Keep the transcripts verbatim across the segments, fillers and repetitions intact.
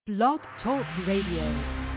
Blog Talk Radio.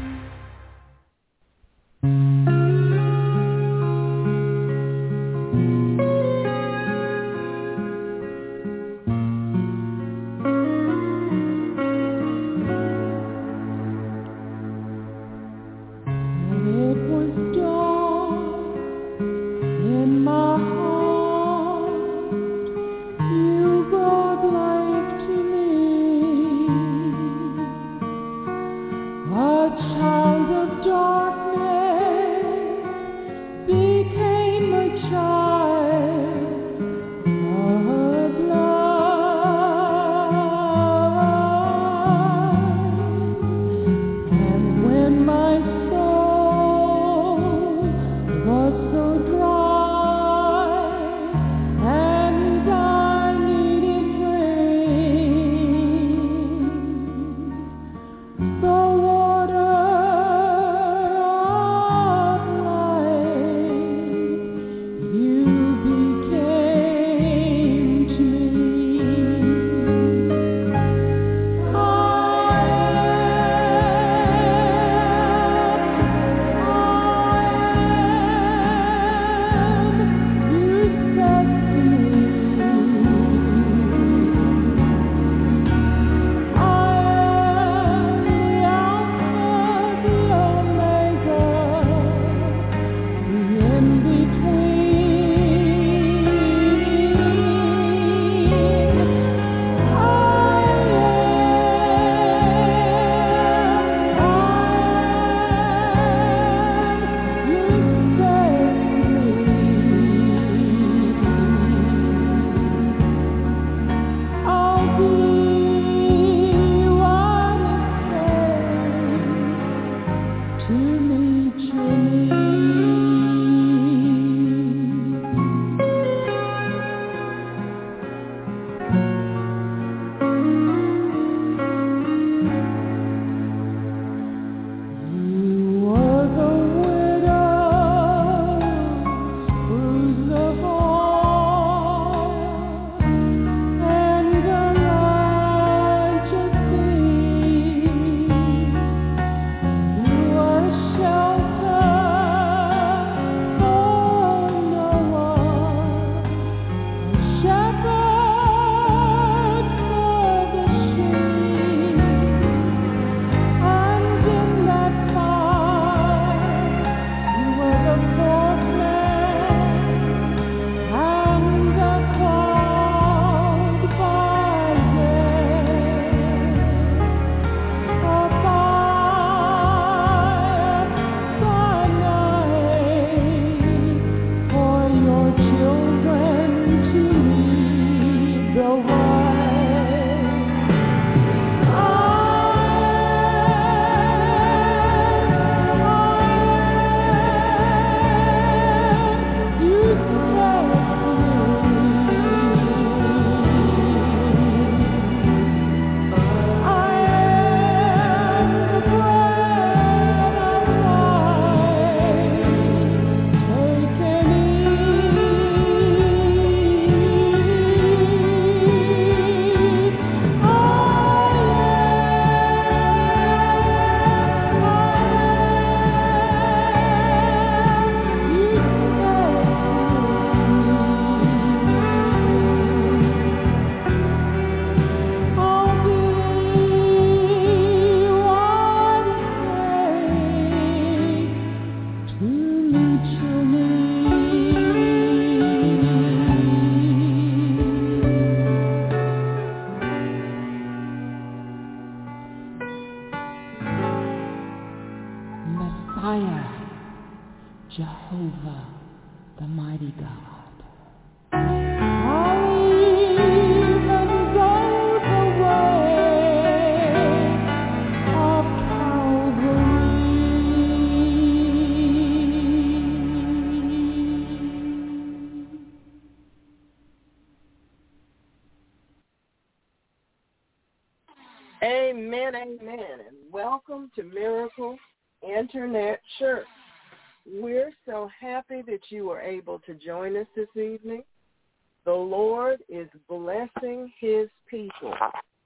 Amen, amen, and welcome to Miracle Internet Church. We're so happy that you were able to join us this evening. The Lord is blessing his people.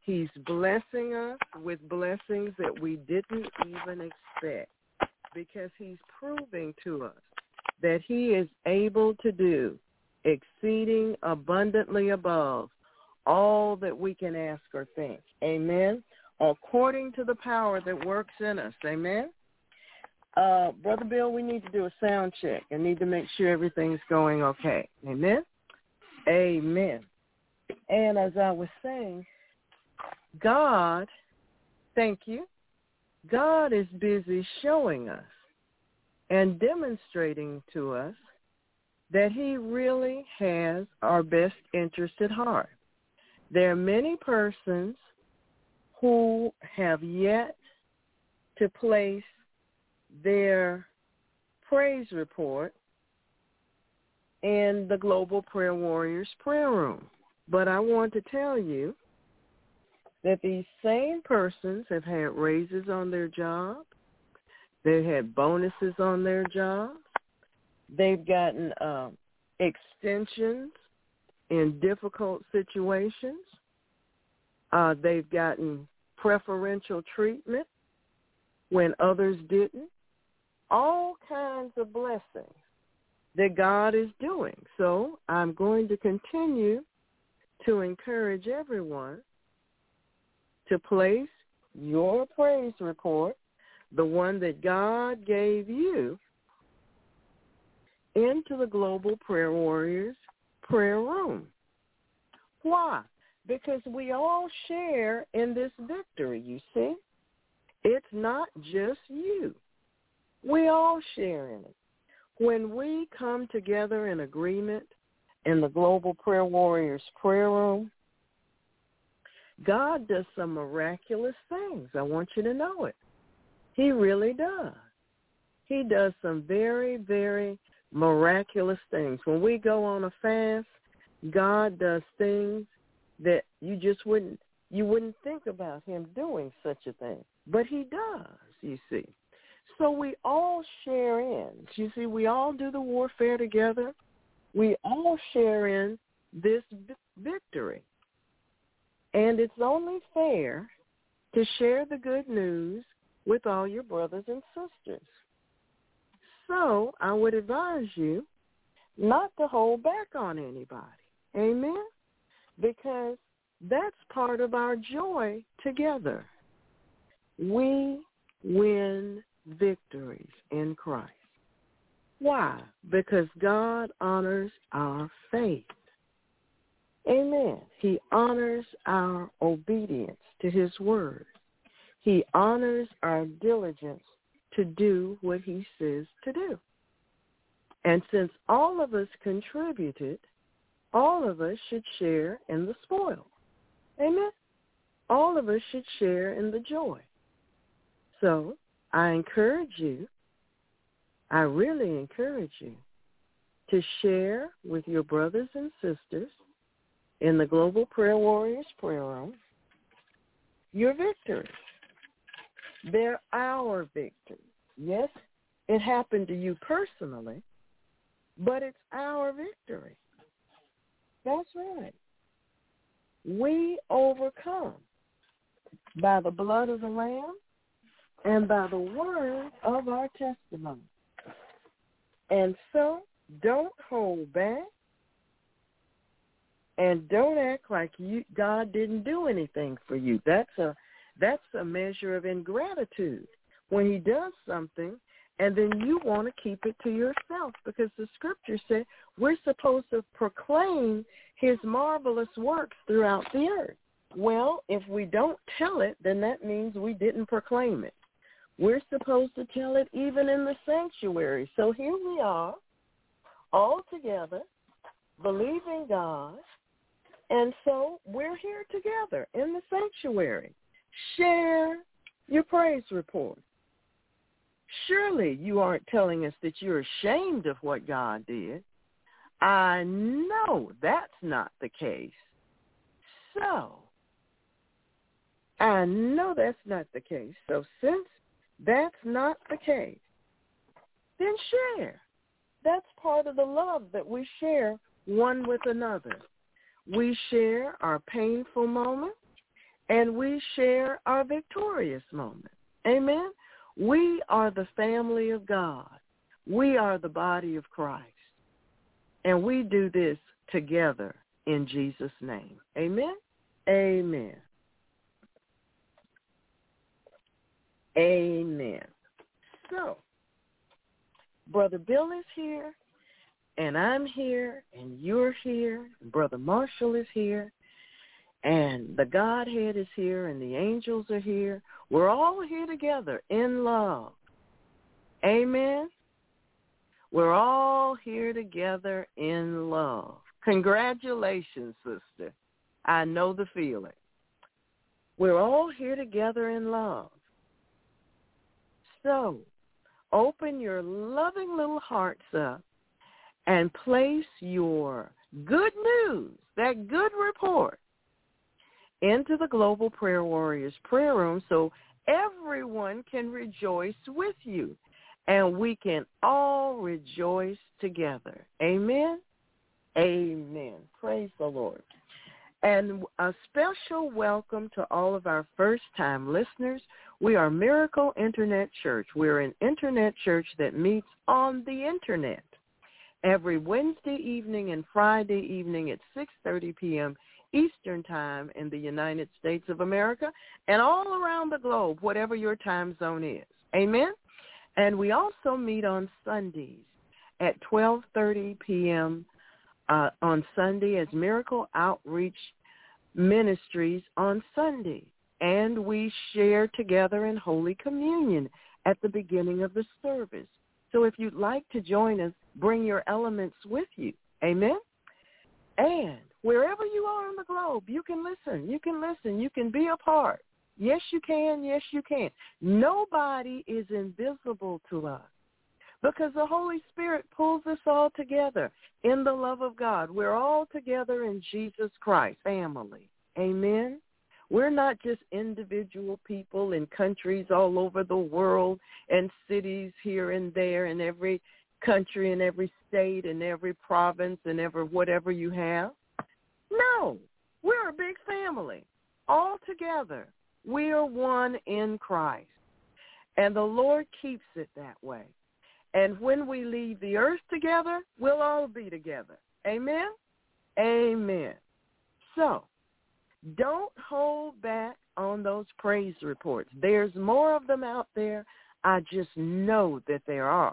He's blessing us with blessings that we didn't even expect, because he's proving to us that he is able to do exceeding abundantly above all that we can ask or think. Amen. According to the power that works in us. Amen. Uh, Brother Bill, we need to do a sound check. I need to make sure everything's going okay. Amen. Amen. And as I was saying, God, thank you, God is busy showing us and demonstrating to us that he really has our best interest at heart. There are many persons who have yet to place their praise report in the Global Prayer Warriors prayer room. But I want to tell you that these same persons have had raises on their job. They've had bonuses on their jobs. They've gotten uh, extensions in difficult situations. Uh, they've gotten preferential treatment when others didn't. All kinds of blessings that God is doing. So I'm going to continue to encourage everyone to place your praise report, the one that God gave you, into the Global Prayer Warriors prayer room. Why? Because we all share in this victory, you see. It's not just you. We all share in it. When we come together in agreement in the Global Prayer Warriors prayer room, God does some miraculous things. I want you to know it. He really does. He does some very, very miraculous things. When we go on a fast, God does things that you just wouldn't, you wouldn't think about him doing such a thing. But he does, you see. So we all share in. You see, we all do the warfare together. We all share in this victory. And it's only fair to share the good news with all your brothers and sisters. So I would advise you not to hold back on anybody. Amen? Because that's part of our joy together. We win victories in Christ. Why? Because God honors our faith. Amen. He honors our obedience to his word. He honors our diligence to do what he says to do. And since all of us contributed, all of us should share in the spoil. Amen. All of us should share in the joy. So I encourage you, I really encourage you to share with your brothers and sisters in the Global Prayer Warriors prayer room your victories. They're our victories. Yes, it happened to you personally, but it's our victory. That's right. We overcome by the blood of the Lamb and by the word of our testimony. And so don't hold back and don't act like you, God didn't do anything for you. That's a that's a measure of ingratitude when he does something and then you want to keep it to yourself, because the scripture said we're supposed to proclaim his marvelous works throughout the earth. Well, if we don't tell it, then that means we didn't proclaim it. We're supposed to tell it even in the sanctuary. So here we are, all together, believing God, and so we're here together in the sanctuary. Share your praise report. Surely you aren't telling us that you're ashamed of what God did. I know that's not the case. So, I know that's not the case. So since that's not the case, then share. That's part of the love that we share one with another. We share our painful moments, and we share our victorious moment. Amen? We are the family of God. We are the body of Christ. And we do this together in Jesus' name. Amen? Amen. Amen. So, Brother Bill is here, and I'm here, and you're here, and Brother Marshall is here, and the Godhead is here, and the angels are here. We're all here together in love. Amen? We're all here together in love. Congratulations, sister. I know the feeling. We're all here together in love. So, open your loving little hearts up and place your good news, that good report, into the Global Prayer Warriors prayer room so everyone can rejoice with you and we can all rejoice together. Amen? Amen. Praise the Lord. And a special welcome to all of our first-time listeners. We are Miracle Internet Church. We're an internet church that meets on the internet every Wednesday evening and Friday evening at six thirty p.m. Eastern Time in the United States of America and all around the globe, whatever your time zone is. Amen? And we also meet on Sundays at twelve thirty p.m. Uh, on Sunday as Miracle Outreach Ministries on Sunday. And we share together in Holy Communion at the beginning of the service. So if you'd like to join us, bring your elements with you. Amen? And wherever you are on the globe, you can listen. You can listen. You can be a part. Yes, you can. Yes, you can. Nobody is invisible to us because the Holy Spirit pulls us all together in the love of God. We're all together in Jesus Christ, family. Amen? We're not just individual people in countries all over the world and cities here and there in every country and every state and every province and every whatever you have. No, we're a big family all together. We are one in Christ, and the Lord keeps it that way. And when we leave the earth together, we'll all be together. Amen? Amen. So, don't hold back on those praise reports. There's more of them out there. I just know that there are.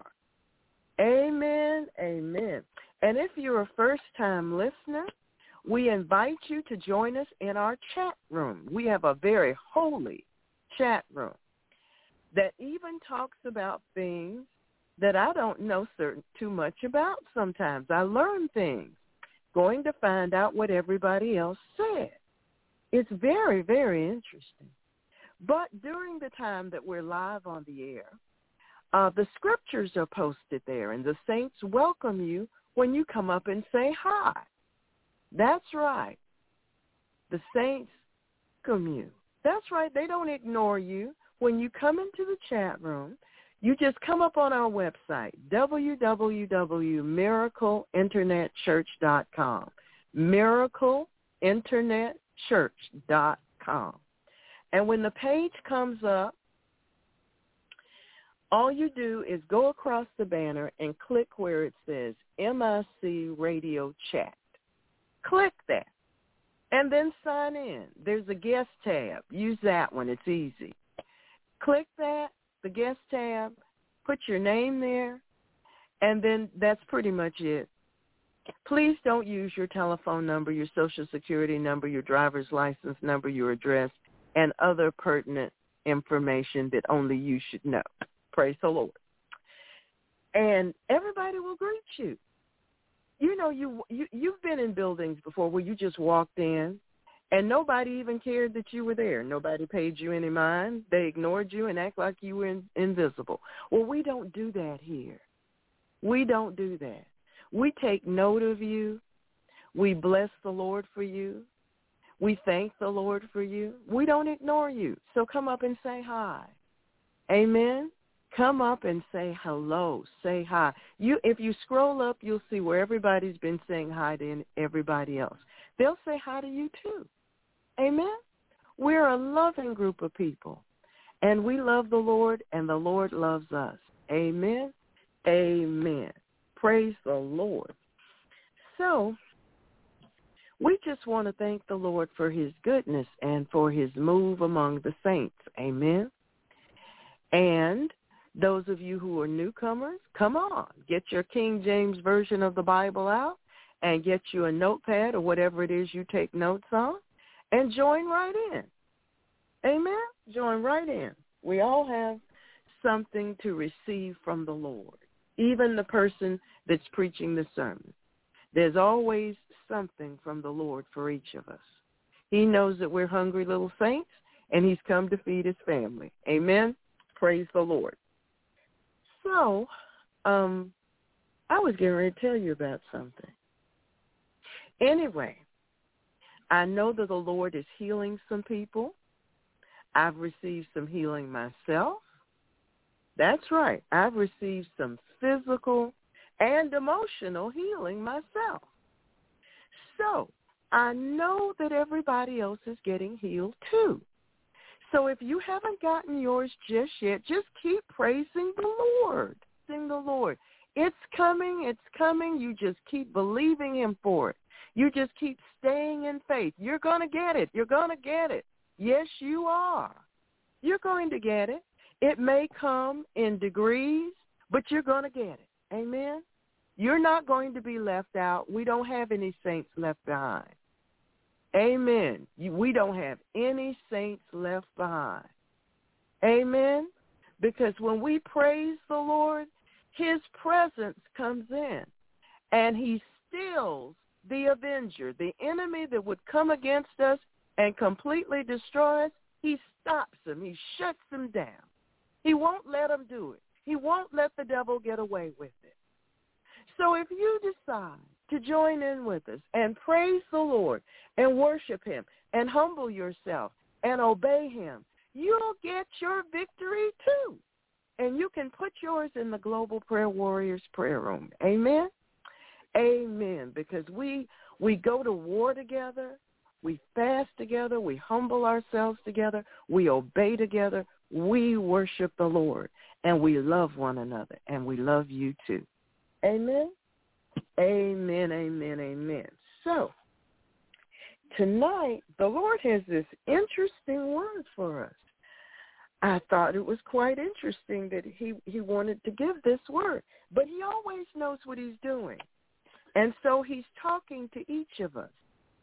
Amen, amen. And if you're a first-time listener, we invite you to join us in our chat room. We have a very holy chat room that even talks about things that I don't know certain too much about sometimes. I learn things going to find out what everybody else said. It's very, very interesting. But during the time that we're live on the air, uh, the scriptures are posted there, and the saints welcome you when you come up and say hi. That's right. The saints welcome you. That's right. They don't ignore you. When you come into the chat room, you just come up on our website, w w w dot miracle internet church dot com, miracle internet church dot com. And when the page comes up, all you do is go across the banner and click where it says M I C Radio Chat. Click that, and then sign in. There's a guest tab. Use that one. It's easy. Click that, the guest tab, put your name there, and then that's pretty much it. Please don't use your telephone number, your social security number, your driver's license number, your address, and other pertinent information that only you should know. Praise the Lord. And everybody will greet you. You know, you, you, you've been in buildings before where you just walked in and nobody even cared that you were there. Nobody paid you any mind. They ignored you and act like you were in, invisible. Well, we don't do that here. We don't do that. We take note of you. We bless the Lord for you. We thank the Lord for you. We don't ignore you. So come up and say hi. Amen. Come up and say hello. Say hi. You, if you scroll up, you'll see where everybody's been saying hi to everybody else. They'll say hi to you too. Amen. We're a loving group of people, and we love the Lord, and the Lord loves us. Amen. Amen. Praise the Lord. So we just want to thank the Lord for his goodness and for his move among the saints. Amen. And those of you who are newcomers, come on, get your King James Version of the Bible out and get you a notepad or whatever it is you take notes on and join right in. Amen? Join right in. We all have something to receive from the Lord, even the person that's preaching the sermon. There's always something from the Lord for each of us. He knows that we're hungry little saints, and he's come to feed his family. Amen? Praise the Lord. So, um, I was getting ready to tell you about something. Anyway, I know that the Lord is healing some people. I've received some healing myself. That's right. I've received some physical and emotional healing myself. So I know that everybody else is getting healed too. So if you haven't gotten yours just yet, just keep praising the Lord. Praising the Lord. It's coming. It's coming. You just keep believing him for it. You just keep staying in faith. You're going to get it. You're going to get it. Yes, you are. You're going to get it. It may come in degrees, but you're going to get it. Amen? You're not going to be left out. We don't have any saints left behind. Amen. We don't have any saints left behind. Amen? Because when we praise the Lord, his presence comes in, and he stills the avenger, the enemy that would come against us and completely destroy us. He stops him. He shuts him down. He won't let him do it. He won't let the devil get away with it. So if you decide to join in with us and praise the Lord and worship him and humble yourself and obey him, you'll get your victory too. And you can put yours in the Global Prayer Warriors prayer room. Amen? Amen. Because we we go to war together. We fast together. We humble ourselves together. We obey together. We worship the Lord. And we love one another. And we love you too. Amen? Amen, amen, amen. So, tonight, the Lord has this interesting word for us. I thought it was quite interesting that he, he wanted to give this word. But he always knows what he's doing. And so he's talking to each of us.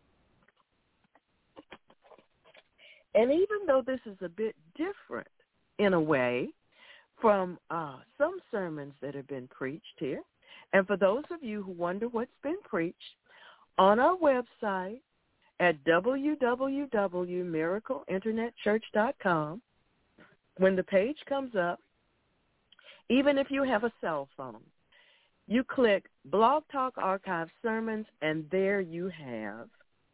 And even though this is a bit different in a way from uh, some sermons that have been preached here, and for those of you who wonder what's been preached, on our website at w w w dot miracle internet church dot com, when the page comes up, even if you have a cell phone, you click Blog Talk Archive Sermons, and there you have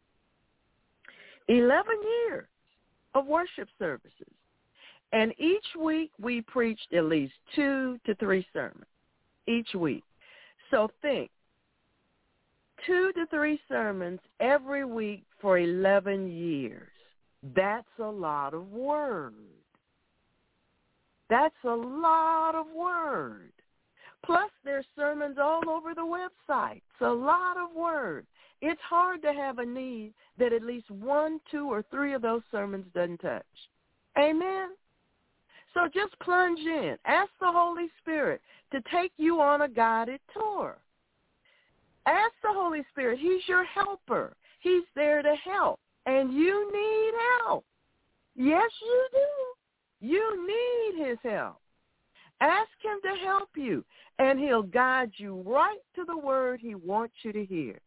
eleven years of worship services. And each week we preached at least two to three sermons each week. So think, two to three sermons every week for eleven years. That's a lot of word. That's a lot of word. Plus, there's sermons all over the website. It's a lot of word. It's hard to have a need that at least one, two, or three of those sermons doesn't touch. Amen? So just plunge in. Ask the Holy Spirit to take you on a guided tour. Ask the Holy Spirit. He's your helper. He's there to help. And you need help. Yes, you do. You need his help. Ask him to help you, and he'll guide you right to the word he wants you to hear.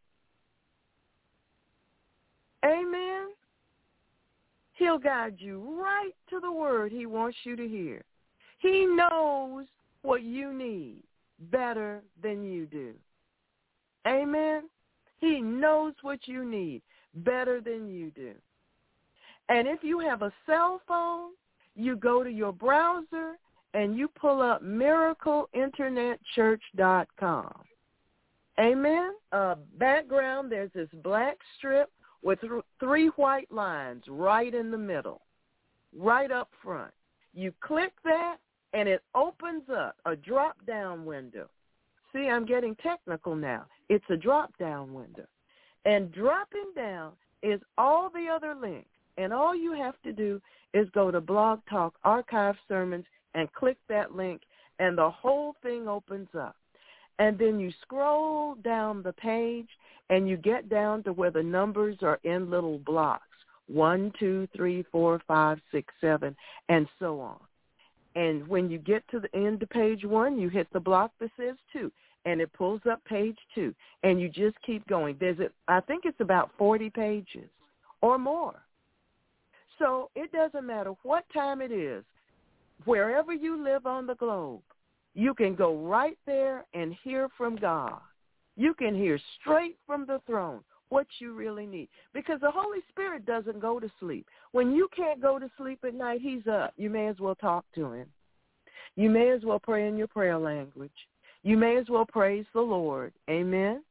Amen? He'll guide you right to the word he wants you to hear. He knows what you need better than you do. Amen? He knows what you need better than you do. And if you have a cell phone, you go to your browser and you pull up miracle internet church dot com. Amen? Uh, background, there's this black strip with th- three white lines right in the middle, right up front. You click that, and it opens up a drop-down window. See, I'm getting technical now. It's a drop-down window. And dropping down is all the other links. And all you have to do is go to Blog Talk Archive Sermons and click that link, and the whole thing opens up. And then you scroll down the page, and you get down to where the numbers are in little blocks, one, two, three, four, five, six, seven, and so on. And when you get to the end of page one, you hit the block that says two, and it pulls up page two, and you just keep going. There's a, I think it's about forty pages or more. So it doesn't matter what time it is, wherever you live on the globe, you can go right there and hear from God. You can hear straight from the throne what you really need, because the Holy Spirit doesn't go to sleep. When you can't go to sleep at night, he's up. You may as well talk to him. You may as well pray in your prayer language. You may as well praise the Lord. Amen?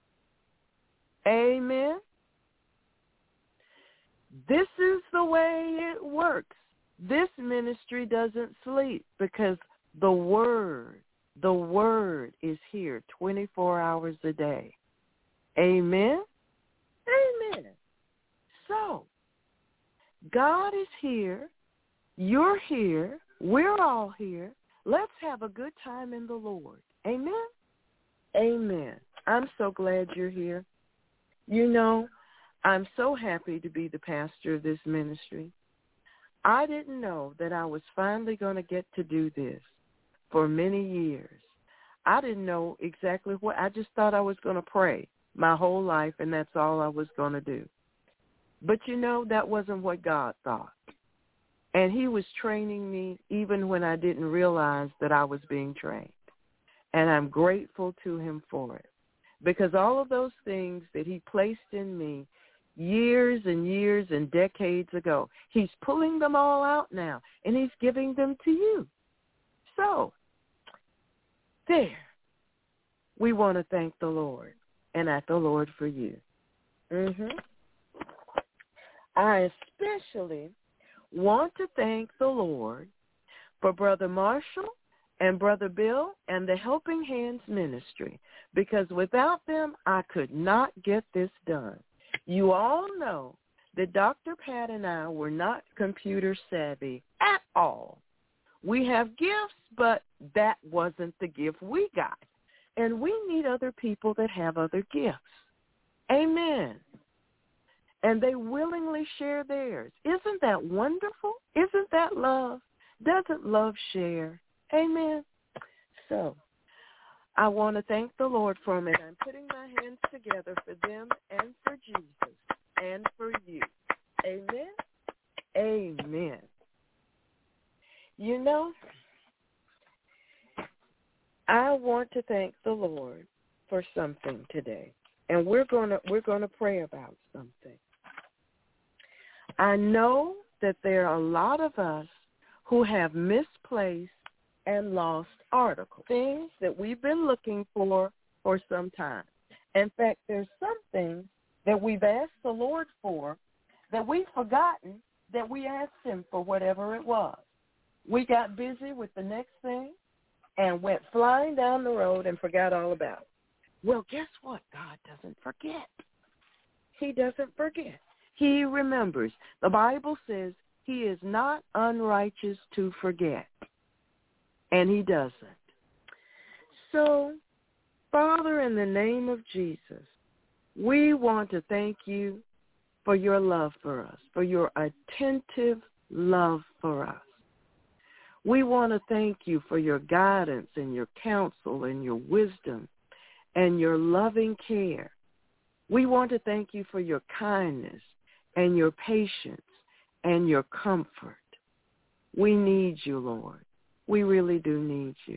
Amen? This is the way it works. This ministry doesn't sleep because the Word, the Word is here twenty-four hours a day. Amen? Amen. So, God is here. You're here. We're all here. Let's have a good time in the Lord. Amen? Amen. I'm so glad you're here. You know, I'm so happy to be the pastor of this ministry. I didn't know that I was finally going to get to do this for many years. I didn't know exactly what. I just thought I was going to pray my whole life, and that's all I was going to do. But, you know, that wasn't what God thought. And he was training me even when I didn't realize that I was being trained. And I'm grateful to him for it, because all of those things that he placed in me years and years and decades ago, he's pulling them all out now, and he's giving them to you. So, there, we want to thank the Lord, and at the Lord for you. Mm-hmm. I especially want to thank the Lord for Brother Marshall and Brother Bill and the Helping Hands Ministry, because without them, I could not get this done. You all know that Doctor Pat and I were not computer savvy at all. We have gifts, but that wasn't the gift we got. And we need other people that have other gifts. Amen. And they willingly share theirs. Isn't that wonderful? Isn't that love? Doesn't love share? Amen. So I want to thank the Lord for them, and I'm putting my hands together for them and for Jesus and for you. Amen. Amen. You know, I want to thank the Lord for something today, and we're gonna we're gonna pray about something. I know that there are a lot of us who have misplaced and lost articles, things that we've been looking for for some time. In fact, there's some things that we've asked the Lord for that we've forgotten that we asked him for, whatever it was. We got busy with the next thing and went flying down the road and forgot all about it. Well, guess what? God doesn't forget. He doesn't forget. He remembers. The Bible says he is not unrighteous to forget, and he doesn't. So, Father, in the name of Jesus, we want to thank you for your love for us, for your attentive love for us. We want to thank you for your guidance and your counsel and your wisdom and your loving care. We want to thank you for your kindness and your patience and your comfort. We need you, Lord. We really do need you.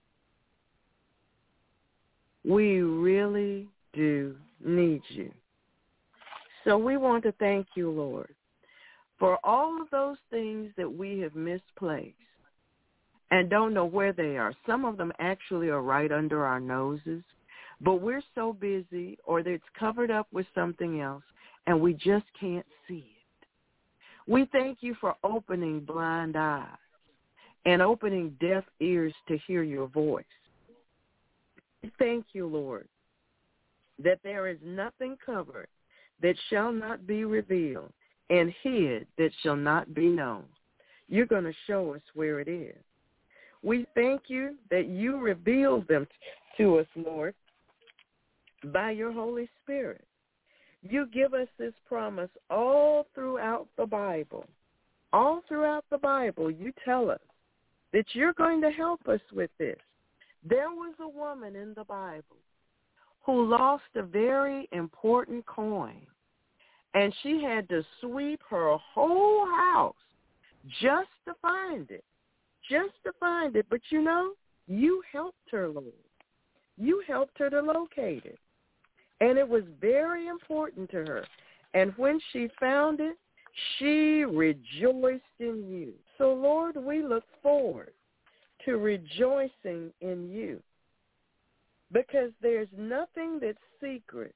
We really do need you. So we want to thank you, Lord, for all of those things that we have misplaced and don't know where they are. Some of them actually are right under our noses, but we're so busy, or it's covered up with something else, and we just can't see it. We thank you for opening blind eyes and opening deaf ears to hear your voice. We thank you, Lord, that there is nothing covered that shall not be revealed, and hid that shall not be known. You're going to show us where it is. We thank you that you reveal them to us, Lord, by your Holy Spirit. You give us this promise all throughout the Bible. All throughout the Bible, you tell us that you're going to help us with this. There was a woman in the Bible who lost a very important coin, and she had to sweep her whole house just to find it, just to find it. But you know, you helped her, Lord. You helped her to locate it, and it was very important to her. And when she found it, she rejoiced in you. So, Lord, we look forward to rejoicing in you, because there's nothing that's secret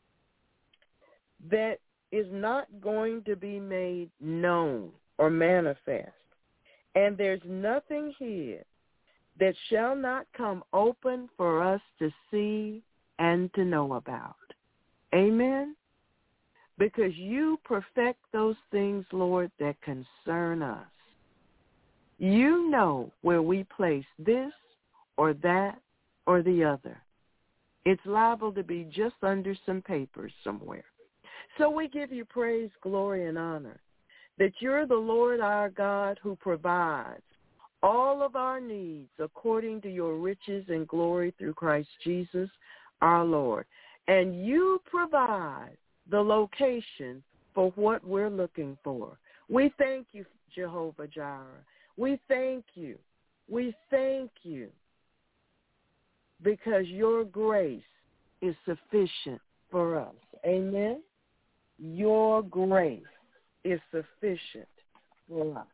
that is not going to be made known or manifest. And there's nothing here that shall not come open for us to see and to know about. Amen? Because you perfect those things, Lord, that concern us. You know where we place this or that or the other. It's liable to be just under some papers somewhere. So we give you praise, glory, and honor that you're the Lord our God who provides all of our needs according to your riches and glory through Christ Jesus our Lord. And you provide the location for what we're looking for. We thank you, Jehovah Jireh. We thank you. We thank you because your grace is sufficient for us. Amen? Your grace is sufficient for us.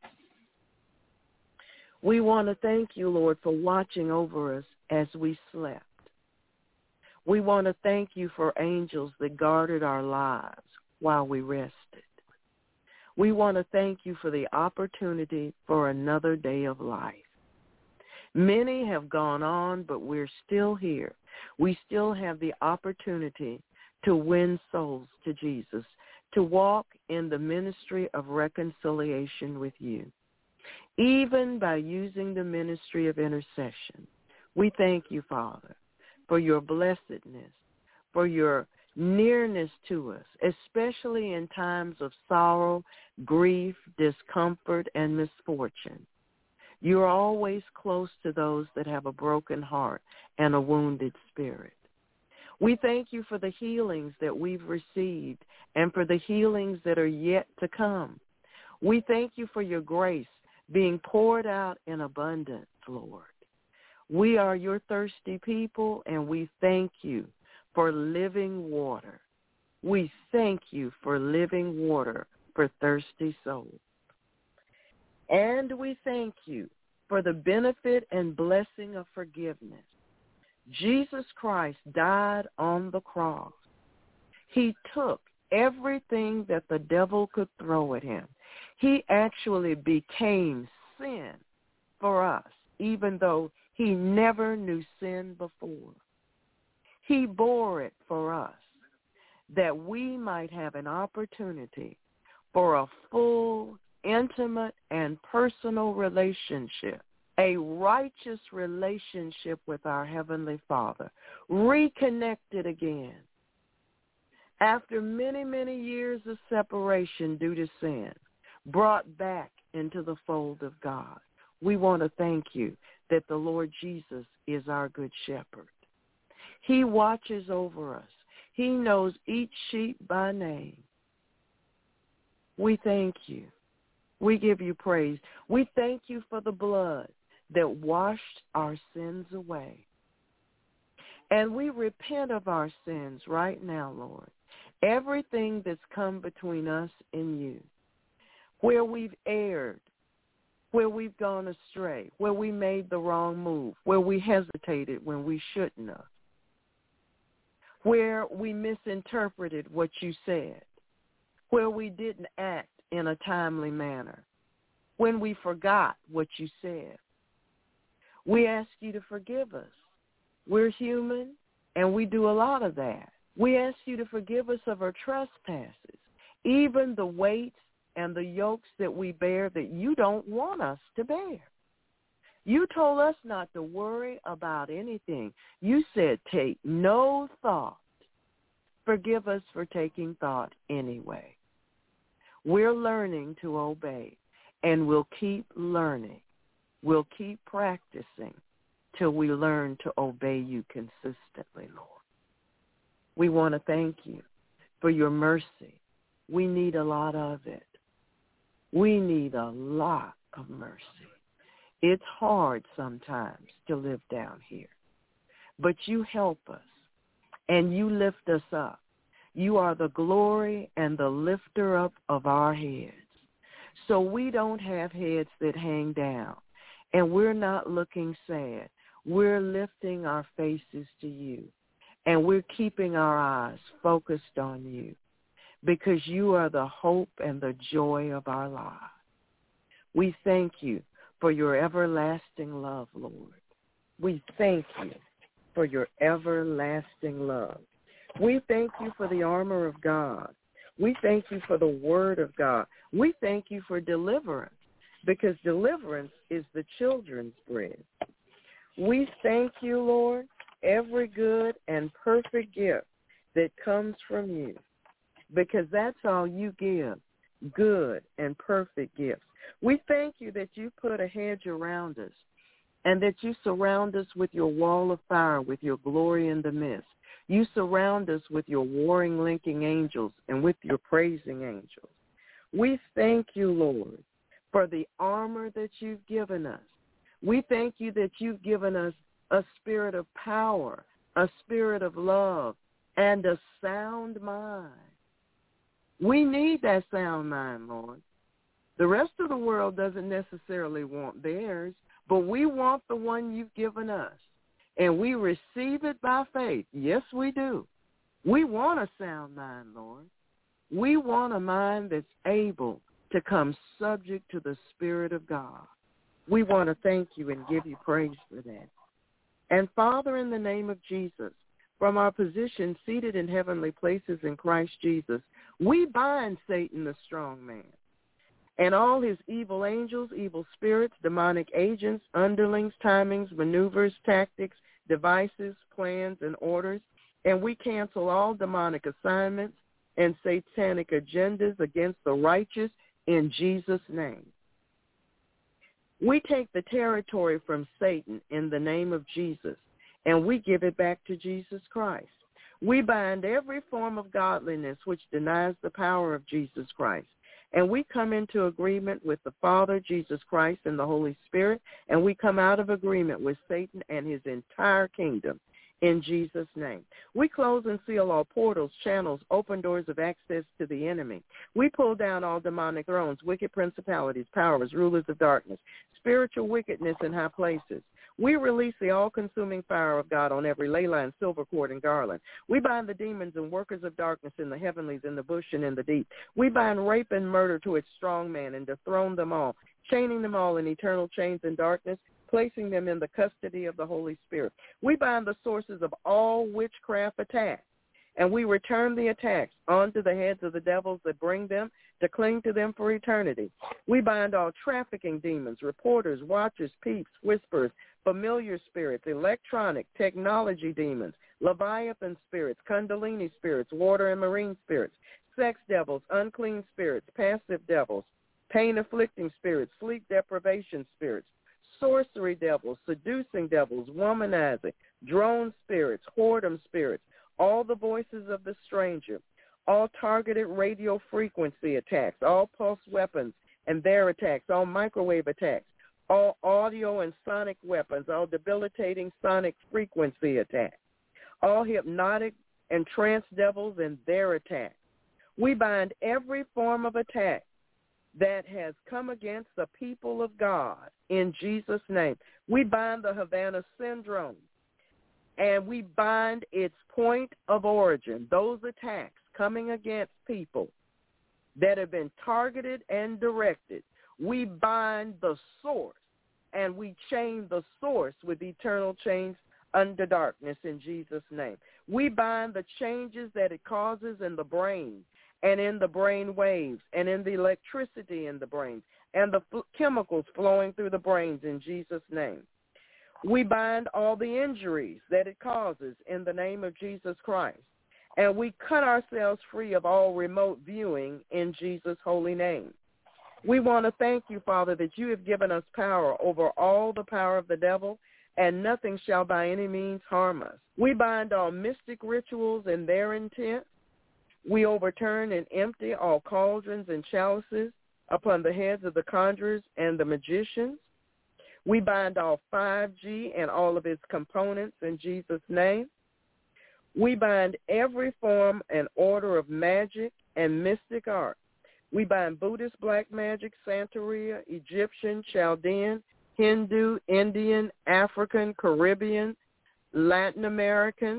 We want to thank you, Lord, for watching over us as we slept. We want to thank you for angels that guarded our lives while we rested. We want to thank you for the opportunity for another day of life. Many have gone on, but we're still here. We still have the opportunity to win souls to Jesus, to walk in the ministry of reconciliation with you, even by using the ministry of intercession. We thank you, Father, for your blessedness, for your nearness to us, especially in times of sorrow, grief, discomfort, and misfortune. You are always close to those that have a broken heart and a wounded spirit. We thank you for the healings that we've received and for the healings that are yet to come. We thank you for your grace being poured out in abundance, Lord. We are your thirsty people, and we thank you for living water. We thank you for living water for thirsty souls. And we thank you for the benefit and blessing of forgiveness. Jesus Christ died on the cross. He took everything that the devil could throw at him. He actually became sin for us, even though he never knew sin before. He bore it for us that we might have an opportunity for a full, intimate, and personal relationship, a righteous relationship with our Heavenly Father, reconnected again. After many, many years of separation due to sin, brought back into the fold of God. We want to thank you that the Lord Jesus is our good shepherd. He watches over us. He knows each sheep by name. We thank you. We give you praise. We thank you for the blood that washed our sins away. And we repent of our sins right now, Lord. Everything that's come between us and you, where we've erred, where we've gone astray, where we made the wrong move, where we hesitated when we shouldn't have, where we misinterpreted what you said. where we didn't act in a timely manner, when we forgot what you said. We ask you to forgive us. We're human, and we do a lot of that. We ask you to forgive us of our trespasses, even the weights and the yokes that we bear that you don't want us to bear. You told us not to worry about anything. You said take no thought. Forgive us for taking thought anyway. We're learning to obey, and we'll keep learning. We'll keep practicing till we learn to obey you consistently, Lord. We want to thank you for your mercy. We need a lot of it. We need a lot of mercy. It's hard sometimes to live down here, but you help us and you lift us up. You are the glory and the lifter up of our heads. So we don't have heads that hang down, and we're not looking sad. We're lifting our faces to you, and we're keeping our eyes focused on you because you are the hope and the joy of our lives. We thank you for your everlasting love, Lord. We thank you for your everlasting love. We thank you for the armor of God. We thank you for the word of God. We thank you for deliverance, because deliverance is the children's bread. We thank you, Lord, every good and perfect gift that comes from you, because that's all you give, good and perfect gifts. We thank you that you put a hedge around us and that you surround us with your wall of fire, with your glory in the midst. You surround us with your warring, linking angels and with your praising angels. We thank you, Lord, for the armor that you've given us. We thank you that you've given us a spirit of power, a spirit of love, and a sound mind. We need that sound mind, Lord. The rest of the world doesn't necessarily want theirs, but we want the one you've given us, and we receive it by faith. Yes, we do. We want a sound mind, Lord. We want a mind that's able to come subject to the Spirit of God. We want to thank you and give you praise for that. And Father, in the name of Jesus, from our position seated in heavenly places in Christ Jesus, we bind Satan, the strong man, and all his evil angels, evil spirits, demonic agents, underlings, timings, maneuvers, tactics, devices, plans, and orders, and we cancel all demonic assignments and satanic agendas against the righteous in Jesus' name. We take the territory from Satan in the name of Jesus, and we give it back to Jesus Christ. We bind every form of godliness which denies the power of Jesus Christ. And we come into agreement with the Father, Jesus Christ, and the Holy Spirit, and we come out of agreement with Satan and his entire kingdom in Jesus' name. We close and seal all portals, channels, open doors of access to the enemy. We pull down all demonic thrones, wicked principalities, powers, rulers of darkness, spiritual wickedness in high places. We release the all-consuming fire of God on every ley line, silver cord, and garland. We bind the demons and workers of darkness in the heavenlies, in the bush, and in the deep. We bind rape and murder to its strong man and dethrone them all, chaining them all in eternal chains in darkness, placing them in the custody of the Holy Spirit. We bind the sources of all witchcraft attacks, and we return the attacks onto the heads of the devils that bring them to cling to them for eternity. We bind all trafficking demons, reporters, watchers, peeps, whisperers, familiar spirits, electronic, technology demons, Leviathan spirits, Kundalini spirits, water and marine spirits, sex devils, unclean spirits, passive devils, pain-afflicting spirits, sleep deprivation spirits, sorcery devils, seducing devils, womanizing, drone spirits, whoredom spirits, all the voices of the stranger, all targeted radio frequency attacks, all pulse weapons and their attacks, all microwave attacks, all audio and sonic weapons, all debilitating sonic frequency attacks, all hypnotic and trance devils and their attacks. We bind every form of attack that has come against the people of God in Jesus' name. We bind the Havana syndrome, and we bind its point of origin, those attacks coming against people that have been targeted and directed. We bind the source, and we chain the source with eternal chains under darkness in Jesus' name. We bind the changes that it causes in the brain and in the brain waves and in the electricity in the brain and the f- chemicals flowing through the brains in Jesus' name. We bind all the injuries that it causes in the name of Jesus Christ. And we cut ourselves free of all remote viewing in Jesus' holy name. We want to thank you, Father, that you have given us power over all the power of the devil, and nothing shall by any means harm us. We bind all mystic rituals and their intent. We overturn and empty all cauldrons and chalices upon the heads of the conjurers and the magicians. We bind all five G and all of its components in Jesus' name. We bind every form and order of magic and mystic art. We bind Buddhist, black magic, Santeria, Egyptian, Chaldean, Hindu, Indian, African, Caribbean, Latin American,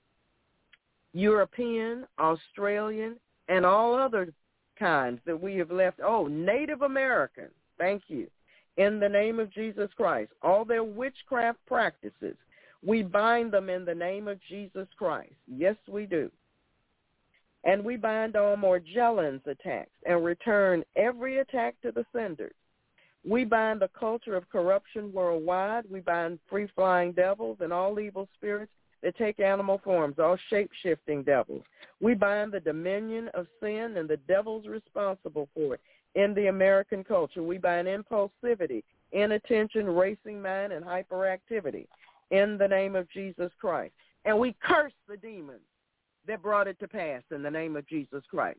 European, Australian, and all other kinds that we have left. Oh, Native American, thank you. In the name of Jesus Christ, all their witchcraft practices, we bind them in the name of Jesus Christ. Yes, we do. And we bind all Morgellons attacks and return every attack to the senders. We bind the culture of corruption worldwide. We bind free-flying devils and all evil spirits that take animal forms, all shape-shifting devils. We bind the dominion of sin and the devils responsible for it in the American culture. We bind impulsivity, inattention, racing mind, and hyperactivity in the name of Jesus Christ. And we curse the demons that brought it to pass in the name of Jesus Christ.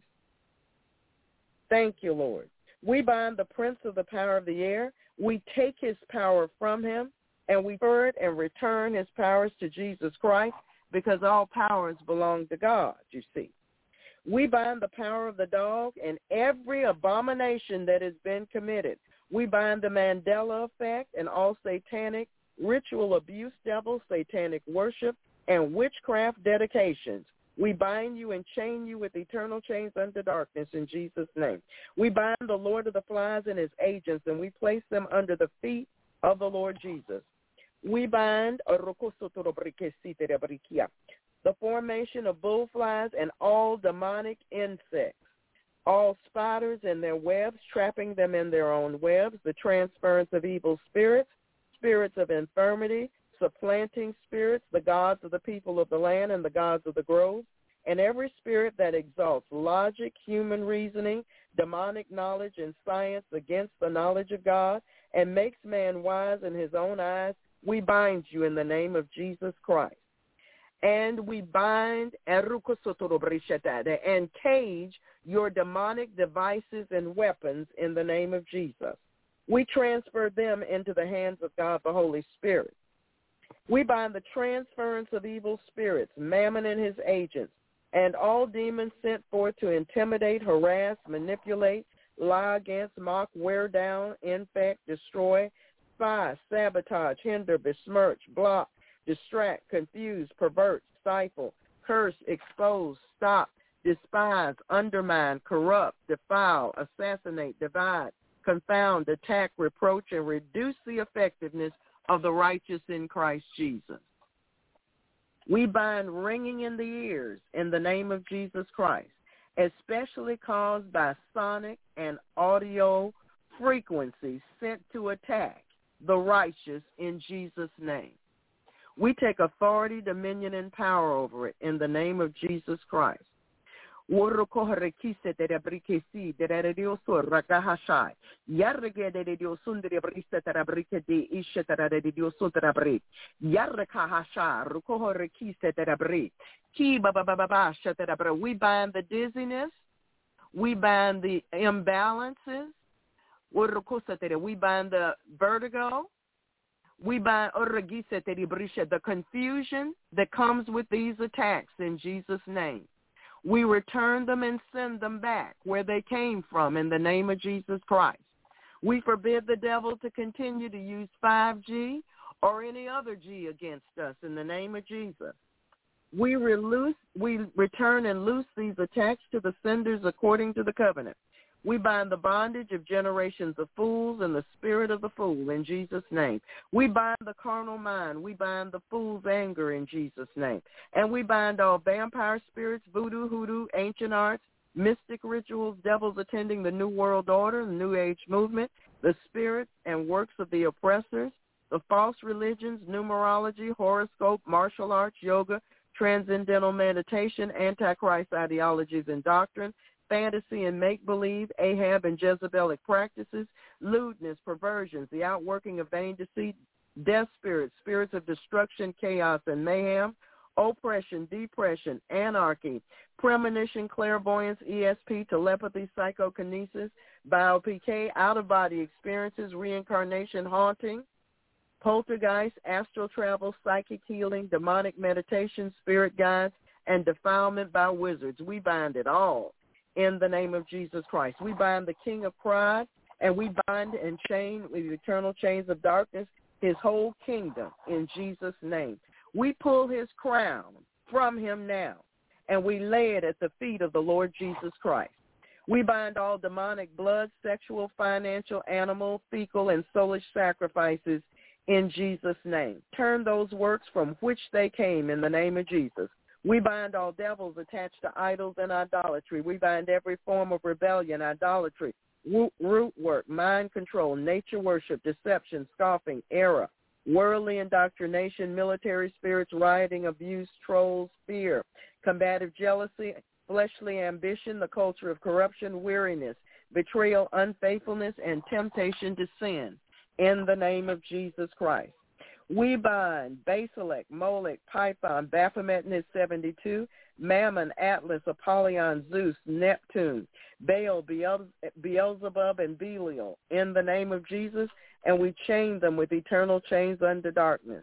Thank you, Lord. We bind the prince of the power of the air. We take his power from him, and we forward and return his powers to Jesus Christ, because all powers belong to God, you see. We bind the power of the dog and every abomination that has been committed. We bind the Mandela effect and all satanic ritual abuse devils, satanic worship, and witchcraft dedications. We bind you and chain you with eternal chains under darkness in Jesus' name. We bind the Lord of the Flies and his agents, and we place them under the feet of the Lord Jesus. We bind the formation of bullflies and all demonic insects, all spiders and their webs, trapping them in their own webs, the transference of evil spirits, spirits of infirmity, supplanting spirits, the gods of the people of the land and the gods of the grove, and every spirit that exalts logic, human reasoning, demonic knowledge, and science against the knowledge of God, and makes man wise in his own eyes, we bind you in the name of Jesus Christ. And we bind and cage your demonic devices and weapons in the name of Jesus. We transfer them into the hands of God the Holy Spirit. We bind the transference of evil spirits, Mammon and his agents, and all demons sent forth to intimidate, harass, manipulate, lie against, mock, wear down, infect, destroy, spy, sabotage, hinder, besmirch, block, distract, confuse, pervert, stifle, curse, expose, stop, despise, undermine, corrupt, defile, assassinate, divide, confound, attack, reproach, and reduce the effectiveness of the righteous in Christ Jesus. We bind ringing in the ears in the name of Jesus Christ, especially caused by sonic and audio frequencies sent to attack the righteous in Jesus' name. We take authority, dominion, and power over it in the name of Jesus Christ. We bind the dizziness. We bind the imbalances. We bind the vertigo. We bind the confusion that comes with these attacks in Jesus' name. We return them and send them back where they came from in the name of Jesus Christ. We forbid the devil to continue to use five G or any other G against us in the name of Jesus. We, release, we return and loose these attached to the senders according to the covenant. We bind the bondage of generations of fools and the spirit of the fool in Jesus' name. We bind the carnal mind. We bind the fool's anger in Jesus' name. And we bind all vampire spirits, voodoo, hoodoo, ancient arts, mystic rituals, devils attending the New World Order, the New Age movement, the spirits and works of the oppressors, the false religions, numerology, horoscope, martial arts, yoga, transcendental meditation, antichrist ideologies and doctrine, fantasy and make-believe, Ahab and Jezebelic practices, lewdness, perversions, the outworking of vain deceit, death spirits, spirits of destruction, chaos, and mayhem, oppression, depression, anarchy, premonition, clairvoyance, E S P, telepathy, psychokinesis, bio-P K, out-of-body experiences, reincarnation, haunting, poltergeist, astral travel, psychic healing, demonic meditation, spirit guides, and defilement by wizards. We bind it all in the name of Jesus Christ. We bind the king of pride, and we bind and chain with eternal chains of darkness his whole kingdom in Jesus' name. We pull his crown from him now, and we lay it at the feet of the Lord Jesus Christ. We bind all demonic blood, sexual, financial, animal, fecal, and soulish sacrifices in Jesus' name. Turn those works from which they came in the name of Jesus. We bind all devils attached to idols and idolatry. We bind every form of rebellion, idolatry, root work, mind control, nature worship, deception, scoffing, error, worldly indoctrination, military spirits, rioting, abuse, trolls, fear, combative jealousy, fleshly ambition, the culture of corruption, weariness, betrayal, unfaithfulness, and temptation to sin in the name of Jesus Christ. We bind Basilek, Molech, Python, Baphomet and his seventy-two, Mammon, Atlas, Apollyon, Zeus, Neptune, Baal, Beelzebub, and Belial in the name of Jesus, and we chain them with eternal chains under darkness.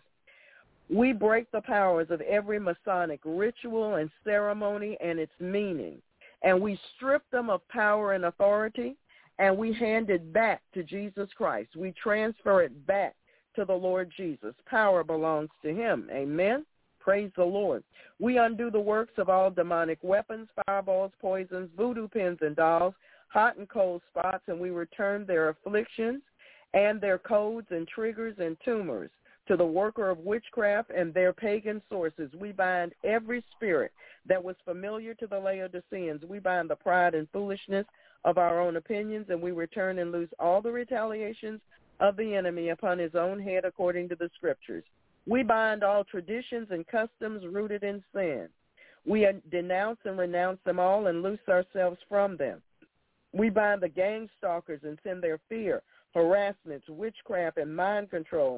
We break the powers of every Masonic ritual and ceremony and its meaning, and we strip them of power and authority, and we hand it back to Jesus Christ. We transfer it back to the Lord Jesus. Power belongs to him. Amen. Praise the Lord. We undo the works of all demonic weapons, fireballs, poisons, voodoo pins and dolls, hot and cold spots, and we return their afflictions and their codes and triggers and tumors to the worker of witchcraft and their pagan sources. We bind every spirit that was familiar to the Laodiceans. We bind the pride and foolishness of our own opinions, and we return and lose all the retaliations of the enemy upon his own head according to the scriptures. We bind all traditions and customs rooted in sin. We denounce and renounce them all and loose ourselves from them. We bind the gang stalkers and send their fear, harassments, witchcraft, and mind control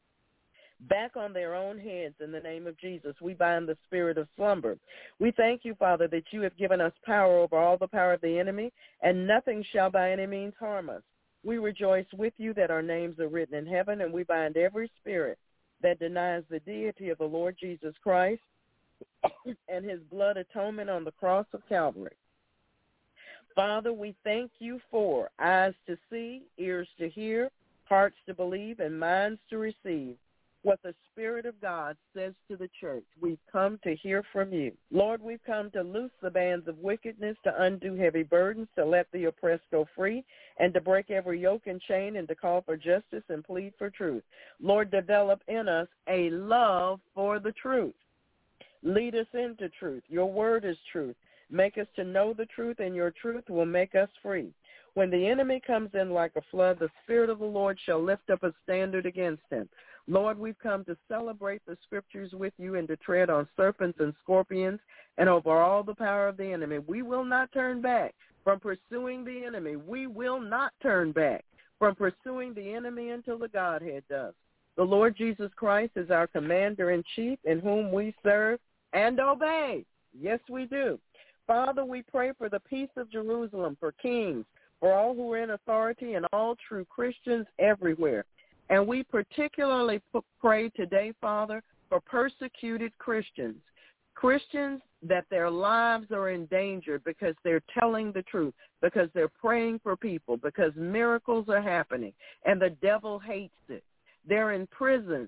back on their own heads in the name of Jesus. We bind the spirit of slumber. We thank you, Father, that you have given us power over all the power of the enemy, and nothing shall by any means harm us. We rejoice with you that our names are written in heaven, and we bind every spirit that denies the deity of the Lord Jesus Christ and his blood atonement on the cross of Calvary. Father, we thank you for eyes to see, ears to hear, hearts to believe, and minds to receive what the Spirit of God says to the church. We've come to hear from you. Lord, we've come to loose the bands of wickedness, to undo heavy burdens, to let the oppressed go free, and to break every yoke and chain, and to call for justice and plead for truth. Lord, develop in us a love for the truth. Lead us into truth. Your word is truth. Make us to know the truth, and your truth will make us free. When the enemy comes in like a flood, the Spirit of the Lord shall lift up a standard against him. Lord, we've come to celebrate the scriptures with you and to tread on serpents and scorpions and over all the power of the enemy. We will not turn back from pursuing the enemy. We will not turn back from pursuing the enemy until the Godhead does. The Lord Jesus Christ is our commander-in-chief, in whom we serve and obey. Yes, we do. Father, we pray for the peace of Jerusalem, for kings, for all who are in authority, and all true Christians everywhere. And we particularly pray today, Father, for persecuted Christians, Christians that their lives are in danger because they're telling the truth, because they're praying for people, because miracles are happening, and the devil hates it. They're in prison.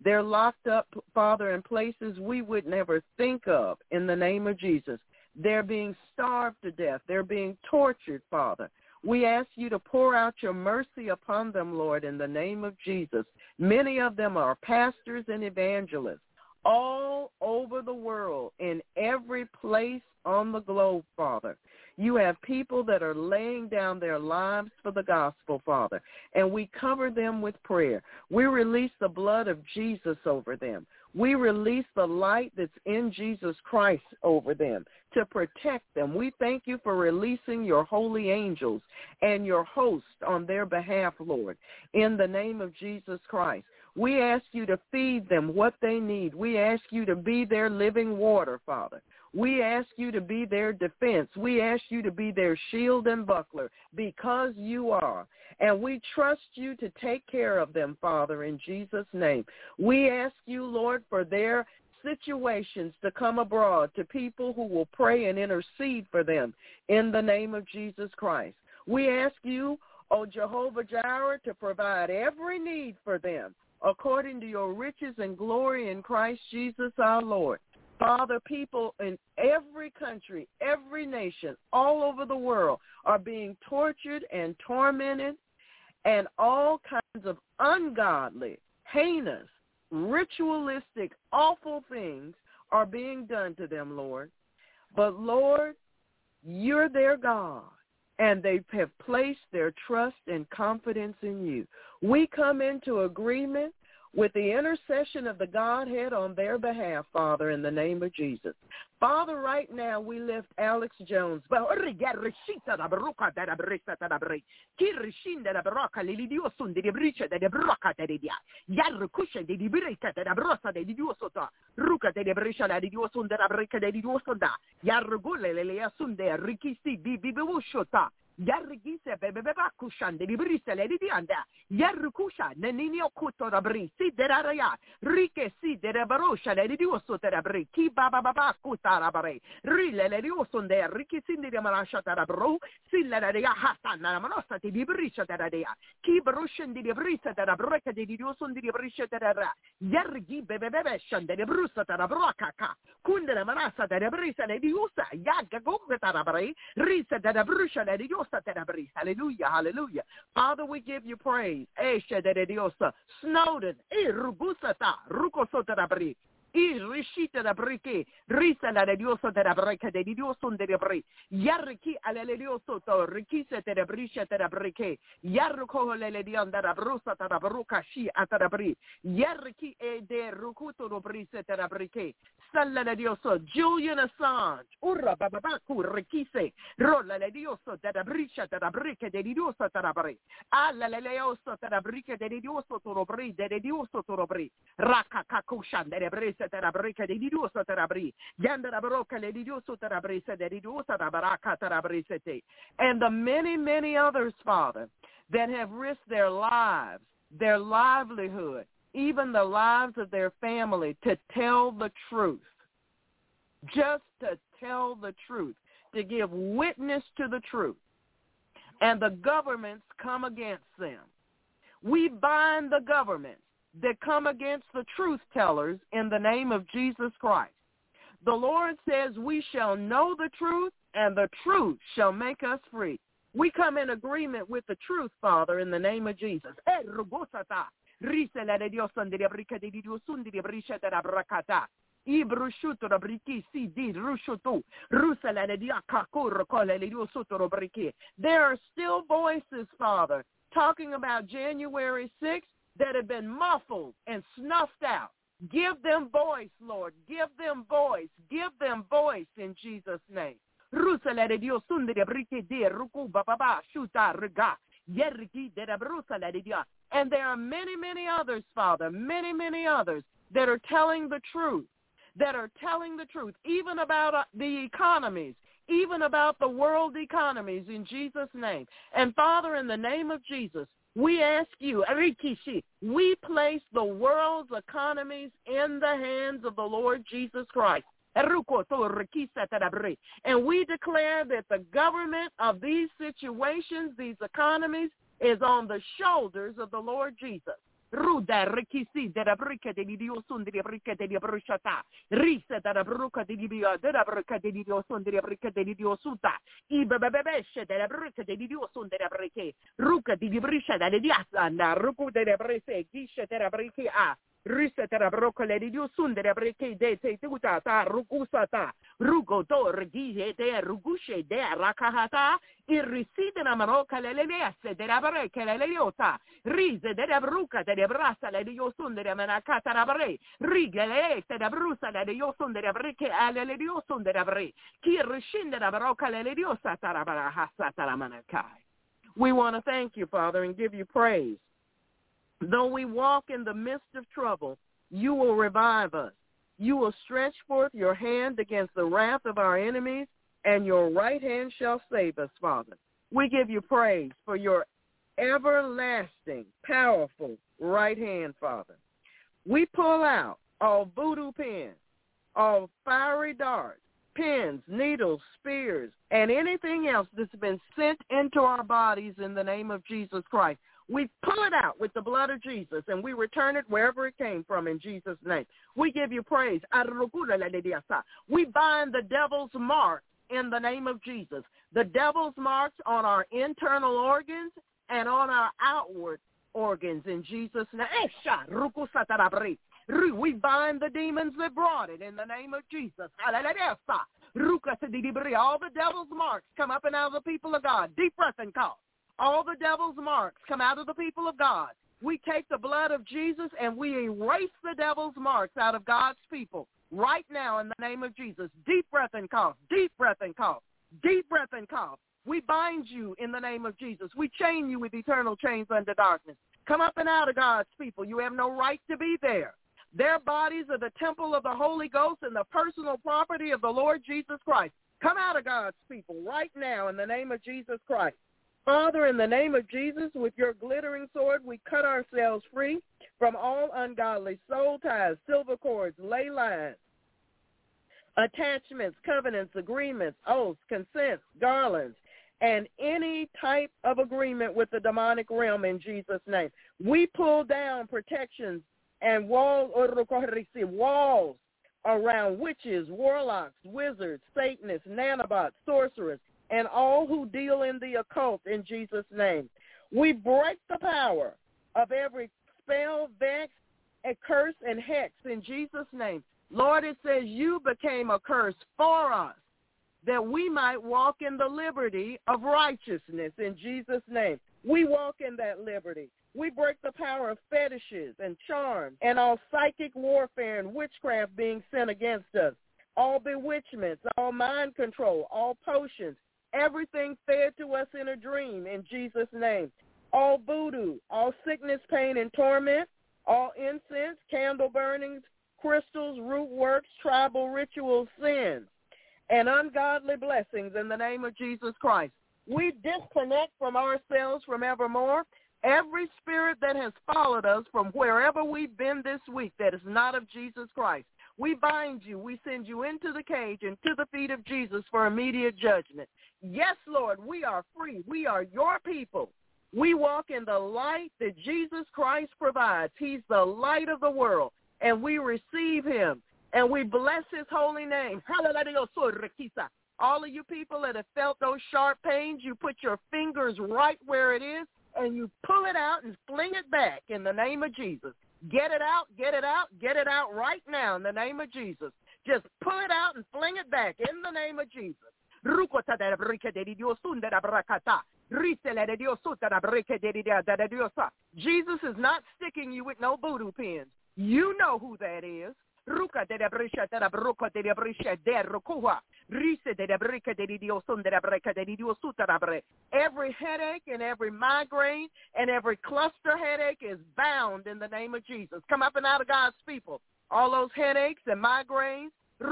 They're locked up, Father, in places we would never think of in the name of Jesus. They're being starved to death. They're being tortured, Father. We ask you to pour out your mercy upon them, Lord, in the name of Jesus. Many of them are pastors and evangelists all over the world, in every place on the globe, Father. You have people that are laying down their lives for the gospel, Father, and we cover them with prayer. We release the blood of Jesus over them. We release the light that's in Jesus Christ over them to protect them. We thank you for releasing your holy angels and your host on their behalf, Lord, in the name of Jesus Christ. We ask you to feed them what they need. We ask you to be their living water, Father. We ask you to be their defense. We ask you to be their shield and buckler, because you are. And we trust you to take care of them, Father, in Jesus' name. We ask you, Lord, for their situations to come abroad to people who will pray and intercede for them in the name of Jesus Christ. We ask you, O Jehovah Jireh, to provide every need for them according to your riches and glory in Christ Jesus our Lord. Father, people in every country, every nation, all over the world are being tortured and tormented, and all kinds of ungodly, heinous, ritualistic, awful things are being done to them, Lord. But, Lord, you're their God, and they have placed their trust and confidence in you. We come into agreement with the intercession of the Godhead on their behalf, Father, in the name of Jesus. Father, right now we lift Alex Jones. Yargise bebeba kushande librisa le dianda yarkusha nenino kutora bri si deraya rike si derabarosha le dioso terabri ki baba baba kutara bare rile le dioso de rike si de marasha terabro si la rea hata na manosa ti librisa teraya ki broshen di librisa terabreka di dioso di librisa terara yargi bebebe shande le brusa terabroka ka kunde manasa terabrisa le diosa yaga goga terabri risa terabrusha le diosa. Hallelujah, hallelujah. Father, we give you praise. Snowden, I rishita da brike, risa la dioso de la breca de dioso de la bre, yarki alelioso to, rikise te da brisha te da brike, yarko le dion da brusa ta da bruca shi atarabri, yarki e de rukuto no brise te da brike, salla la dioso, Julian Assange, urra bababaku, rikise, rolla le dioso da brisha te da brike de dioso te da bre, alla le leoso te da brike de dioso to robri, de dioso to robri, raka kakushan de brise. Terabrica de Diosa Terabri, Yanda Baroka, Lady Dioso Terabrisa, de Diosa Baraka Terabrisete, and the many, many others, Father, that have risked their lives, their livelihood, even the lives of their family to tell the truth, just to tell the truth, to give witness to the truth, and the governments come against them. We bind the governments that come against the truth tellers in the name of Jesus Christ. The Lord says we shall know the truth, and the truth shall make us free. We come in agreement with the truth, Father, in the name of Jesus. There are still voices, Father, talking about January sixth, that have been muffled and snuffed out. Give them voice, Lord. Give them voice. Give them voice in Jesus' name. And there are many, many others, Father, many, many others that are telling the truth, that are telling the truth, even about uh, the economies, even about the world economies in Jesus' name. And Father, in the name of Jesus, we ask you, we place the world's economies in the hands of the Lord Jesus Christ. And we declare that the government of these situations, these economies, is on the shoulders of the Lord Jesus. Ruda rikisi de la brica de diosun de la brica de brushata. Risa de la bruca de dio de la brica de diosun de la brica de diosuta. Ibebebeshe de la brica de diosun de la brique. Ruca di brisha de diasanda. Rucu de la brese. Gisha de la brique a. Risa de la broca de diosun de la brique de te tutata. Rucusata. Rugo tor gige de rugushe de rakahata. Irriside na maroca le lenesse de la breca le leota. Rise de la bruca de la brasa le diosun de la manacata la bre. Riga le de la brusa le diosun de la breque ale le diosun de la bre. Ki rishinde la broca le diosa tarabara hasata la manakai. We want to thank you, Father, and give you praise. Though we walk in the midst of trouble, you will revive us. You will stretch forth your hand against the wrath of our enemies, and your right hand shall save us, Father. We give you praise for your everlasting, powerful right hand, Father. We pull out all voodoo pins, all fiery darts, pins, needles, spears, and anything else that's been sent into our bodies in the name of Jesus Christ. We pull it out with the blood of Jesus, and we return it wherever it came from in Jesus' name. We give you praise. We bind the devil's mark in the name of Jesus. The devil's marks on our internal organs and on our outward organs in Jesus' name. We bind the demons that brought it in the name of Jesus. All the devil's marks come up and out of the people of God. Deep breath and cough. All the devil's marks come out of the people of God. We take the blood of Jesus and we erase the devil's marks out of God's people right now in the name of Jesus. Deep breath and cough. Deep breath and cough. Deep breath and cough. We bind you in the name of Jesus. We chain you with eternal chains under darkness. Come up and out of God's people. You have no right to be there. Their bodies are the temple of the Holy Ghost and the personal property of the Lord Jesus Christ. Come out of God's people right now in the name of Jesus Christ. Father, in the name of Jesus, with your glittering sword, we cut ourselves free from all ungodly soul ties, silver cords, ley lines, attachments, covenants, agreements, oaths, consents, garlands, and any type of agreement with the demonic realm in Jesus' name. We pull down protections and walls, walls around witches, warlocks, wizards, Satanists, nanobots, sorcerers, and all who deal in the occult in Jesus' name. We break the power of every spell, vex, a curse, and hex in Jesus' name. Lord, it says you became a curse for us that we might walk in the liberty of righteousness in Jesus' name. We walk in that liberty. We break the power of fetishes and charms and all psychic warfare and witchcraft being sent against us, all bewitchments, all mind control, all potions, everything fed to us in a dream in Jesus' name. All voodoo, all sickness, pain, and torment, all incense, candle burnings, crystals, root works, tribal rituals, sins, and ungodly blessings in the name of Jesus Christ. We disconnect from ourselves from evermore. Every spirit that has followed us from wherever we've been this week that is not of Jesus Christ, we bind you. We send you into the cage and to the feet of Jesus for immediate judgment. Yes, Lord, we are free. We are your people. We walk in the light that Jesus Christ provides. He's the light of the world, and we receive him, and we bless his holy name. All of you people that have felt those sharp pains, you put your fingers right where it is, and you pull it out and fling it back in the name of Jesus. Get it out, get it out, get it out right now in the name of Jesus. Just pull it out and fling it back in the name of Jesus. Jesus is not sticking you with no voodoo pins. You know who that is. Every headache and every migraine and every cluster headache is bound in the name of Jesus. Come up and out of God's people. All those headaches and migraines.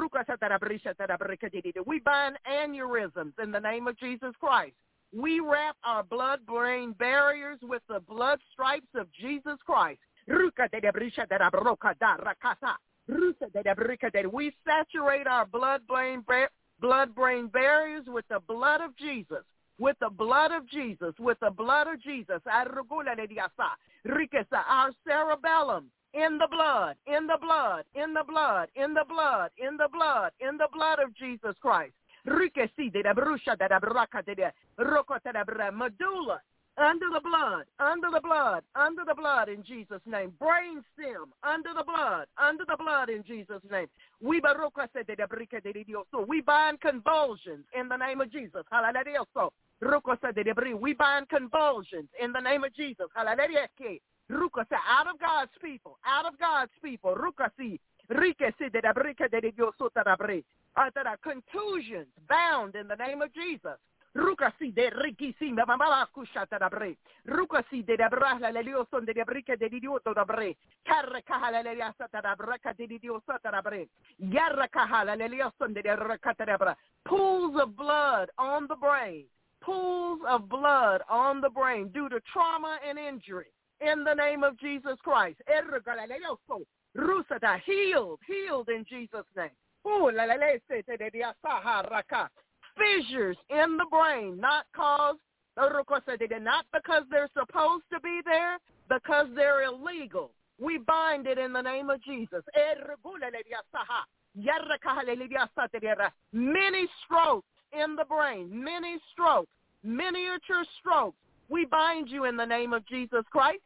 We bind aneurysms in the name of Jesus Christ. We wrap our blood-brain barriers with the blood stripes of Jesus Christ. We saturate our blood-brain blood-brain barriers with the blood of Jesus, with the blood of Jesus, with the blood of Jesus. Rikasa, our cerebellum, in the blood, in the blood, in the blood, in the blood, in the blood, in the blood of Jesus Christ. Rikasi de brusha de braka de rokota de medulla, under the blood, under the blood, under the blood in Jesus' name. Brain stem, under the blood, under the blood in Jesus' name. We bind convulsions in the name of Jesus. We bind convulsions in the name of Jesus. Out of God's people, out of God's people. Contusions bound in the name of Jesus. Rukasi de rikisi mama kushata da bre. Rukasi de brahla lelio son de brika de idioto da bre. Carra kahala lelia sata da braka de idioto da bre. Yarra kahala lelio son de rakata da bra. Pools of blood on the brain. Pools of blood on the brain due to trauma and injury. In the name of Jesus Christ. Ergala lelio so. Rusata healed, healed in Jesus' name. Ooh la la le se te de asaha raka. Fissures in the brain, not caused, not because they're supposed to be there, because they're illegal. We bind it in the name of Jesus. Many strokes in the brain, many strokes, miniature strokes. We bind you in the name of Jesus Christ.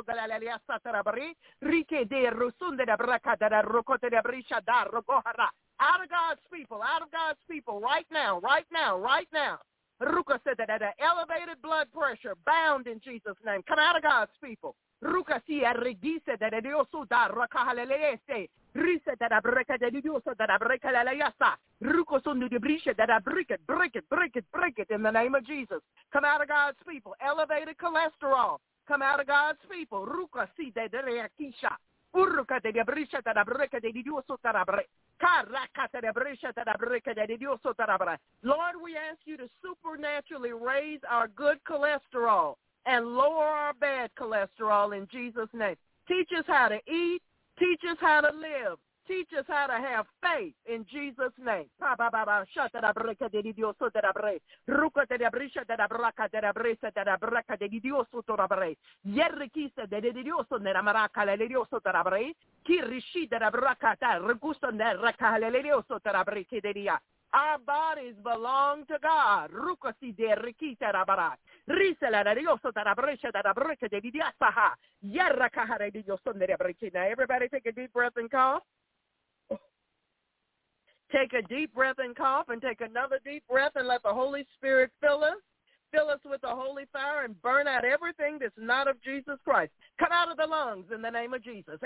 Out of God's people, out of God's people, right now, right now, right now. Ruka said that at elevated blood pressure, bound in Jesus' name. Come out of God's people. Ruka si arregise that it also da rakahalelese. Rise that I break it, that it also that I break it, Ruko sundu de brisha that I break it, break it, break it, break it in the name of Jesus. Come out of God's people. Elevated cholesterol. Come out of God's people. Ruka si de reakisha. Urruka de brisha that I break it, that it also that I break. Lord, we ask you to supernaturally raise our good cholesterol and lower our bad cholesterol in Jesus' name. Teach us how to eat. Teach us how to live. Teach us how to have faith in Jesus' name. Our bodies belong to God. Now everybody take a deep breath and cough. Take a deep breath and cough, and take another deep breath and let the Holy Spirit fill us. Fill us with the holy fire and burn out everything that's not of Jesus Christ. Come out of the lungs in the name of Jesus.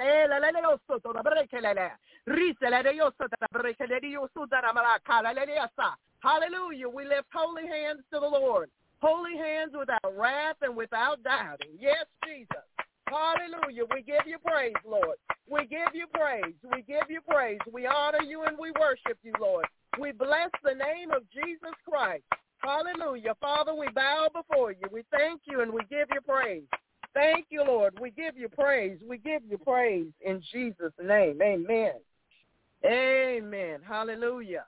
Hallelujah. We lift holy hands to the Lord. Holy hands without wrath and without doubting. Yes, Jesus. Hallelujah. We give you praise, Lord. We give you praise. We give you praise. We honor you and we worship you, Lord. We bless the name of Jesus Christ. Hallelujah. Father, we bow before you. We thank you and we give you praise. Thank you, Lord. We give you praise. We give you praise in Jesus' name. Amen. Amen. Hallelujah.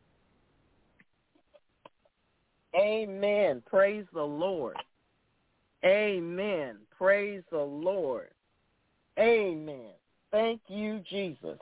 Amen. Praise the Lord. Amen. Praise the Lord. Amen. Thank you, Jesus.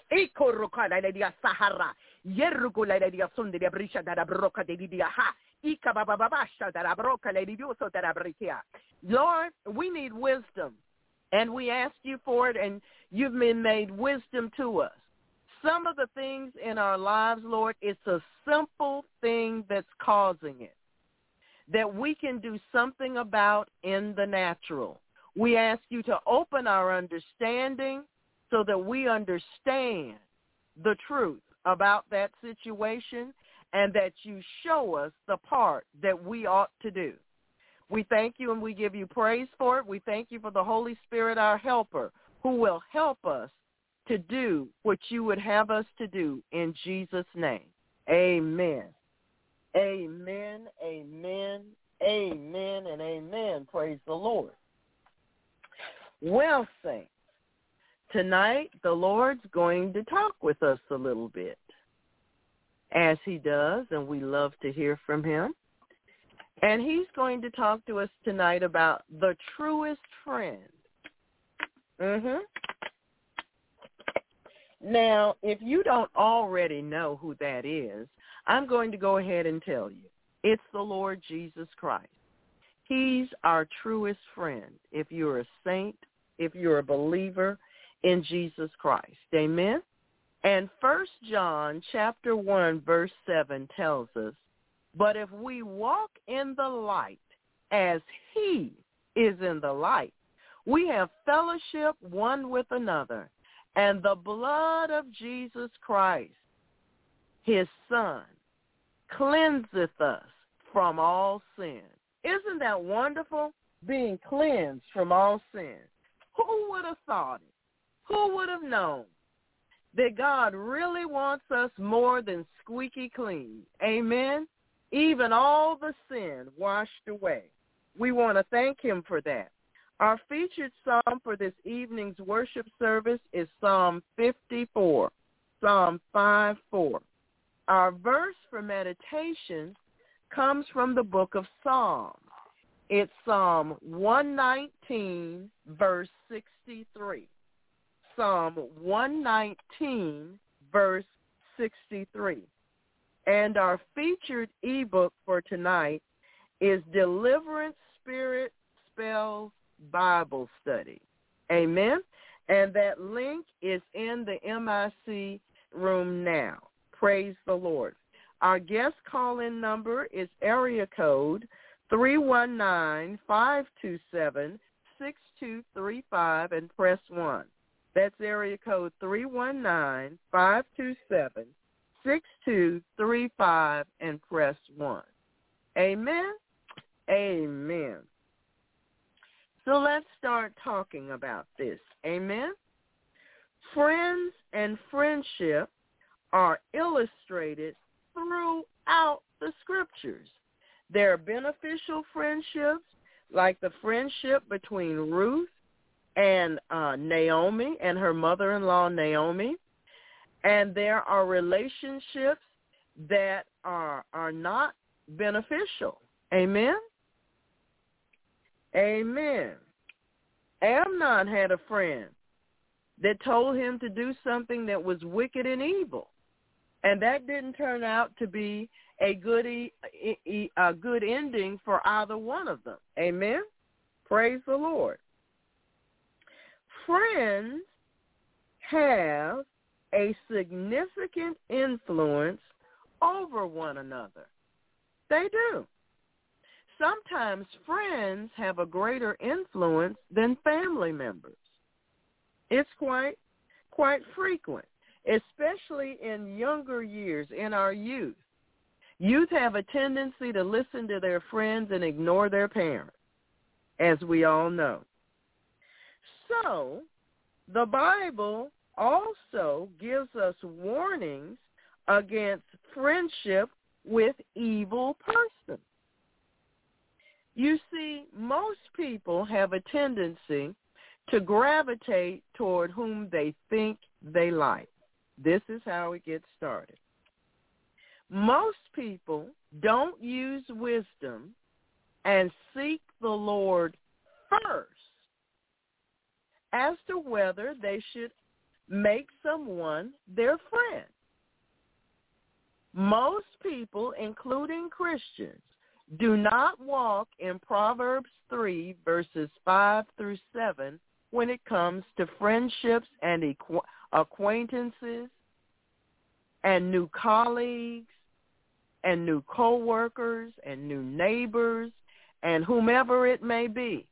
Lord, we need wisdom, and we ask you for it, and you've been made wisdom to us. Some of the things in our lives, Lord, it's a simple thing that's causing it, that we can do something about in the natural. We ask you to open our understanding so that we understand the truth about that situation and that you show us the part that we ought to do. We thank you and we give you praise for it. We thank you for the Holy Spirit, our helper, who will help us to do what you would have us to do in Jesus' name. Amen. Amen, amen, amen, and amen. Praise the Lord. Well, saints, tonight the Lord's going to talk with us a little bit, as he does, and we love to hear from him. And he's going to talk to us tonight about the truest friend Mhm. Now, if you don't already know who that is, I'm going to go ahead and tell you. It's the Lord Jesus Christ. He's our truest friend if you're a saint, if you're a believer in Jesus Christ. Amen? And First John chapter one, verse seven tells us, but if we walk in the light as he is in the light, we have fellowship one with another, and the blood of Jesus Christ, his Son, cleanseth us from all sin. Isn't that wonderful? Being cleansed from all sin. Who would have thought it? Who would have known that God really wants us more than squeaky clean? Amen? Even all the sin washed away. We want to thank him for that. Our featured psalm for this evening's worship service is Psalm fifty-four, Psalm five four. Our verse for meditation comes from the book of Psalms. It's Psalm one nineteen, verse sixty-three. Psalm one nineteen, verse sixty-three. And our featured ebook for tonight is Deliverance Spirit Spells Bible Study. Amen? And that link is in the M I C room now. Praise the Lord. Our guest call-in number is area code three one nine, five two seven, six two three five and press one. That's area code three one nine, five two seven, six two three five and press one. Amen? Amen. So let's start talking about this. Amen? Friends and friendship are illustrated throughout the scriptures. There are beneficial friendships, like the friendship between Ruth and uh, Naomi and her mother-in-law Naomi. And there are relationships that are are not beneficial. Amen? Amen. Amnon had a friend that told him to do something that was wicked and evil. And that didn't turn out to be a good, a good ending for either one of them. Amen? Praise the Lord. Friends have a significant influence over one another. They do. Sometimes friends have a greater influence than family members. It's quite, quite frequent, especially in younger years, in our youth. Youth have a tendency to listen to their friends and ignore their parents, as we all know. So, the Bible also gives us warnings against friendship with evil persons. You see, most people have a tendency to gravitate toward whom they think they like. This is how it gets started. Most people don't use wisdom and seek the Lord first as to whether they should make someone their friend. Most people, including Christians, do not walk in Proverbs three, verses five through seven, when it comes to friendships and equ- acquaintances and new colleagues and new co-workers and new neighbors and whomever it may be.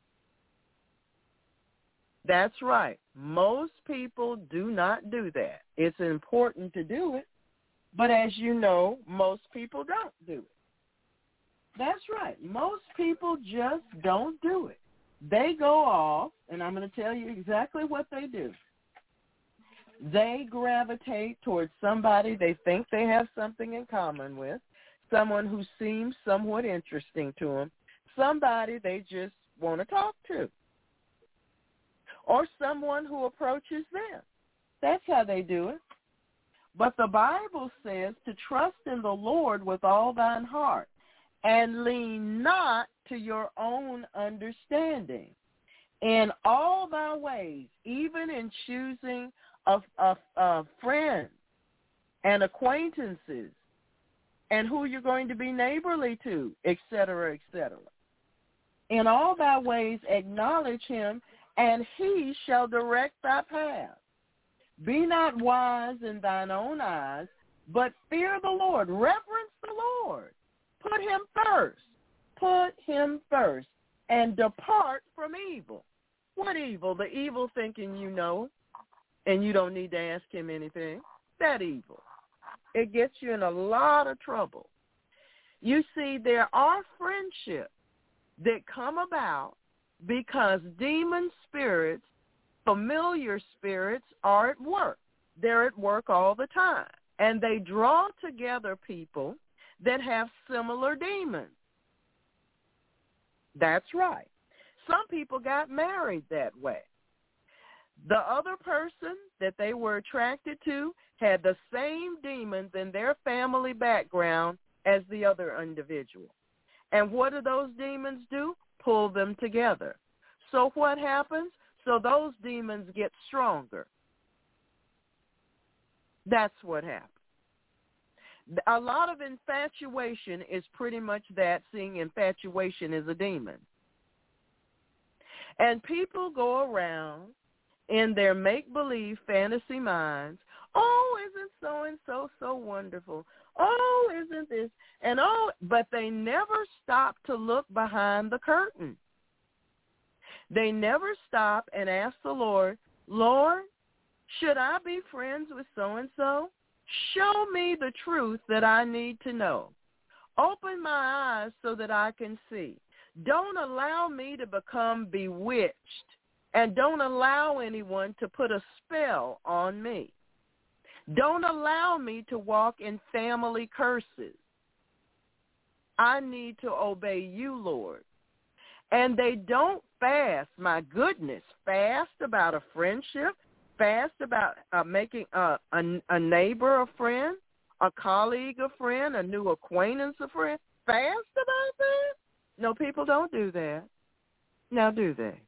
That's right. Most people do not do that. It's important to do it, but as you know, most people don't do it. That's right. Most people just don't do it. They go off, and I'm going to tell you exactly what they do. They gravitate towards somebody they think they have something in common with, someone who seems somewhat interesting to them, somebody they just want to talk to, or someone who approaches them. That's how they do it. But the Bible says to trust in the Lord with all thine heart and lean not to your own understanding. in all thy ways, even in choosing a, a, a friend and acquaintances and who you're going to be neighborly to, et cetera, et cetera. In all thy ways acknowledge him, and he shall direct thy path. Be not wise in thine own eyes, but fear the Lord. Reverence the Lord. Put him first. Put him first. And depart from evil. What evil? The evil thinking you know, and you don't need to ask him anything. That evil. It gets you in a lot of trouble. You see, there are friendships that come about because demon spirits, familiar spirits, are at work. They're at work all the time. And they draw together people that have similar demons. That's right. Some people got married that way. The other person that they were attracted to had the same demons in their family background as the other individual. And what do those demons do? Pull them together. So what happens? So those demons get stronger. That's what happens. A lot of infatuation is pretty much that, seeing infatuation as a demon. And people go around in their make-believe fantasy minds, oh, isn't so-and-so so wonderful? Oh, isn't this? And oh, but they never stop to look behind the curtain. They never stop and ask the Lord, Lord, should I be friends with so-and-so? Show me the truth that I need to know. Open my eyes so that I can see. Don't allow me to become bewitched, and don't allow anyone to put a spell on me. Don't allow me to walk in family curses. I need to obey you, Lord. And they don't fast, my goodness, fast about a friendship, fast about uh, making a, a, a neighbor a friend, a colleague a friend, a new acquaintance a friend. Fast about that? No, people don't do that. Now, do they?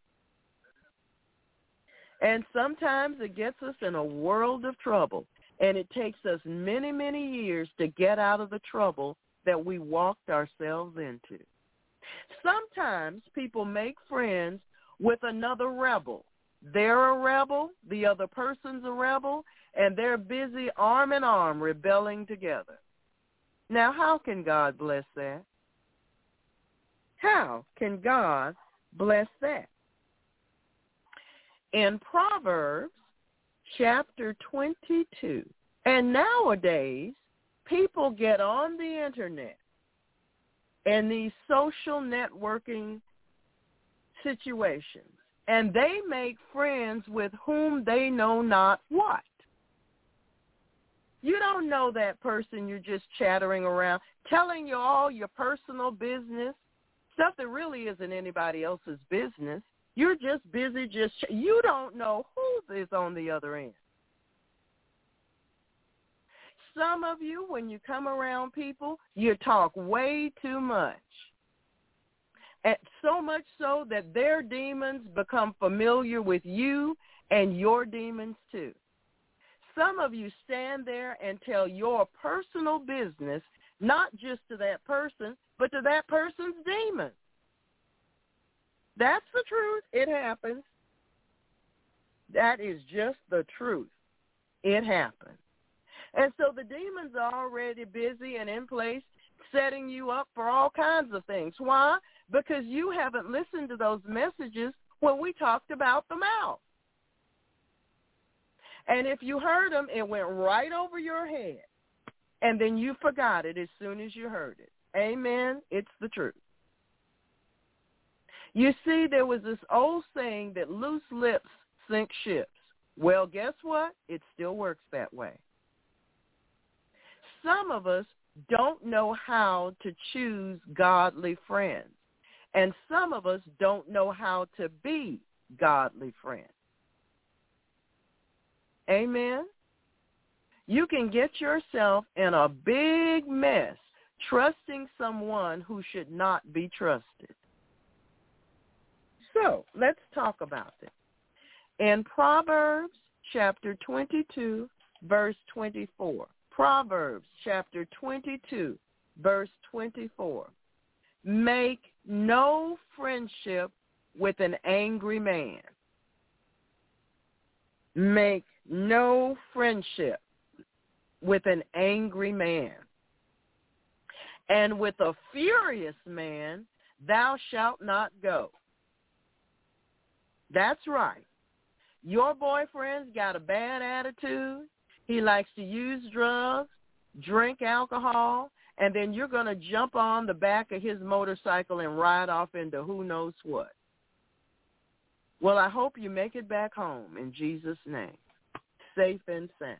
And sometimes it gets us in a world of trouble, and it takes us many, many years to get out of the trouble that we walked ourselves into. Sometimes people make friends with another rebel. They're a rebel, the other person's a rebel, and they're busy arm in arm rebelling together. Now, how can God bless that? How can God bless that? In Proverbs chapter twenty-two, and nowadays people get on the internet and these social networking situations, and they make friends with whom they know not what. You don't know that person. You're just chattering around, telling you all your personal business, stuff that really isn't anybody else's business. You're just busy just, ch- you don't know who is on the other end. Some of you, when you come around people, you talk way too much. And so much so that their demons become familiar with you and your demons too. Some of you stand there and tell your personal business, not just to that person, but to that person's demon. That's the truth. It happens. That is just the truth. It happens. And so the demons are already busy and in place setting you up for all kinds of things. Why? Because you haven't listened to those messages when we talked about them out. And if you heard them, it went right over your head. And then you forgot it as soon as you heard it. Amen? It's the truth. You see, there was this old saying that loose lips sink ships. Well, guess what? It still works that way. Some of us don't know how to choose godly friends, and some of us don't know how to be godly friends. Amen? You can get yourself in a big mess trusting someone who should not be trusted. So let's talk about it. In Proverbs chapter twenty-two, verse twenty-four. Proverbs chapter twenty-two, verse twenty-four. Make no friendship with an angry man. Make no friendship with an angry man. And with a furious man thou shalt not go. That's right. Your boyfriend's got a bad attitude. He likes to use drugs, drink alcohol, and then you're going to jump on the back of his motorcycle and ride off into who knows what. Well, I hope you make it back home in Jesus' name, safe and sound.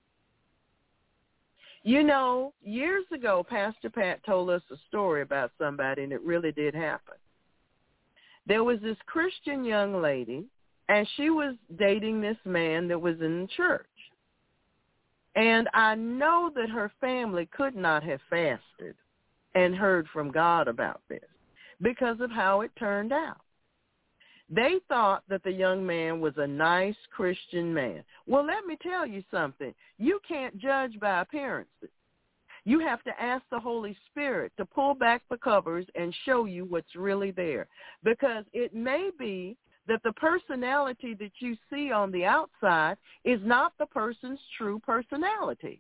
You know, years ago, Pastor Pat told us a story about somebody, and it really did happen. There was this Christian young lady, and she was dating this man that was in the church. And I know that her family could not have fasted and heard from God about this because of how it turned out. They thought that the young man was a nice Christian man. Well, let me tell you something. You can't judge by appearances. You have to ask the Holy Spirit to pull back the covers and show you what's really there. Because it may be that the personality that you see on the outside is not the person's true personality.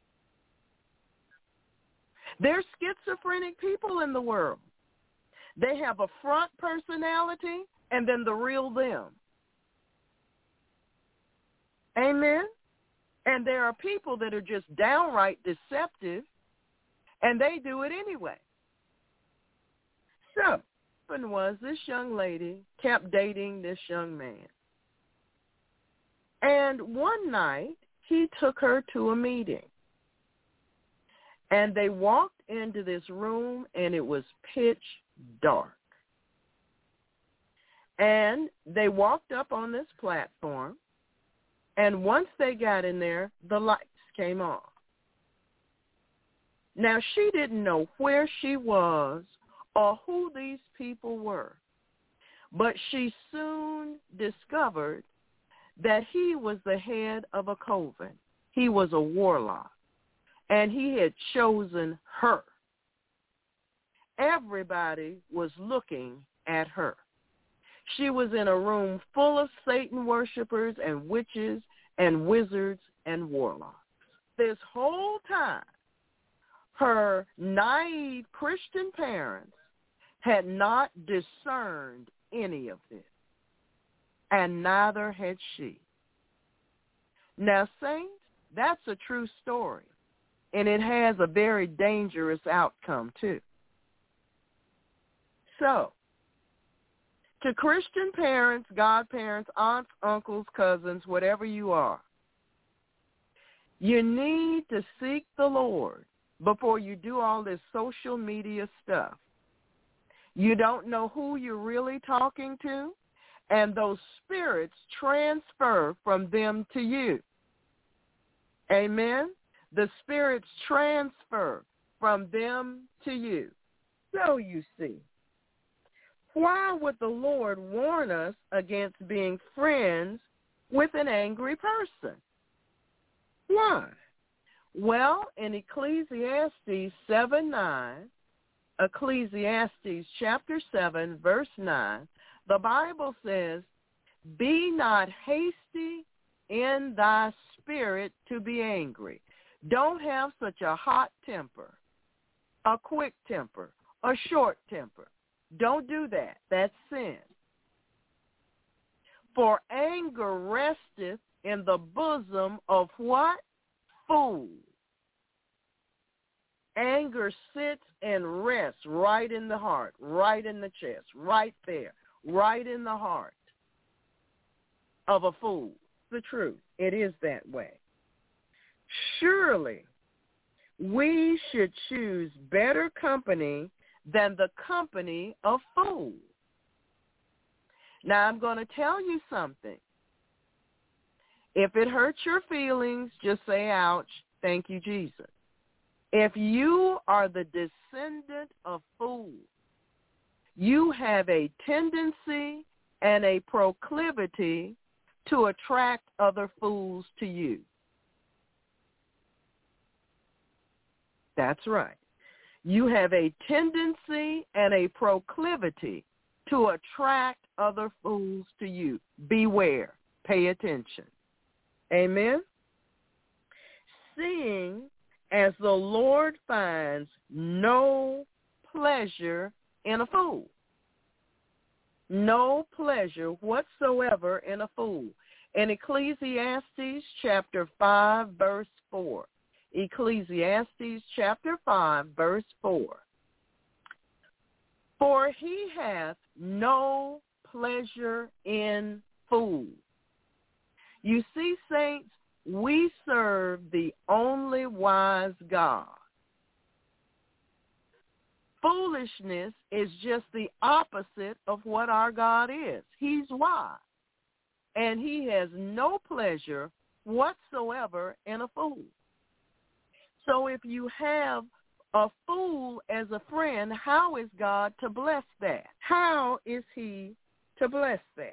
There's schizophrenic people in the world. They have a front personality and then the real them. Amen? And there are people that are just downright deceptive, and they do it anyway. So, what happened was this young lady kept dating this young man. And one night, he took her to a meeting. And they walked into this room, and it was pitch dark. And they walked up on this platform, and once they got in there, the lights came on. Now, she didn't know where she was or who these people were, but she soon discovered that he was the head of a coven. He was a warlock, and he had chosen her. Everybody was looking at her. She was in a room full of Satan worshipers and witches and wizards and warlocks. This whole time, her naive Christian parents had not discerned any of this, and neither had she. Now, saints, that's a true story, and it has a very dangerous outcome, too. So, to Christian parents, godparents, aunts, uncles, cousins, whatever you are, you need to seek the Lord before you do all this social media stuff. You don't know who you're really talking to, and those spirits transfer from them to you. Amen? The spirits transfer from them to you. So you see, why would the Lord warn us against being friends with an angry person? Why? Well, in Ecclesiastes seven nine, Ecclesiastes chapter seven, verse nine, the Bible says, "Be not hasty in thy spirit to be angry." Don't have such a hot temper, a quick temper, a short temper. Don't do that. That's sin. For anger resteth in the bosom of what? Fools. Anger sits and rests right in the heart, right in the chest, right there, right in the heart of a fool. The truth. It is that way. Surely we should choose better company than the company of fools. Now, I'm going to tell you something. If it hurts your feelings, just say, ouch, thank you, Jesus. If you are the descendant of fools, you have a tendency and a proclivity to attract other fools to you. That's right. You have a tendency and a proclivity to attract other fools to you. Beware. Pay attention. Amen? Seeing as the Lord finds no pleasure in a fool. No pleasure whatsoever in a fool. In Ecclesiastes chapter five, verse four. Ecclesiastes chapter five, verse four. For he hath no pleasure in fools. You see, saints, we serve the only wise God. Foolishness is just the opposite of what our God is. He's wise, and he has no pleasure whatsoever in a fool. So if you have a fool as a friend, how is God to bless that? How is he to bless that?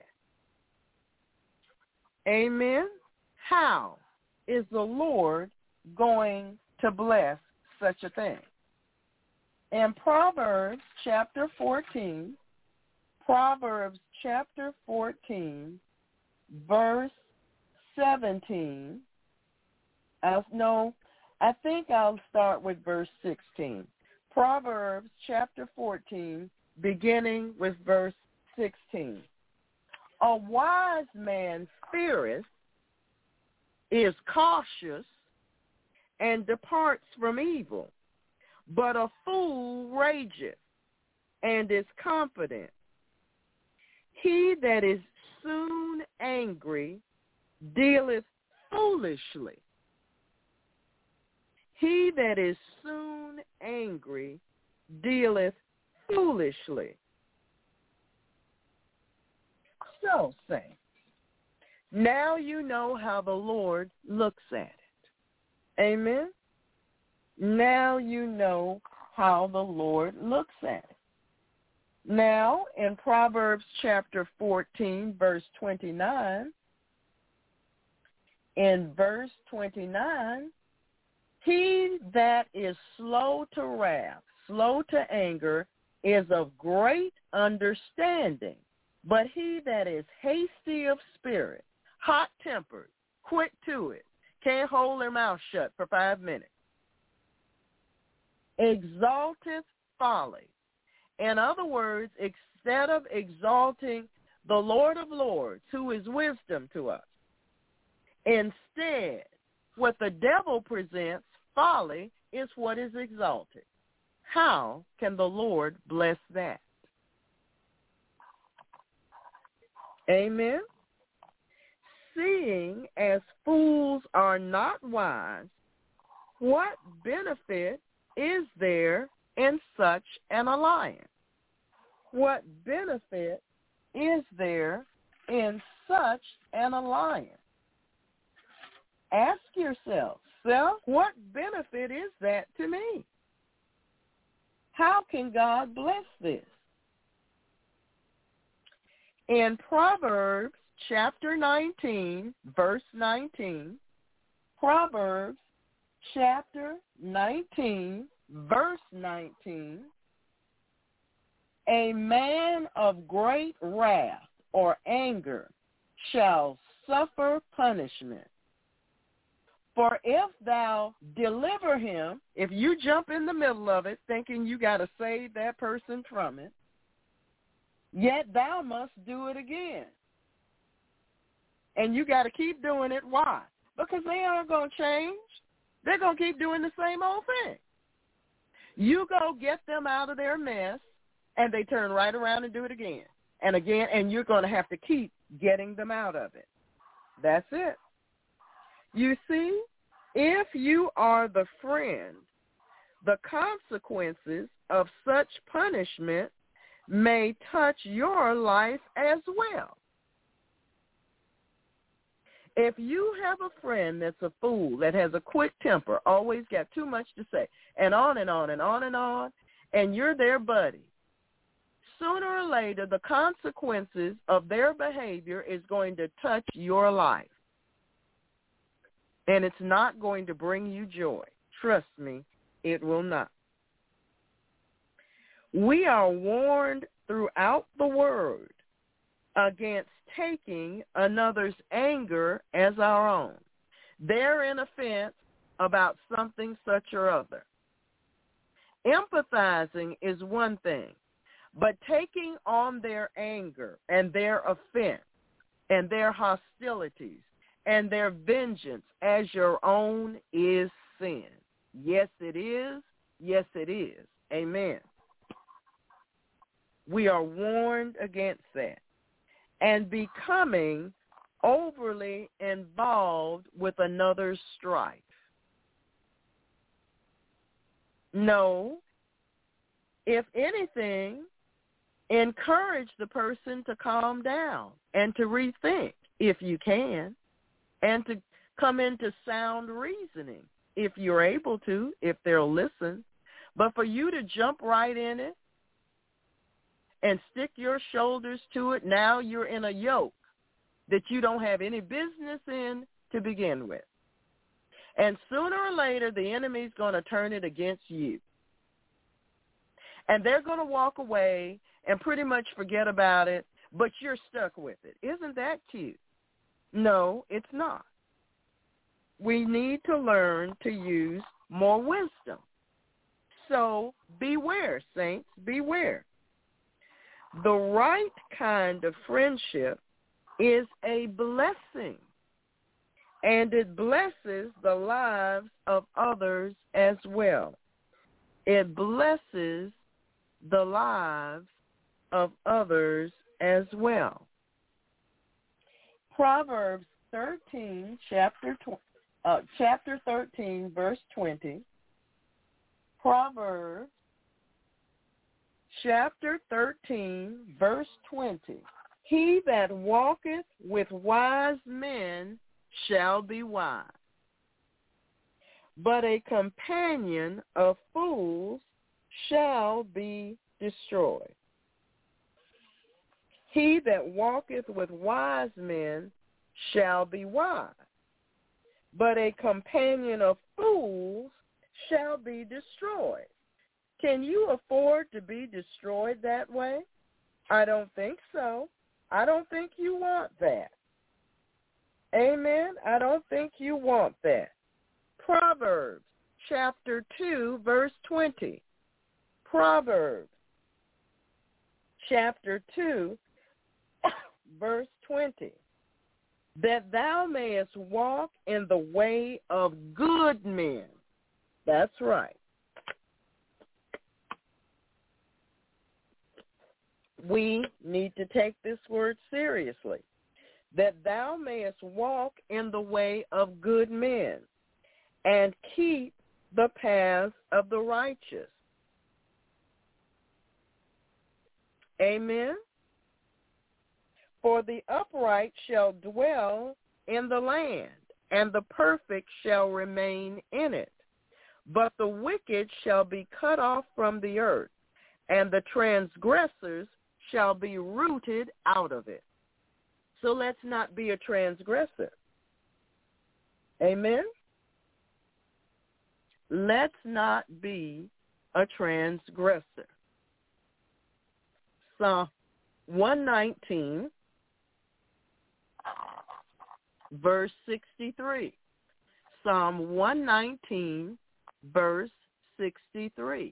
Amen? How is the Lord going to bless such a thing? In Proverbs chapter fourteen, Proverbs chapter fourteen, verse seventeen, I no, I think I'll start with verse sixteen. Proverbs chapter fourteen, beginning with verse sixteen. A wise man feareth, is cautious, and departs from evil. But a fool rageth, and is confident. He that is soon angry dealeth foolishly. He that is soon angry dealeth foolishly. So, saints, now you know how the Lord looks at it. Amen? Now you know how the Lord looks at it. Now, in Proverbs chapter fourteen, verse twenty-nine, in verse twenty-nine, he that is slow to wrath, slow to anger, is of great understanding. But he that is hasty of spirit, hot-tempered, quick to it, can't hold their mouth shut for five minutes, exalteth folly. In other words, instead of exalting the Lord of Lords, who is wisdom to us, instead, what the devil presents, folly, is what is exalted. How can the Lord bless that? Amen. Seeing as fools are not wise, what benefit is there in such an alliance? What benefit is there in such an alliance? Ask yourself, self, what benefit is that to me? How can God bless this? In Proverbs chapter nineteen, verse nineteen, Proverbs chapter nineteen, verse nineteen, a man of great wrath or anger shall suffer punishment. For if thou deliver him, if you jump in the middle of it thinking you got to save that person from it, yet thou must do it again. And you got to keep doing it. Why? Because they aren't going to change. They're going to keep doing the same old thing. You go get them out of their mess, and they turn right around and do it again and again, and you're going to have to keep getting them out of it. That's it. You see, if you are the friend, the consequences of such punishment may touch your life as well. If you have a friend that's a fool, that has a quick temper, always got too much to say, and on and on and on and on, and you're their buddy, sooner or later, the consequences of their behavior is going to touch your life. And it's not going to bring you joy. Trust me, it will not. We are warned throughout the word against taking another's anger as our own. They're in offense about something such or other. Empathizing is one thing, but taking on their anger and their offense and their hostilities and their vengeance as your own is sin. Yes, it is. Yes, it is. Amen. We are warned against that. And becoming overly involved with another's strife. No, if anything, encourage the person to calm down and to rethink if you can, and to come into sound reasoning if you're able to, if they'll listen. But for you to jump right in it and stick your shoulders to it, now you're in a yoke that you don't have any business in to begin with. And sooner or later, the enemy's going to turn it against you. And they're going to walk away and pretty much forget about it, but you're stuck with it. Isn't that cute? No, it's not. We need to learn to use more wisdom. So beware, saints, beware. The right kind of friendship is a blessing, and it blesses the lives of others as well. It blesses the lives of others as well. Proverbs thirteen, chapter tw- uh, chapter thirteen, verse twenty. Proverbs chapter thirteen, verse twenty. He that walketh with wise men shall be wise, but a companion of fools shall be destroyed. He that walketh with wise men shall be wise, but a companion of fools shall be destroyed. Can you afford to be destroyed that way? I don't think so. I don't think you want that. Amen? I don't think you want that. Proverbs chapter two, verse twenty. Proverbs chapter two, verse twenty. That thou mayest walk in the way of good men. That's right. We need to take this word seriously. That thou mayest walk in the way of good men and keep the paths of the righteous. Amen. For the upright shall dwell in the land, and the perfect shall remain in it. But the wicked shall be cut off from the earth, and the transgressors shall be rooted out of it. So let's not be a transgressor. Amen? Let's not be a transgressor. Psalm one nineteen, verse sixty-three. Psalm one nineteen, verse sixty-three.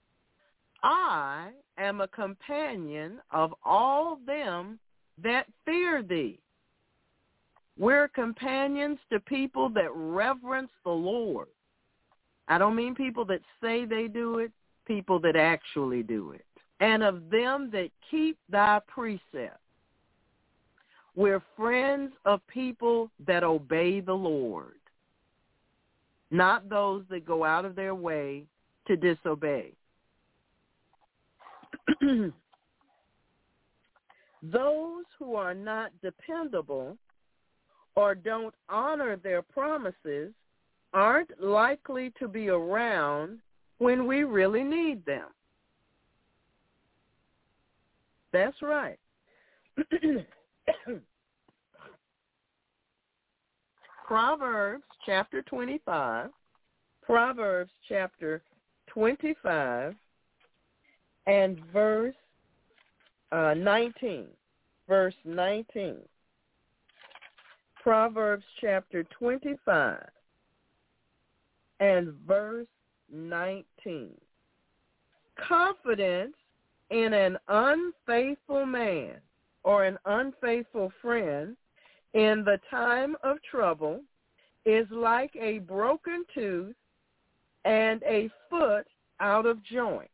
I am a companion of all them that fear thee. We're companions to people that reverence the Lord. I don't mean people that say they do it, people that actually do it. And of them that keep thy precepts. We're friends of people that obey the Lord, not those that go out of their way to disobey. Those who are not dependable or don't honor their promises aren't likely to be around when we really need them. That's right. Proverbs chapter twenty-five, Proverbs chapter twenty-five and verse uh, nineteen, verse nineteen. Proverbs chapter twenty-five and verse nineteen. Confidence in an unfaithful man or an unfaithful friend in the time of trouble is like a broken tooth and a foot out of joint.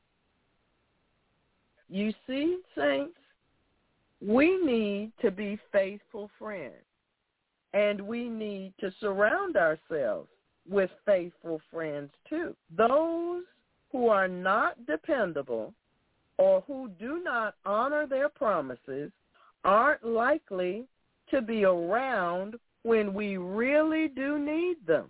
You see, saints, we need to be faithful friends, and we need to surround ourselves with faithful friends too. Those who are not dependable or who do not honor their promises aren't likely to be around when we really do need them.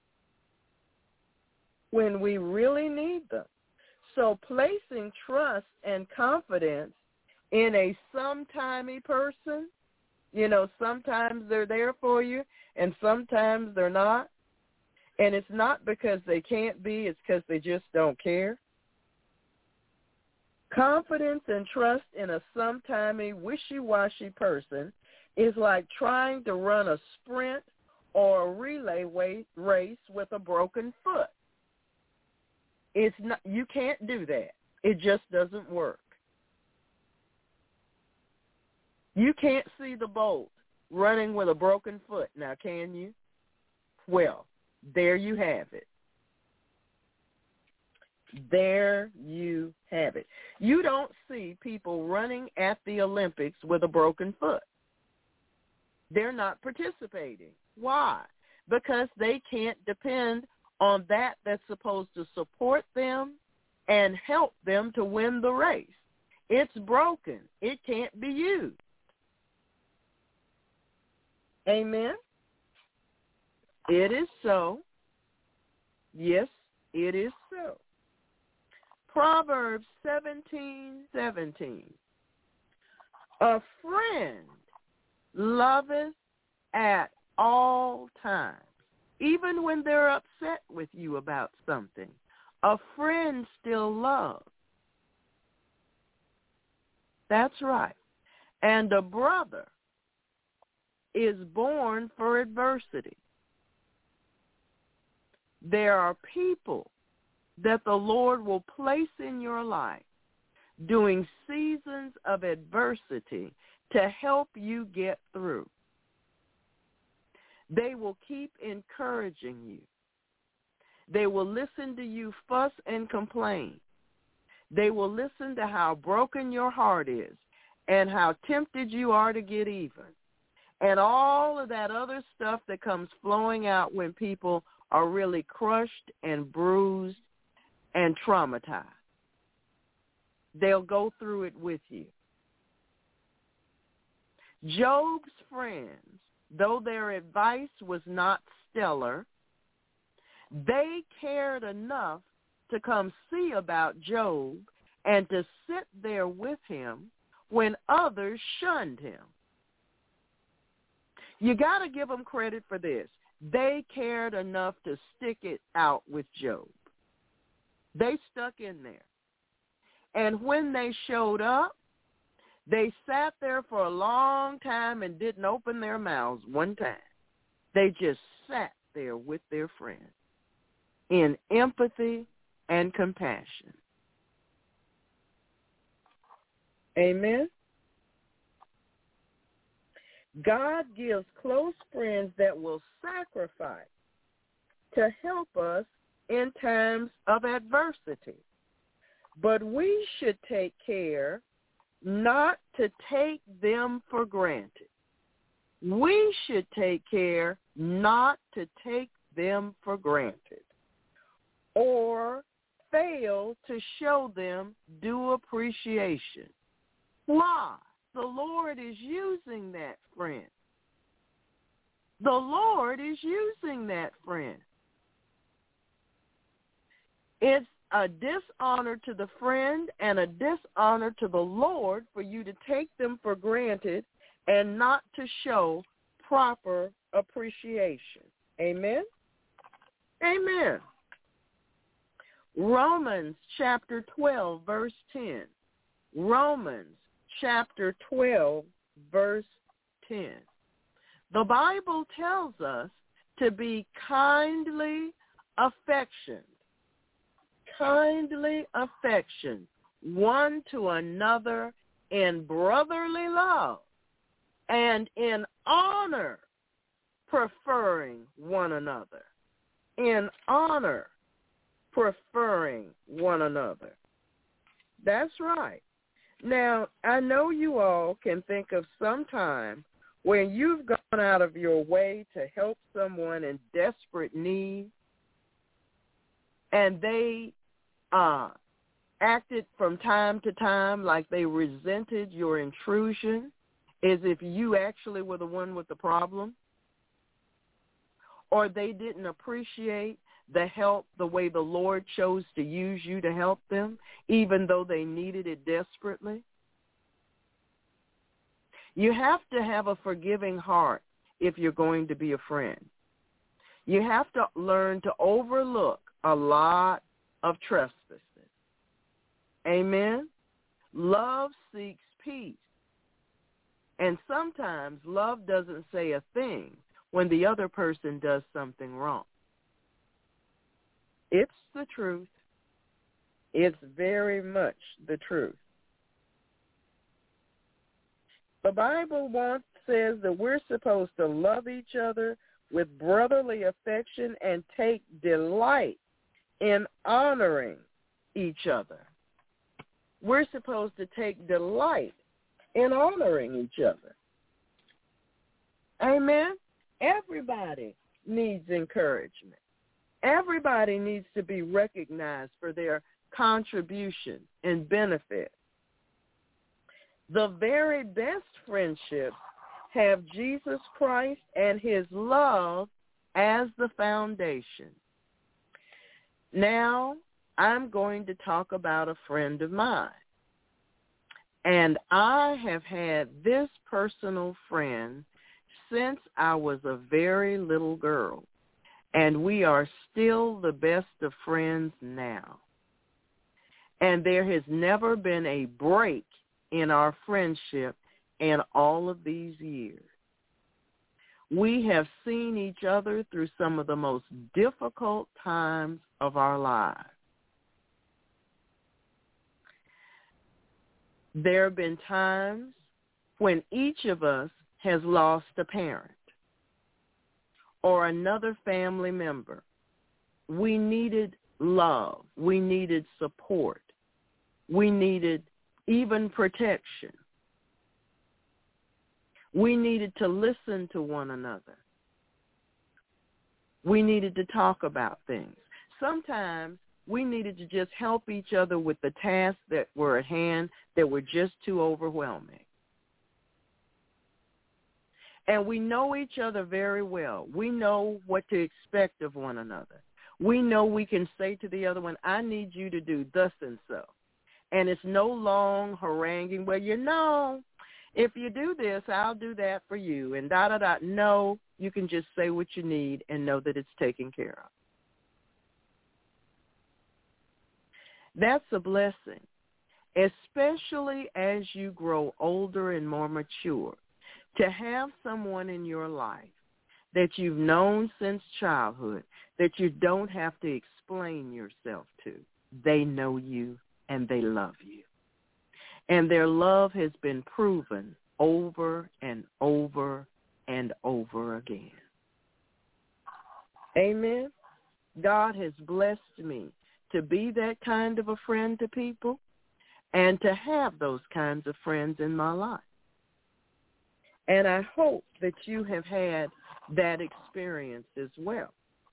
When we really need them. So placing trust and confidence in a sometimey person, you know, sometimes they're there for you and sometimes they're not. And it's not because they can't be, it's because they just don't care. Confidence and trust in a sometimey, wishy-washy person is like trying to run a sprint or a relay race with a broken foot. It's not, you can't do that. It just doesn't work. You can't see the Bolt running with a broken foot. Now, can you? Well, there you have it. There you have it. You don't see people running at the Olympics with a broken foot. They're not participating. Why? Because they can't depend on that that's supposed to support them and help them to win the race. It's broken. It can't be used. Amen? It is so. Yes, it is so. Proverbs seventeen seventeen. A friend loveth at all times, even when they're upset with you about something. A friend still loves. That's right. And a brother is born for adversity. There are people that the Lord will place in your life during seasons of adversity to help you get through. They will keep encouraging you. They will listen to you fuss and complain. They will listen to how broken your heart is and how tempted you are to get even, and all of that other stuff that comes flowing out when people are really crushed and bruised and traumatized. They'll go through it with you. Job's friends, though their advice was not stellar, they cared enough to come see about Job and to sit there with him when others shunned him. You got to give them credit for this. They cared enough to stick it out with Job. They stuck in there. And when they showed up, they sat there for a long time and didn't open their mouths one time. They just sat there with their friend in empathy and compassion. Amen? God gives close friends that will sacrifice to help us in times of adversity. But we should take care not to take them for granted. We should take care not to take them for granted or fail to show them due appreciation. Why? The Lord is using that friend. The Lord is using that friend. It's a dishonor to the friend and a dishonor to the Lord for you to take them for granted and not to show proper appreciation. Amen? Amen. Romans chapter twelve, verse ten. Romans chapter twelve, verse ten. The Bible tells us to be kindly affectioned, kindly affection one to another in brotherly love and in honor, preferring one another. In honor, preferring one another. That's right. Now, I know you all can think of some time when you've gone out of your way to help someone in desperate need, and they uh, acted from time to time like they resented your intrusion, as if you actually were the one with the problem, or they didn't appreciate the help the way the Lord chose to use you to help them, even though they needed it desperately. You have to have a forgiving heart if you're going to be a friend. You have to learn to overlook a lot of trespasses. Amen? Love seeks peace. And sometimes love doesn't say a thing when the other person does something wrong. It's the truth. It's very much the truth. The Bible wants, says that we're supposed to love each other with brotherly affection and take delight in honoring each other. We're supposed to take delight in honoring each other. Amen? Everybody needs encouragement. Everybody needs to be recognized for their contribution and benefit. The very best friendships have Jesus Christ and his love as the foundation. Now, I'm going to talk about a friend of mine. And I have had this personal friend since I was a very little girl. And we are still the best of friends now. And there has never been a break in our friendship in all of these years. We have seen each other through some of the most difficult times of our lives. There have been times when each of us has lost a parent or another family member. We needed love. We needed support. We needed even protection. We needed to listen to one another. We needed to talk about things. Sometimes we needed to just help each other with the tasks that were at hand that were just too overwhelming. And we know each other very well. We know what to expect of one another. We know we can say to the other one, I need you to do thus and so. And it's no long haranguing, well, you know, if you do this, I'll do that for you, and da-da-da. No, you can just say what you need and know that it's taken care of. That's a blessing, especially as you grow older and more mature, to have someone in your life that you've known since childhood that you don't have to explain yourself to. They know you and they love you. And their love has been proven over and over and over again. Amen. God has blessed me to be that kind of a friend to people and to have those kinds of friends in my life. And I hope that you have had that experience as well.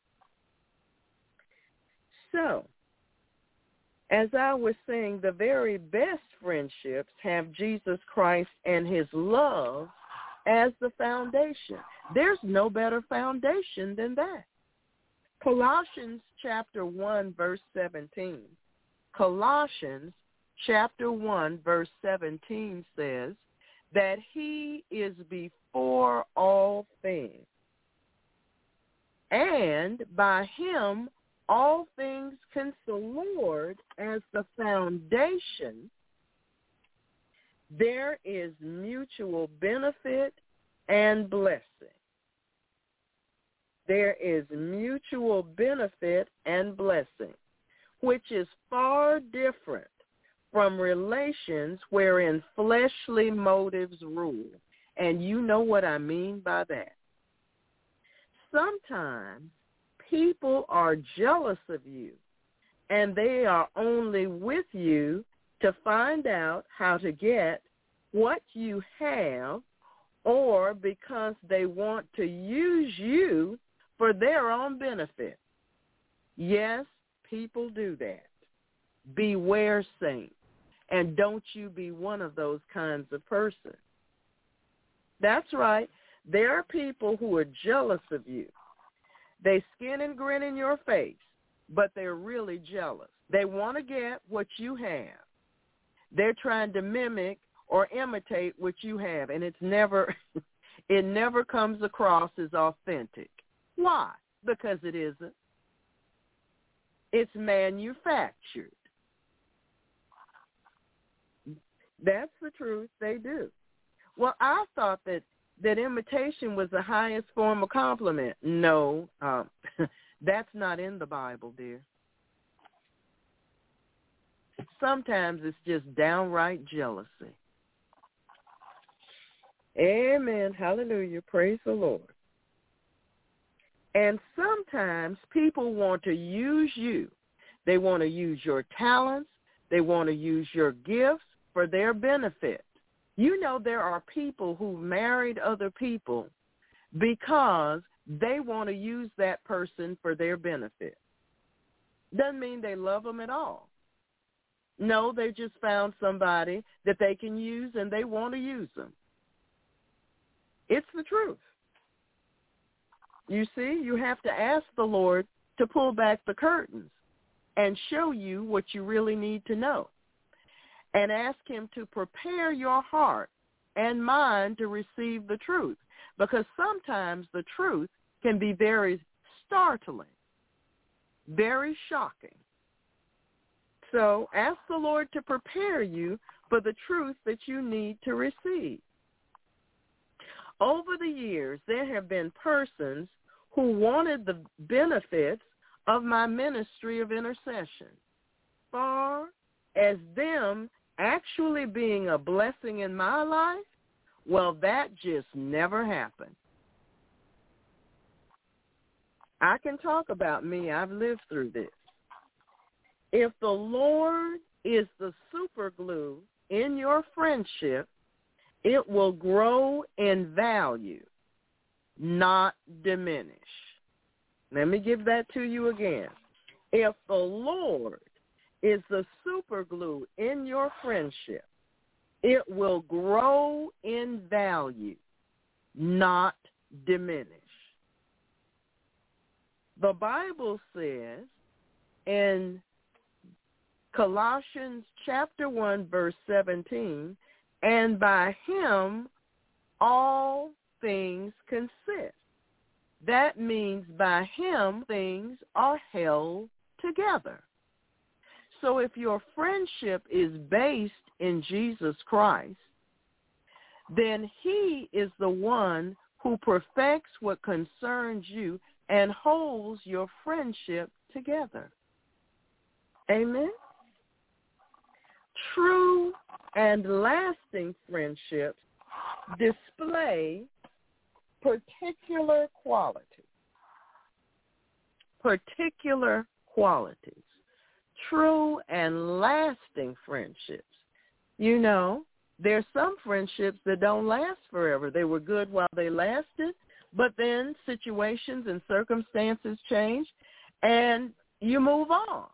So, as I was saying, the very best friendships have Jesus Christ and his love as the foundation. There's no better foundation than that. Colossians chapter one, verse seventeen Colossians chapter one, verse seventeen says that he is before all things, and by him all things consist. The Lord as the foundation, there is mutual benefit and blessing. There is mutual benefit and blessing, which is far different from relations wherein fleshly motives rule. And you know what I mean by that. Sometimes people are jealous of you, and they are only with you to find out how to get what you have, or because they want to use you for their own benefit. Yes, people do that. Beware, saints, and don't you be one of those kinds of persons. That's right. There are people who are jealous of you. They skin and grin in your face, but they're really jealous. They want to get what you have. They're trying to mimic or imitate what you have, and it's never, it never comes across as authentic. Why? Because it isn't. It's manufactured. That's the truth. They do. Well, I thought that, that imitation was the highest form of compliment. No, um, that's not in the Bible, dear. Sometimes it's just downright jealousy. Amen. Hallelujah. Praise the Lord. And sometimes people want to use you. They want to use your talents. They want to use your gifts for their benefit. You know, there are people who married other people because they want to use that person for their benefit. Doesn't mean they love them at all. No, they just found somebody that they can use, and they want to use them. It's the truth. You see, you have to ask the Lord to pull back the curtains and show you what you really need to know, and ask him to prepare your heart and mind to receive the truth, because sometimes the truth can be very startling, very shocking. So ask the Lord to prepare you for the truth that you need to receive. Over the years, there have been persons who wanted the benefits of my ministry of intercession, far as them actually being a blessing in my life. Well, that just never happened. I can talk about me. I've lived through this. If the Lord is the super glue in your friendship, it will grow in value, not diminish. Let me give that to you again. If the Lord is the super glue in your friendship, it will grow in value, not diminish. The Bible says in Colossians chapter one, verse seventeen, and by him all things consist. That means by him things are held together. So if your friendship is based in Jesus Christ, then he is the one who perfects what concerns you and holds your friendship together. Amen? True and lasting friendships display particular qualities. Particular qualities. True and lasting friendships. You know, there's some friendships that don't last forever. They were good while they lasted, but then situations and circumstances change, and you move on.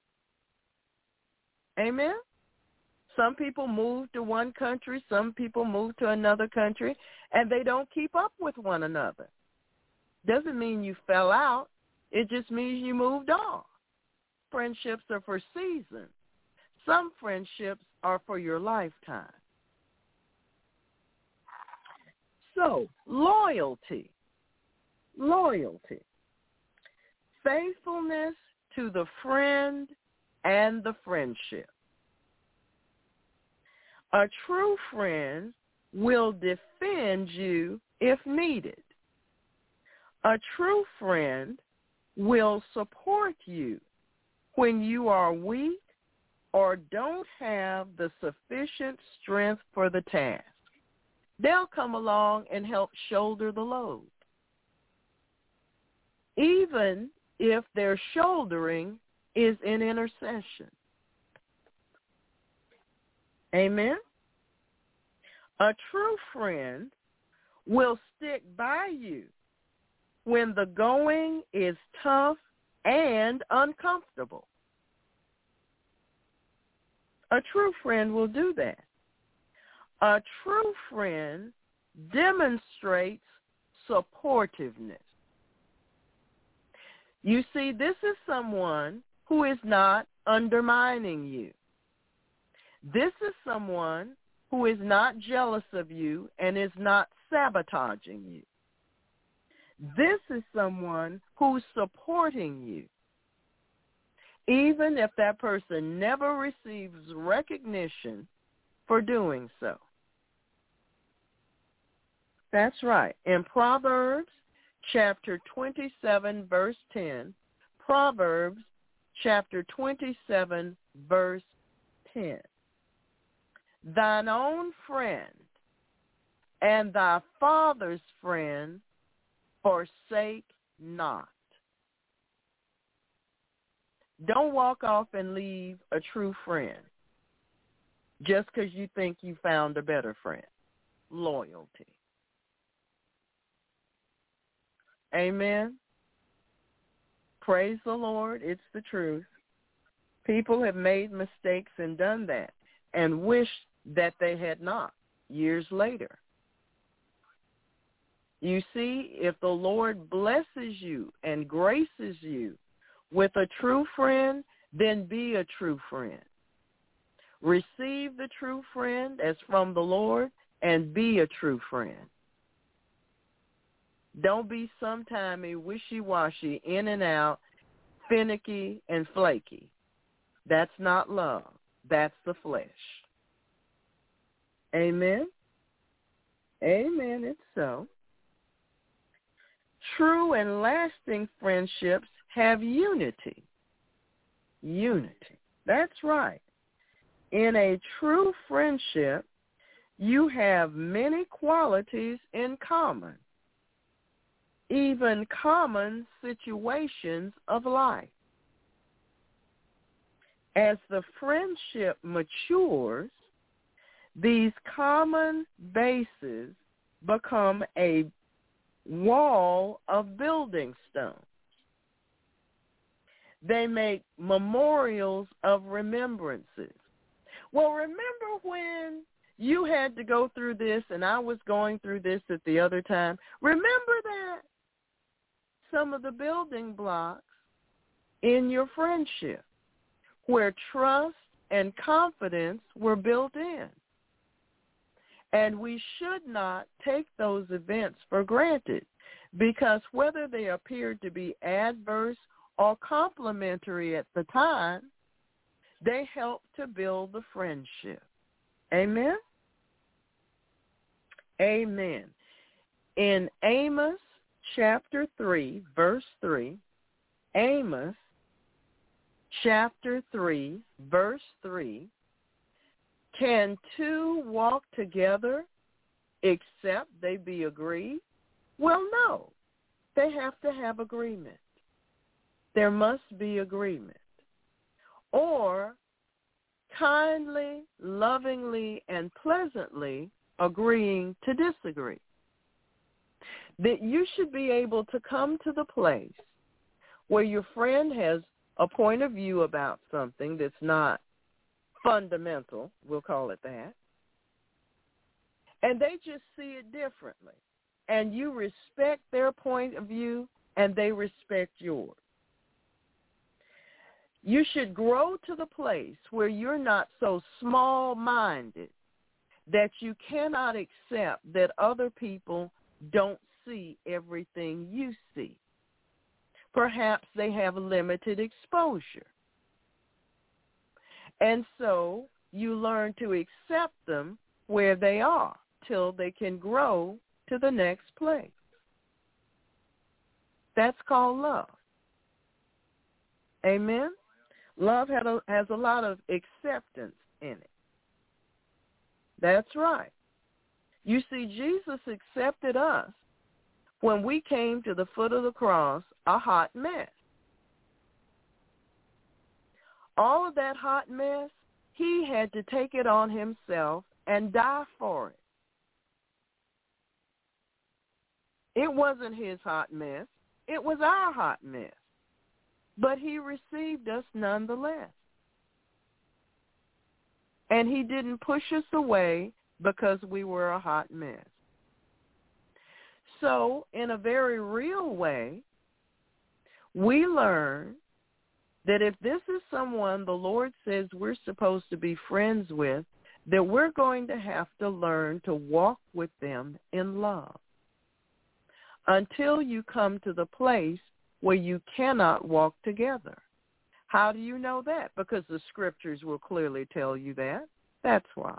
Amen? Some people move to one country, some people move to another country, and they don't keep up with one another. Doesn't mean you fell out. It just means you moved on. Friendships are for seasons. Some friendships are for your lifetime. So, loyalty. Loyalty. Faithfulness to the friend and the friendship. A true friend will defend you if needed. A true friend will support you when you are weak or don't have the sufficient strength for the task. They'll come along and help shoulder the load. Even if their shouldering is in intercession. Amen? A true friend will stick by you when the going is tough and uncomfortable. A true friend will do that. A true friend demonstrates supportiveness. You see, this is someone who is not undermining you. This is someone who is not jealous of you and is not sabotaging you. This is someone who's supporting you, even if that person never receives recognition for doing so. That's right. In Proverbs chapter twenty-seven, verse ten, Proverbs chapter twenty-seven, verse ten. Thine own friend and thy father's friend forsake not. Don't walk off and leave a true friend just because you think you found a better friend. Loyalty. Amen. Praise the Lord. It's the truth. People have made mistakes and done that and wish that they had not years later. You see, if the Lord blesses you and graces you with a true friend, then be a true friend. Receive the true friend as from the Lord and be a true friend. Don't be sometimey, wishy-washy, in and out, finicky and flaky. That's not love. That's the flesh. Amen? Amen, it's so. True and lasting friendships have unity. Unity. That's right. In a true friendship, you have many qualities in common, even common situations of life. As the friendship matures, these common bases become a wall of building stones. They make memorials of remembrances. Well, remember when you had to go through this and I was going through this at the other time? Remember that? Some of the building blocks in your friendship where trust and confidence were built in. And we should not take those events for granted because whether they appeared to be adverse or complimentary at the time, they help to build the friendship. Amen? Amen. In Amos chapter three, verse three, Amos chapter three, verse three, can two walk together except they be agreed? Well, no. They have to have agreement. There must be agreement. Or kindly, lovingly, and pleasantly agreeing to disagree. That you should be able to come to the place where your friend has a point of view about something that's not fundamental, we'll call it that, and they just see it differently. And you respect their point of view, and they respect yours. You should grow to the place where you're not so small-minded that you cannot accept that other people don't see everything you see. Perhaps they have limited exposure. And so you learn to accept them where they are till they can grow to the next place. That's called love. Amen? Love had a, has a lot of acceptance in it. That's right. You see, Jesus accepted us when we came to the foot of the cross a hot mess. All of that hot mess, he had to take it on himself and die for it. It wasn't his hot mess. It was our hot mess. But he received us nonetheless. And he didn't push us away because we were a hot mess. So, in a very real way, we learn that if this is someone the Lord says we're supposed to be friends with, that we're going to have to learn to walk with them in love until you come to the place where you cannot walk together. How do you know that? Because the scriptures will clearly tell you that. That's why.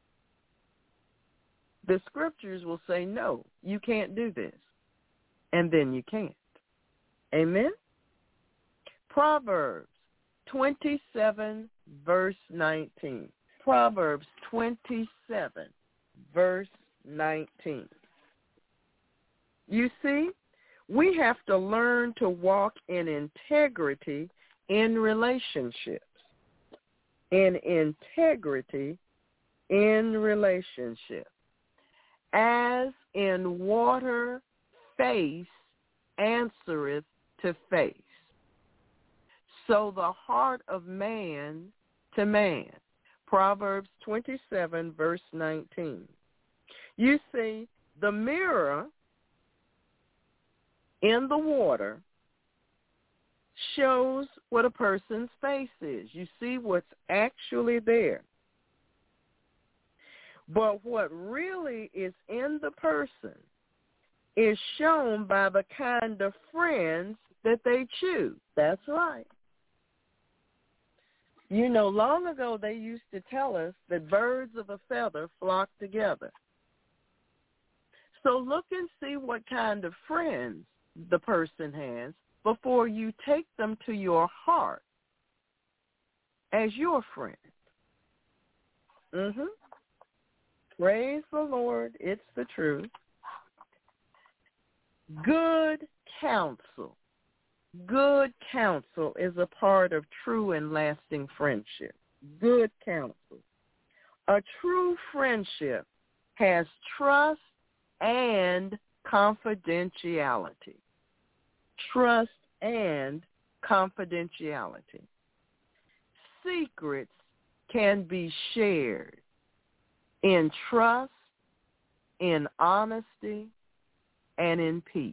The scriptures will say, no, you can't do this. And then you can't. Amen? Proverbs twenty-seven, verse nineteen. Proverbs twenty-seven, verse nineteen. You see, we have to learn to walk in integrity in relationships. In integrity in relationships. As in water, face answereth to face. So the heart of man to man. Proverbs twenty-seven, verse nineteen. You see, the mirror in the water shows what a person's face is. You see what's actually there. But what really is in the person is shown by the kind of friends that they choose. That's right. You know, long ago they used to tell us that birds of a feather flock together. So look and see what kind of friends the person has before you take them to your heart as your friend. Mm-hmm. Praise the Lord. It's the truth. Good counsel. Good counsel is a part of true and lasting friendship. Good counsel. A true friendship has trust and confidentiality. Trust and confidentiality. Secrets can be shared in trust, in honesty, and in peace.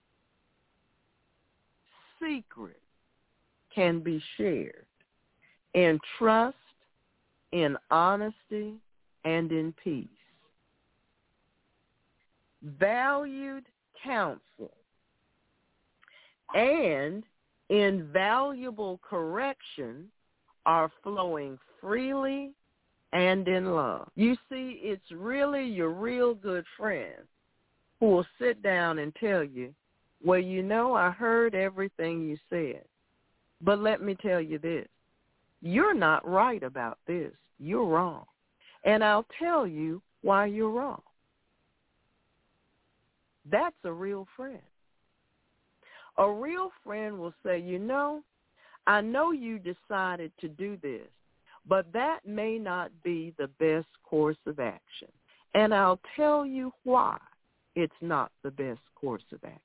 Secrets can be shared in trust, in honesty, and in peace. Valued counsel and invaluable correction are flowing freely and in love. You see, it's really your real good friend who will sit down and tell you, well, you know, I heard everything you said, but let me tell you this. You're not right about this. You're wrong. And I'll tell you why you're wrong. That's a real friend. A real friend will say, you know, I know you decided to do this, but that may not be the best course of action. And I'll tell you why it's not the best course of action.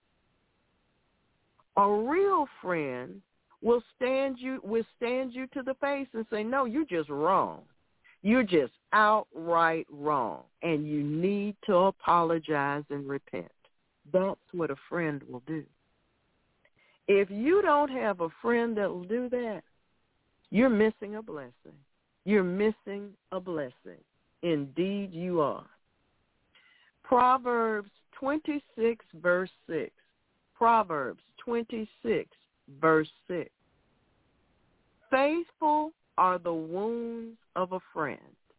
A real friend will stand you will stand you to the face and say, no, you're just wrong. You're just outright wrong, and you need to apologize and repent. That's what a friend will do. If you don't have a friend that will do that, you're missing a blessing. You're missing a blessing. Indeed you are. Proverbs twenty-six, verse six. Proverbs twenty-six, verse six. Faithful are the wounds of a friend,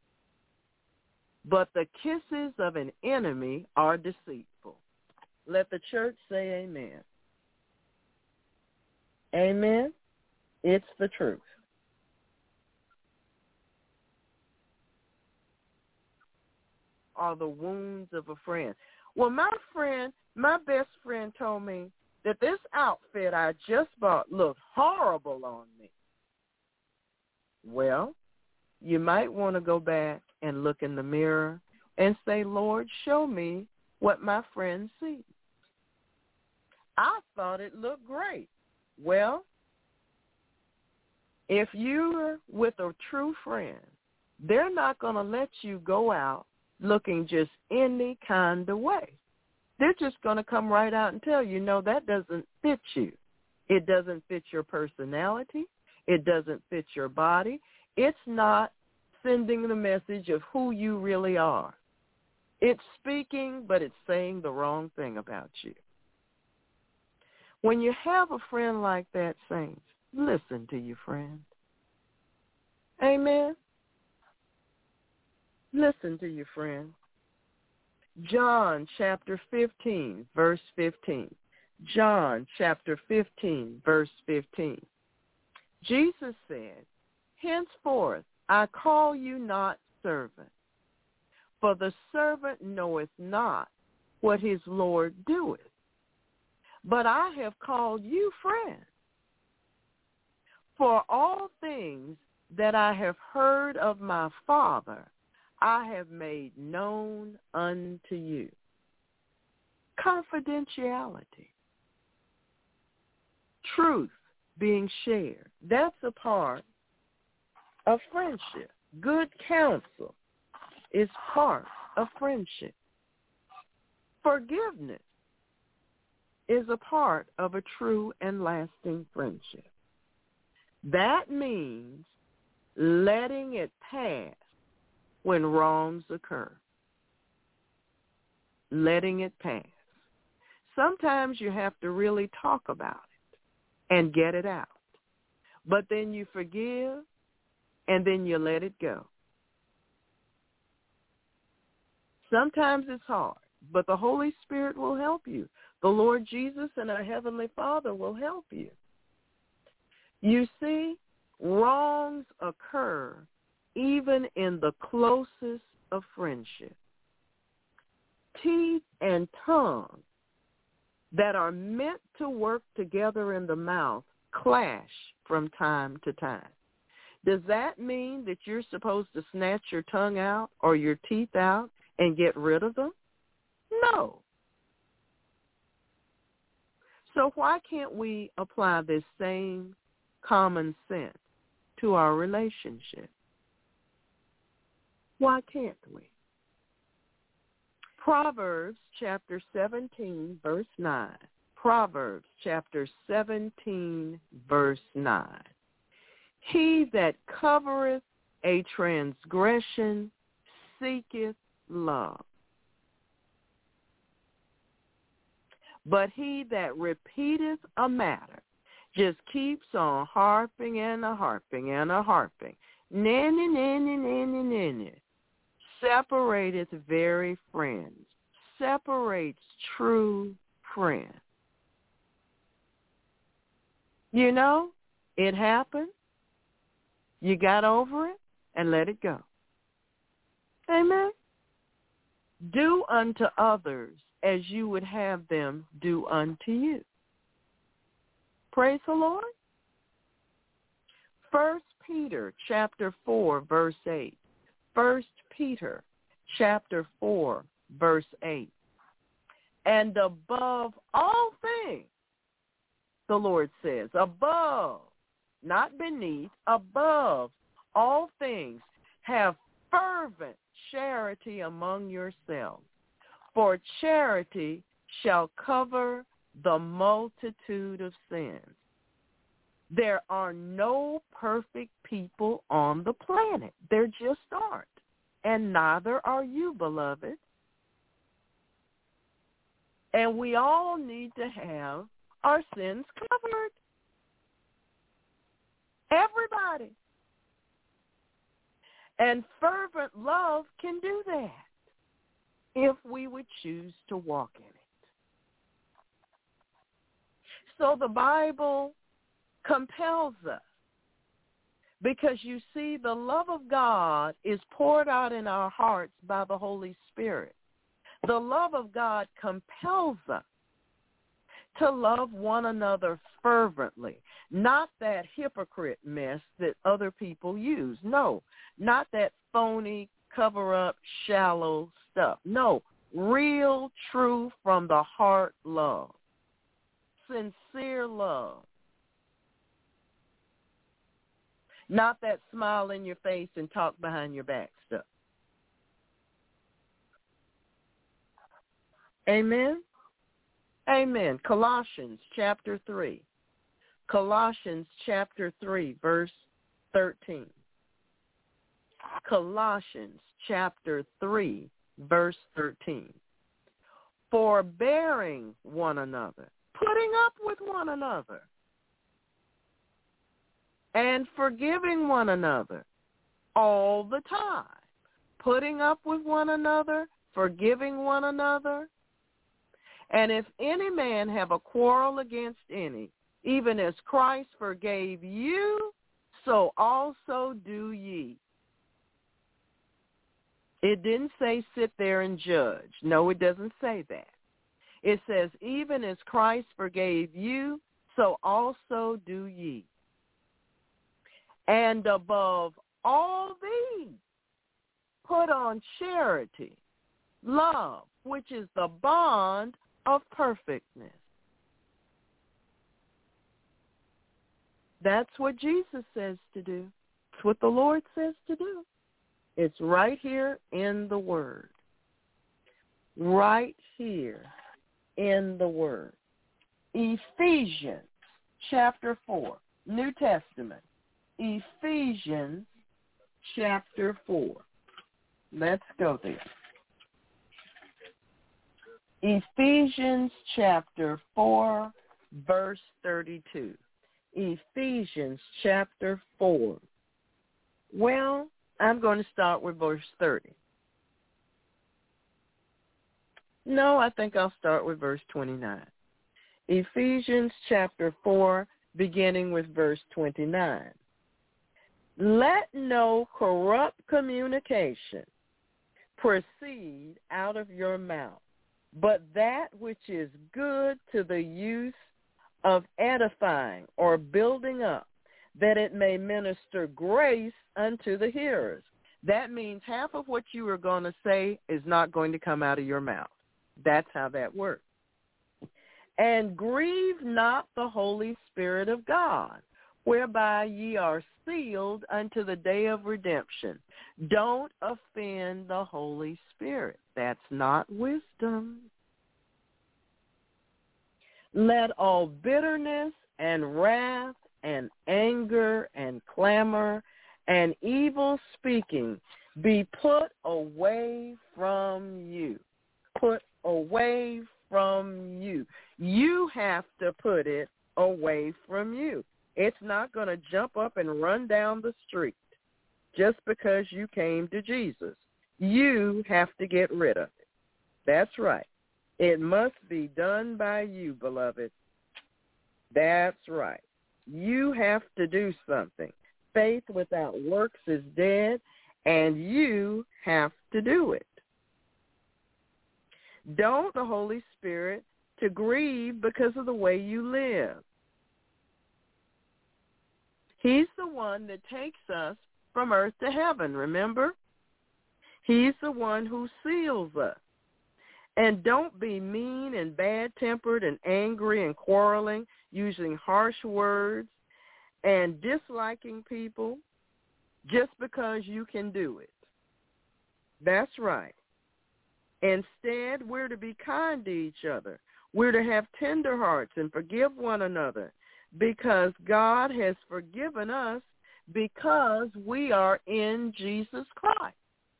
but the kisses of an enemy are deceitful. Let the church say amen. Amen. It's the truth. Are the wounds of a friend. Well, my friend, my best friend told me that this outfit I just bought looked horrible on me. Well, you might want to go back and look in the mirror and say, Lord, show me what my friend sees. I thought it looked great. Well, if you're with a true friend, they're not going to let you go out looking just any kind of way. They're just going to come right out and tell you, no, that doesn't fit you. It doesn't fit your personality. It doesn't fit your body. It's not sending the message of who you really are. It's speaking, but it's saying the wrong thing about you. When you have a friend like that, saints, listen to your friend. Amen. Listen to your friend. John chapter fifteen, verse fifteen. John chapter fifteen, verse fifteen. Jesus said, henceforth I call you not servant, for the servant knoweth not what his Lord doeth, but I have called you friend. For all things that I have heard of my Father, I have made known unto you. Confidentiality. Truth being shared. That's a part of friendship. Good counsel is part of friendship. Forgiveness is a part of a true and lasting friendship. That means letting it pass when wrongs occur. Letting it pass. Sometimes you have to really talk about it and get it out. But then you forgive and then you let it go. Sometimes it's hard, but the Holy Spirit will help you. The Lord Jesus and our Heavenly Father will help you. You see, wrongs occur even in the closest of friendship. Teeth and tongue that are meant to work together in the mouth clash from time to time. Does that mean that you're supposed to snatch your tongue out or your teeth out and get rid of them? No. So why can't we apply this same common sense to our relationship? Why can't we? Proverbs chapter seventeen, verse nine. Proverbs chapter seventeen, verse nine. He that covereth a transgression seeketh love, but he that repeateth a matter just keeps on harping and a harping and a harping. Nanny, nanny, nanny, nanny. Separateth very friends. Separates true friends. You know, it happened. You got over it and let it go. Amen. Do unto others as you would have them do unto you. Praise the Lord. First Peter chapter four, verse eight. First Peter chapter four, verse eight. And above all things, the Lord says, above, not beneath, above all things, have fervent charity among yourselves, for charity shall cover the multitude of sins. There are no perfect people on the planet. There just aren't. And neither are you, beloved. And we all need to have our sins covered. Everybody. And fervent love can do that if we would choose to walk in it. So the Bible compels us, because you see, the love of God is poured out in our hearts by the Holy Spirit. The love of God compels us to love one another fervently, not that hypocrite mess that other people use. No, not that phony, cover-up, shallow stuff. No, real, true, from the heart love, sincere love. Not that smile in your face and talk behind your back stuff. Amen? Amen. Colossians chapter three. Colossians chapter three, verse thirteen. Colossians chapter three, verse thirteen. Forbearing one another, putting up with one another, and forgiving one another all the time. Putting up with one another, forgiving one another. And if any man have a quarrel against any, even as Christ forgave you, so also do ye. It didn't say sit there and judge. No, it doesn't say that. It says, even as Christ forgave you, so also do ye. And above all these, put on charity, love, which is the bond of perfectness. That's what Jesus says to do. It's what the Lord says to do. It's right here in the Word. Right here in the Word. Ephesians chapter four, New Testament. Ephesians chapter four. Let's go there. Ephesians chapter four, verse thirty-two. Ephesians chapter four. Well, I'm going to start with verse thirty. No, I think I'll start with verse twenty-nine. Ephesians chapter four, beginning with verse twenty-nine. Let no corrupt communication proceed out of your mouth, but that which is good to the use of edifying or building up, that it may minister grace unto the hearers. That means half of what you are going to say is not going to come out of your mouth. That's how that works. And grieve not the Holy Spirit of God, whereby ye are sealed unto the day of redemption. Don't offend the Holy Spirit. That's not wisdom. Let all bitterness and wrath and anger and clamor and evil speaking be put away from you. Put away from you. You have to put it away from you. It's not going to jump up and run down the street just because you came to Jesus. You have to get rid of it. That's right. It must be done by you, beloved. That's right. You have to do something. Faith without works is dead, and you have to do it. Don't the Holy Spirit to grieve because of the way you live. He's the one that takes us from earth to heaven, remember? He's the one who seals us. And don't be mean and bad-tempered and angry and quarreling, using harsh words and disliking people just because you can do it. That's right. Instead, we're to be kind to each other, We're to have tender hearts and forgive one another because God has forgiven us because we are in Jesus Christ.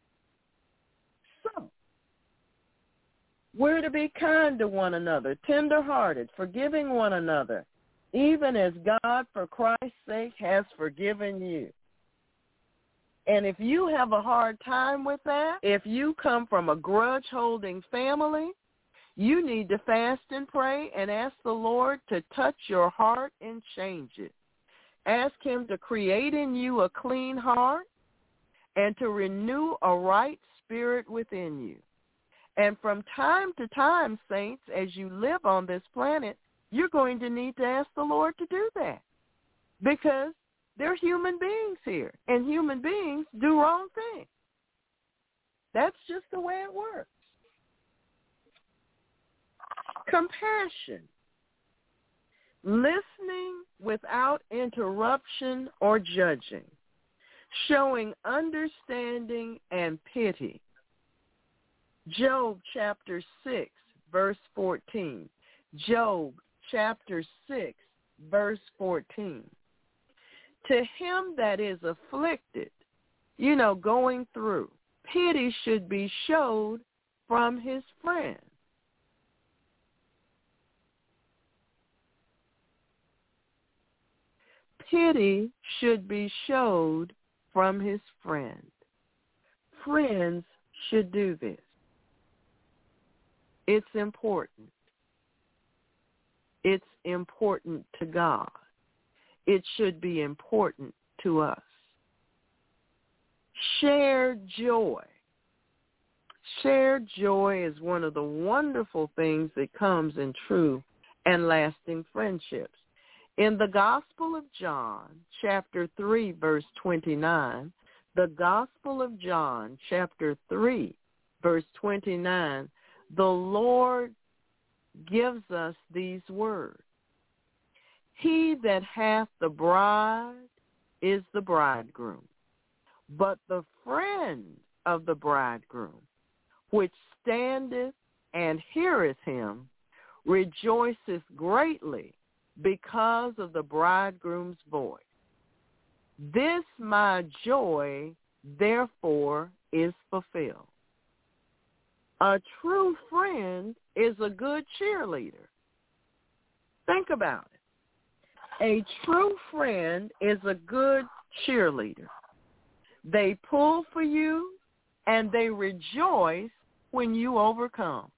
So, we're to be kind to one another, tender-hearted, forgiving one another, even as God, for Christ's sake, has forgiven you. And if you have a hard time with that, if you come from a grudge-holding family, you need to fast and pray and ask the Lord to touch your heart and change it. Ask him to create in you a clean heart and to renew a right spirit within you. And from time to time, saints, as you live on this planet, you're going to need to ask the Lord to do that because they're human beings here, and human beings do wrong things. That's just the way it works. Compassion. Listening without interruption or judging. Showing understanding and pity. Job chapter six, verse fourteen. Job chapter six, verse fourteen. To him that is afflicted, you know, going through, pity should be showed from his friend. Pity should be showed from his friend. Friends should do this. It's important. It's important to God. It should be important to us. Shared joy. Shared joy is one of the wonderful things that comes in true and lasting friendships. In the Gospel of John, chapter three, verse twenty-nine, the Gospel of John, chapter three, verse twenty-nine, the Lord gives us these words. He that hath the bride is the bridegroom, but the friend of the bridegroom, which standeth and heareth him, rejoiceth greatly because of the bridegroom's voice. This my joy, therefore, is fulfilled. A true friend is a good cheerleader. Think about it. A true friend is a good cheerleader. They pull for you and they rejoice when you overcome.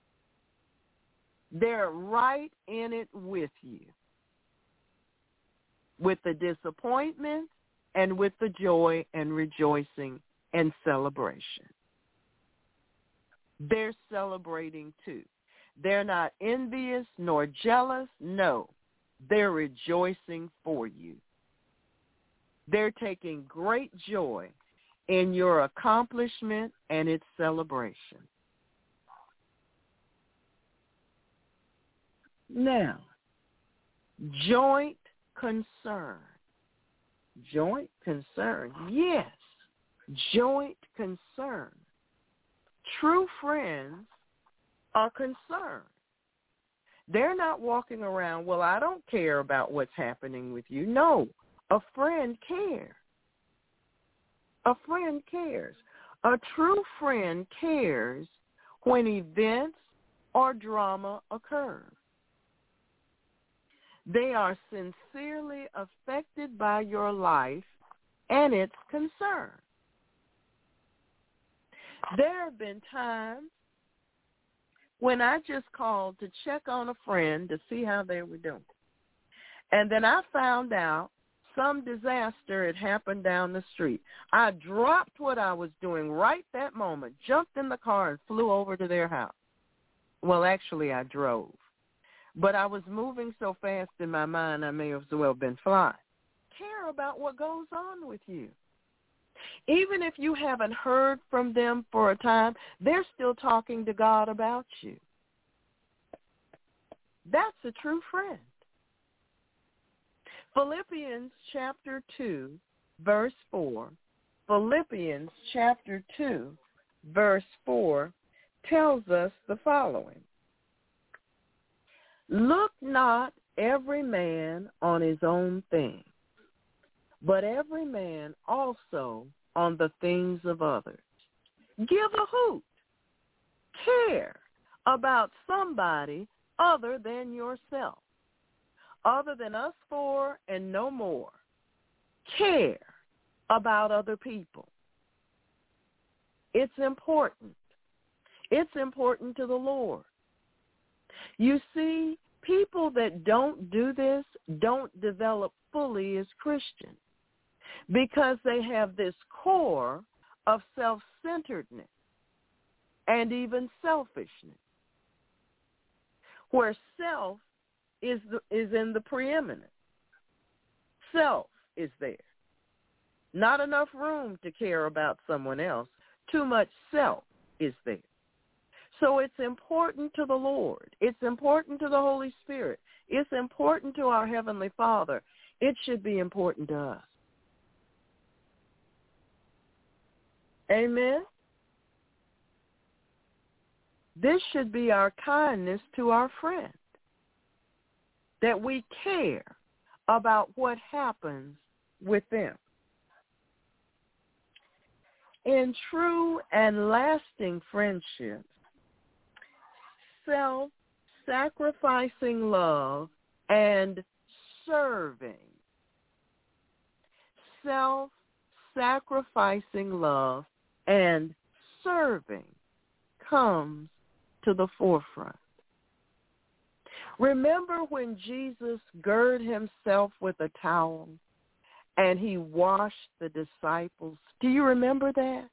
They're right in it with you, with the disappointment and with the joy and rejoicing and celebration. They're celebrating too. They're not envious nor jealous. No, they're rejoicing for you. They're taking great joy in your accomplishment and its celebration. Now, joint concern. Joint concern. Yes, joint concern. True friends are concerned. They're not walking around, well, I don't care about what's happening with you. No, a friend cares. A friend cares. A true friend cares when events or drama occur. They are sincerely affected by your life and its concern. There have been times when I just called to check on a friend to see how they were doing. And then I found out some disaster had happened down the street. I dropped what I was doing right that moment, jumped in the car, and flew over to their house. Well, actually, I drove. But I was moving so fast in my mind, I may as well have been flying. Care about what goes on with you. Even if you haven't heard from them for a time, they're still talking to God about you. That's a true friend. Philippians chapter two, verse four. Philippians chapter two, verse four tells us the following. Look not every man on his own thing, but every man also on the things of others. Give a hoot. Care about somebody other than yourself, other than us four and no more. Care about other people. It's important. It's important to the Lord. You see, people that don't do this don't develop fully as Christians because they have this core of self-centeredness and even selfishness, where self is the, is in the preeminence. Self is there. Not enough room to care about someone else. Too much self is there. So it's important to the Lord. It's important to the Holy Spirit. It's important to our Heavenly Father. It should be important to us. Amen? This should be our kindness to our friend, that we care about what happens with them. In true and lasting friendships, self-sacrificing love and serving, self-sacrificing love and serving comes to the forefront. Remember when Jesus girded himself with a towel and he washed the disciples? Do you remember that?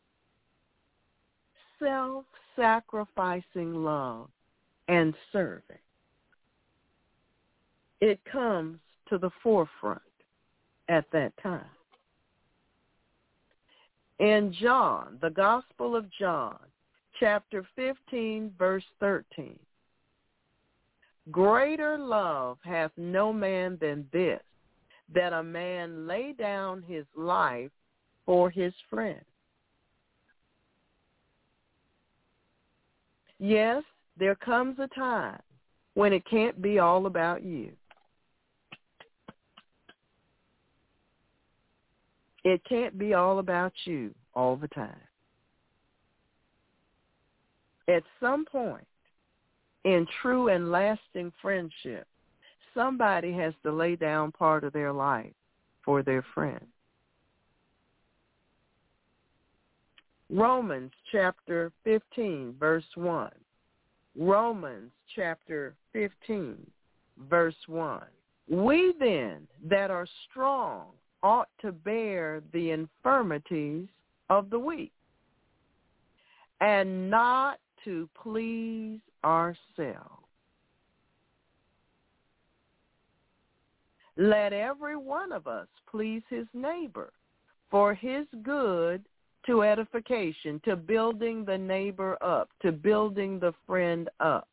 Self-sacrificing love and serving. It comes to the forefront at that time. In John, the Gospel of John, chapter fifteen, verse thirteen, greater love hath no man than this, that a man lay down his life for his friend. Yes, there comes a time when it can't be all about you. It can't be all about you all the time. At some point in true and lasting friendship, somebody has to lay down part of their life for their friend. Romans chapter fifteen, verse one. Romans chapter fifteen, verse one. We then that are strong ought to bear the infirmities of the weak, and not to please ourselves. Let every one of us please his neighbor for his good, to edification, to building the neighbor up, to building the friend up.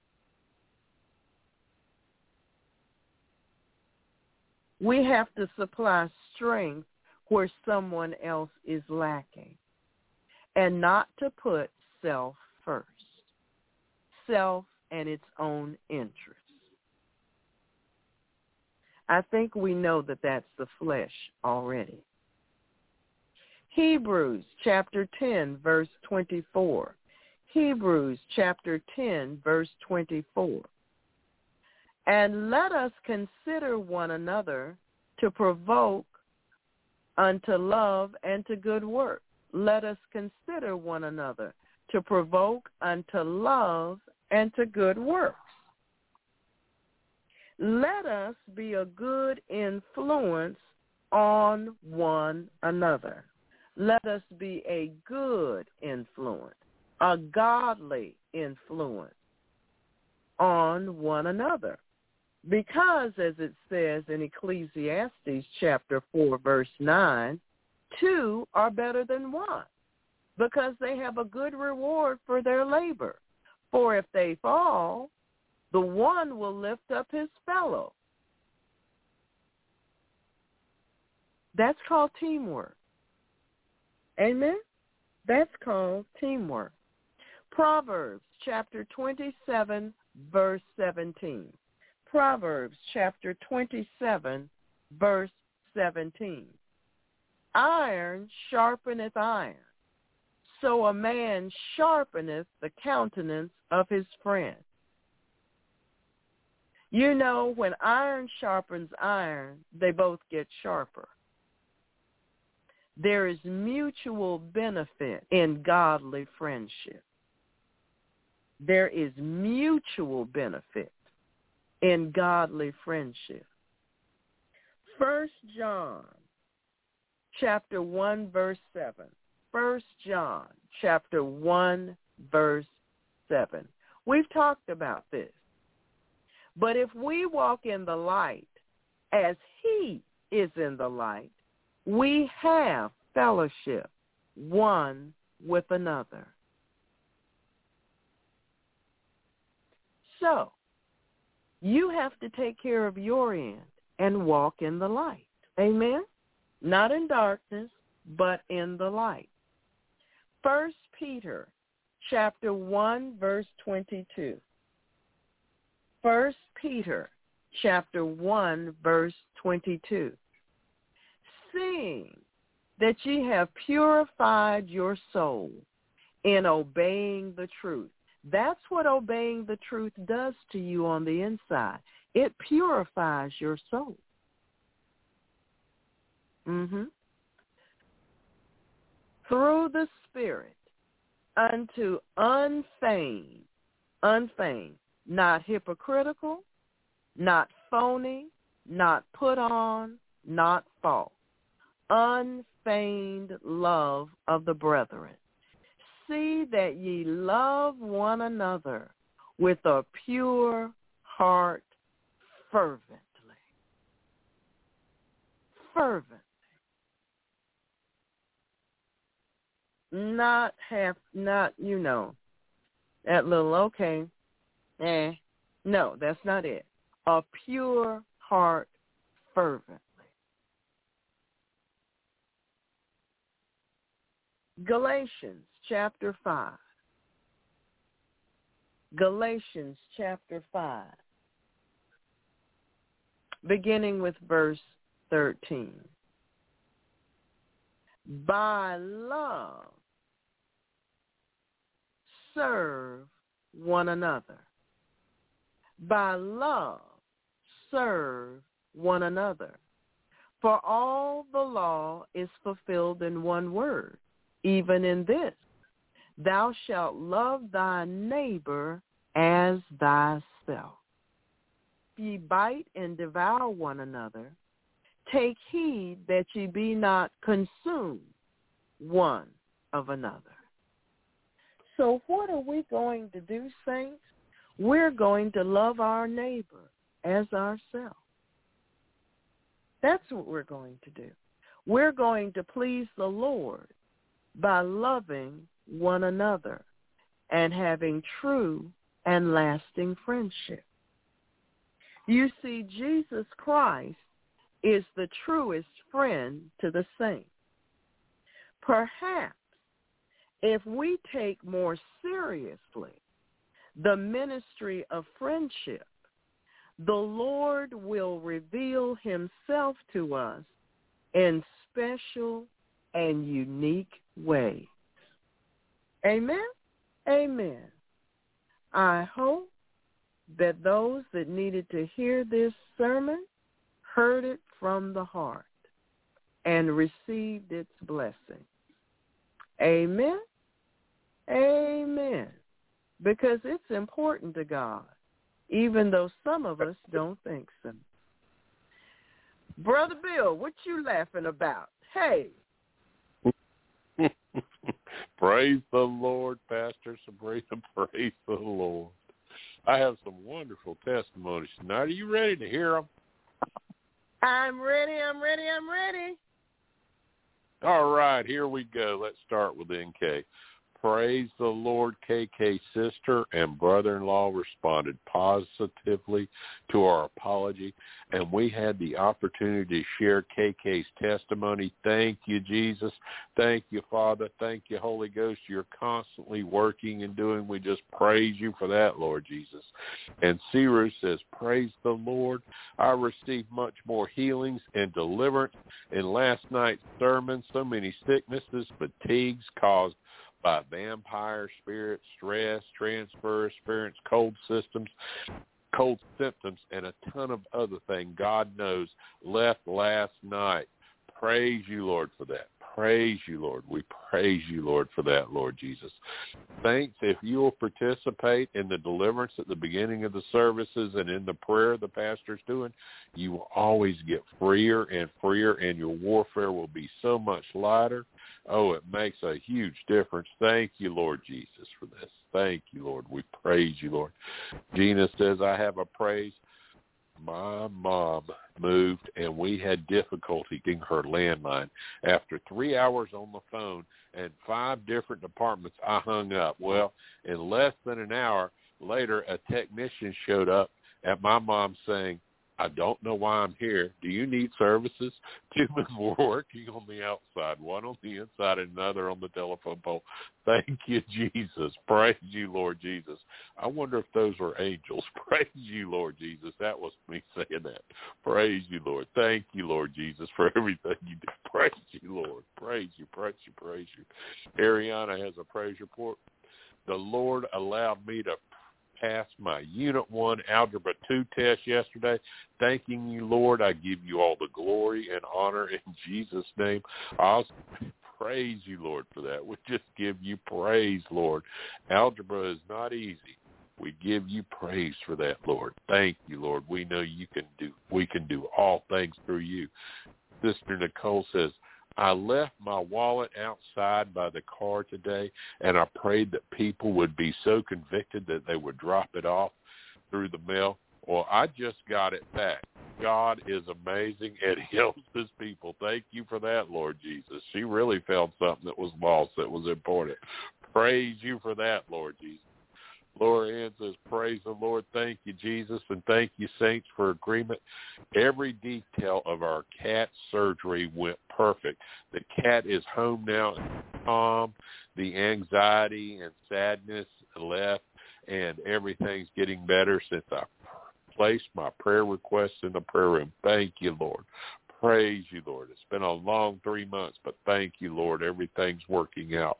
We have to supply strength where someone else is lacking, and not to put self first, self and its own interests. I think we know that that's the flesh already. Hebrews chapter ten, verse twenty-four. Hebrews chapter ten, verse twenty-four. And let us consider one another to provoke unto love and to good work. Let us consider one another to provoke unto love and to good works. Let us be a good influence on one another. Let us be a good influence, a godly influence on one another. Because, as it says in Ecclesiastes chapter four, verse nine, two are better than one, because they have a good reward for their labor. For if they fall, the one will lift up his fellow. That's called teamwork. Amen? That's called teamwork. Proverbs chapter twenty-seven, verse seventeen. Proverbs chapter twenty-seven, verse seventeen. Iron sharpeneth iron, so a man sharpeneth the countenance of his friend. You know, when iron sharpens iron, they both get sharper. There is mutual benefit in godly friendship. There is mutual benefit in godly friendship. First John chapter one, verse seven. First John chapter one, verse seven. We've talked about this. But if we walk in the light as he is in the light, we have fellowship one with another. So, you have to take care of your end and walk in the light. Amen? Not in darkness, but in the light. First Peter chapter one, verse twenty-two. First Peter chapter one, verse twenty-two. Seeing that ye have purified your soul in obeying the truth. That's what obeying the truth does to you on the inside. It purifies your soul. Mm-hmm. Through the Spirit unto unfeigned, unfeigned, not hypocritical, not phony, not put on, not false, unfeigned love of the brethren. See that ye love one another with a pure heart fervently. Fervently. Not have, not, you know, that little, okay, eh. No, that's not it. A pure heart fervently. Galatians chapter five. Galatians chapter five. Beginning with verse thirteen. By love, serve one another. By love, serve one another. For all the law is fulfilled in one word, even in this, thou shalt love thy neighbor as thyself. If ye bite and devour one another, take heed that ye be not consumed one of another. So what are we going to do, saints? We're going to love our neighbor as ourselves. That's what we're going to do. We're going to please the Lord by loving one another and having true and lasting friendship. You see, Jesus Christ is the truest friend to the saints. Perhaps if we take more seriously the ministry of friendship, the Lord will reveal himself to us in special and unique ways. Amen? Amen. I hope that those that needed to hear this sermon heard it from the heart and received its blessing. Amen? Amen. Because it's important to God, even though some of us don't think so. Brother Bill, what you laughing about? Hey. Praise the Lord, Pastor Sabrina. Praise the Lord. I have some wonderful testimonies tonight. Are you ready to hear them? I'm ready, I'm ready, I'm ready. All right, here we go. Let's start with N K. Praise the Lord. K K's sister and brother-in-law responded positively to our apology, and we had the opportunity to share K K's testimony. Thank you, Jesus. Thank you, Father. Thank you, Holy Ghost. You're constantly working and doing. We just praise you for that, Lord Jesus. And Siru says, praise the Lord. I received much more healings and deliverance in last night's sermon. So many sicknesses, fatigues caused by vampire spirits, stress, transfer, experience, cold systems, cold symptoms, and a ton of other things God knows left last night. Praise you, Lord, for that. Praise you, Lord. We praise you, Lord, for that, Lord Jesus. Thanks. If you will participate in the deliverance at the beginning of the services and in the prayer the pastor's doing, you will always get freer and freer, and your warfare will be so much lighter. Oh, it makes a huge difference. Thank you, Lord Jesus, for this. Thank you, Lord. We praise you, Lord. Gina says, I have a praise. My mom moved, and we had difficulty getting her landline. After three hours on the phone and five different departments, I hung up. Well, in less than an hour later, a technician showed up at my mom saying, I don't know why I'm here. Do you need services? Two men were working on the outside, one on the inside and another on the telephone pole. Thank you, Jesus. Praise you, Lord Jesus. I wonder if those were angels. Praise you, Lord Jesus. That was me saying that. Praise you, Lord. Thank you, Lord Jesus, for everything you do. Praise you, Lord. Praise you, praise you, praise you. Ariana has a praise report. The Lord allowed me to pass my Unit one Algebra two test yesterday. Thanking you, Lord. I give you all the glory and honor in Jesus' name. I also praise you, Lord, for that. We just give you praise, Lord. Algebra is not easy. We give you praise for that, Lord. Thank you, Lord. We know you can do, we can do all things through you. Sister Nicole says, I left my wallet outside by the car today, and I prayed that people would be so convicted that they would drop it off through the mail. Well, I just got it back. God is amazing, and he helps his people. Thank you for that, Lord Jesus. She really found something that was lost that was important. Praise you for that, Lord Jesus. Laura Ann says, praise the Lord. Thank you, Jesus, and thank you, saints, for agreement. Every detail of our cat's surgery went perfect. The cat is home now and calm. The anxiety and sadness left, and everything's getting better since I placed my prayer requests in the prayer room. Thank you, Lord. Praise you, Lord. It's been a long three months, but thank you, Lord. Everything's working out.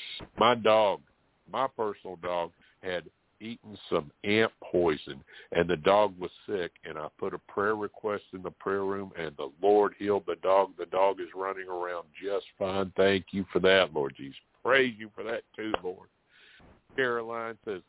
My dog, my personal dog, had eaten some ant poison, and the dog was sick, and I put a prayer request in the prayer room, and the Lord healed the dog. The dog is running around just fine. Thank you for that, Lord Jesus. Praise you for that too, Lord. Caroline says,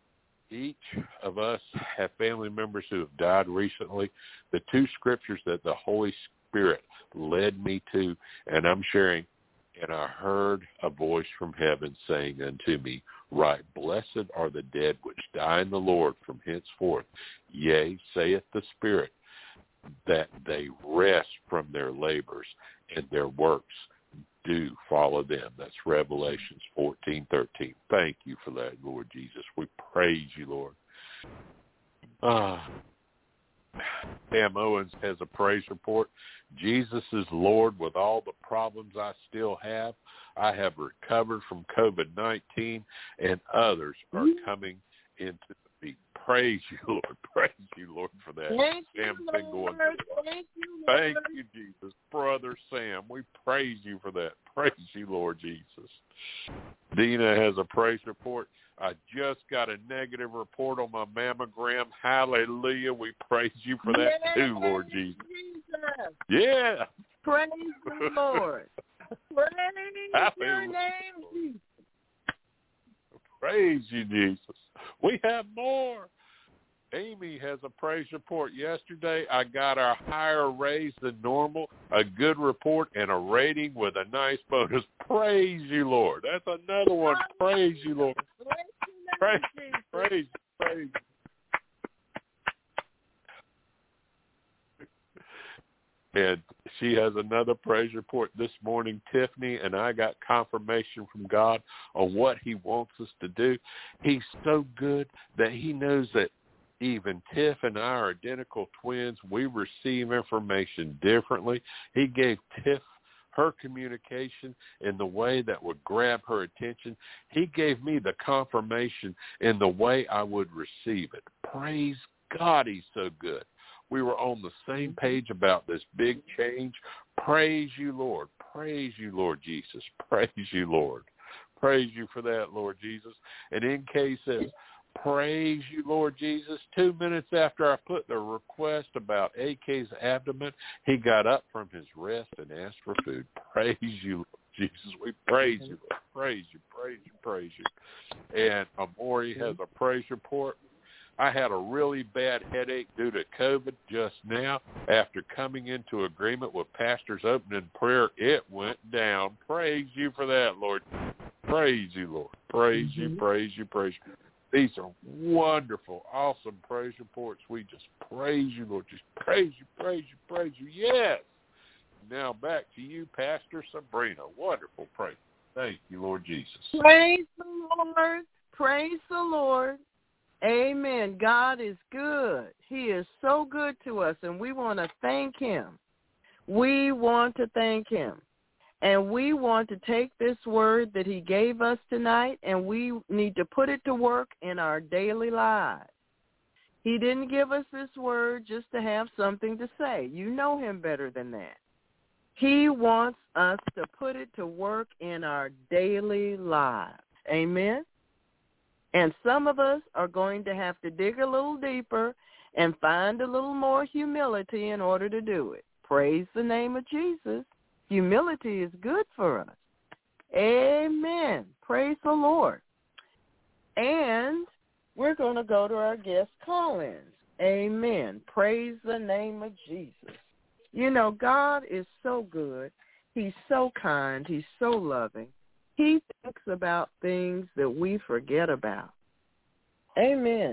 each of us have family members who have died recently. The two scriptures that the Holy Spirit led me to, and I'm sharing, and I heard a voice from heaven saying unto me, right, blessed are the dead which die in the Lord from henceforth. Yea, saith the Spirit, that they rest from their labors, and their works do follow them. That's Revelations fourteen thirteen. Thank you for that, Lord Jesus. We praise you, Lord. Ah, Pam Owens has a praise report. Jesus is Lord with all the problems I still have. I have recovered from covid nineteen, and others are coming into the feet. Praise you, Lord. Praise you, Lord, for that. Thank Sam's you, been going Lord. through Thank you, Lord. Thank you, Jesus. Brother Sam, we praise you for that. Praise you, Lord Jesus. Dina has a praise report. I just got a negative report on my mammogram. Hallelujah. We praise you for that Yes, too, Lord Jesus. Jesus. Yeah. Praise the Lord. Praise your Hallelujah. name, Jesus. Praise you, Jesus. We have more. Amy has a praise report. Yesterday, I got a higher raise than normal, a good report, and a rating with a nice bonus. Praise you, Lord. That's another one. Praise you, Lord. Praise, praise, praise. And she has another praise report this morning, Tiffany, and I got confirmation from God on what he wants us to do. He's so good that he knows that even Tiff and I are identical twins. We receive information differently. He gave Tiff her communication in the way that would grab her attention. He gave me the confirmation in the way I would receive it. Praise God, he's so good. We were on the same page about this big change. Praise you, Lord. Praise you, Lord Jesus. Praise you, Lord. Praise you for that, Lord Jesus. And N K says, praise you, Lord Jesus. Two minutes after I put the request about A K's abdomen, he got up from his rest and asked for food. Praise you, Lord Jesus. We praise you, Lord. Praise you, praise you, praise you. And Amori has a praise report. I had a really bad headache due to COVID just now. After coming into agreement with Pastor's opening prayer, it went down. Praise you for that, Lord. Praise you, Lord. Praise mm-hmm. you, praise you, praise you. These are wonderful, awesome praise reports. We just praise you, Lord. Just praise you, praise you, praise you. Yes. Now back to you, Pastor Sabrina. Wonderful praise. Thank you, Lord Jesus. Praise the Lord. Praise the Lord. Amen. God is good. He is so good to us, and we want to thank him. We want to thank him. And we want to take this word that he gave us tonight, and we need to put it to work in our daily lives. He didn't give us this word just to have something to say. You know him better than that. He wants us to put it to work in our daily lives. Amen? And some of us are going to have to dig a little deeper and find a little more humility in order to do it. Praise the name of Jesus. Humility is good for us. Amen. Praise the Lord. And we're going to go to our guest call-ins. Amen. Praise the name of Jesus. You know, God is so good. He's so kind. He's so loving. He thinks about things that we forget about. Amen.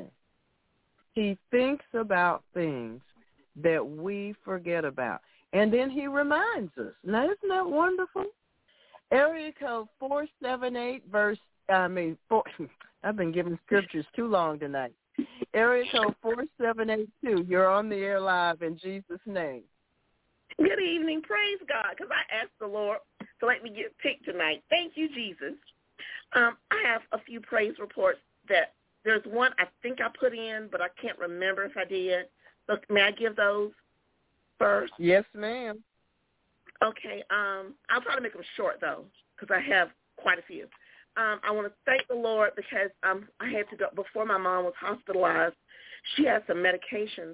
He thinks about things that we forget about. And then he reminds us. Now, isn't that wonderful? Area code four seven eight, verse, I mean, four, I've been giving scriptures too long tonight. Area code four seven eight two, you're on the air live in Jesus' name. Good evening. Praise God, because I asked the Lord to let me get picked tonight. Thank you, Jesus. Um, I have a few praise reports that there's one I think I put in, but I can't remember if I did. So may I give those first? Yes, ma'am. Okay. Um, I'll try to make them short, though, because I have quite a few. Um, I want to thank the Lord because um, I had to go, before my mom was hospitalized, she had some medications.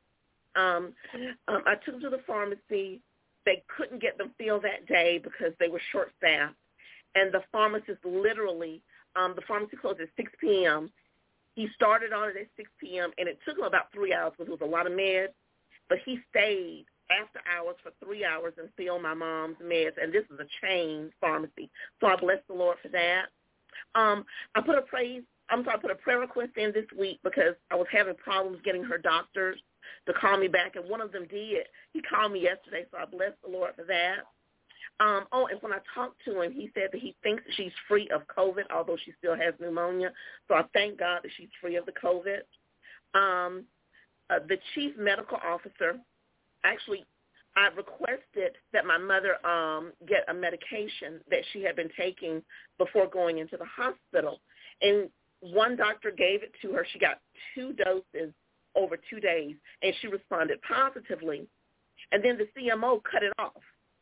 Um, um, I took them to the pharmacy. They couldn't get them filled that day because they were short-staffed. And the pharmacist literally, um, the pharmacy closed at six p.m. He started on it at six p.m., and it took him about three hours because it was a lot of meds. But he stayed after hours for three hours and filled my mom's meds. And this is a chain pharmacy. So I bless the Lord for that. Um, I put a praise, I'm sorry, I put a prayer request in this week because I was having problems getting her doctors to call me back, and one of them did. He called me yesterday, so I bless the Lord for that. Um, oh, and when I talked to him, he said that he thinks she's free of COVID, although she still has pneumonia. So I thank God that she's free of the COVID. Um, uh, the chief medical officer, actually, I requested that my mother um, get a medication that she had been taking before going into the hospital. And one doctor gave it to her. She got two doses over two days, and she responded positively. And then the C M O cut it off.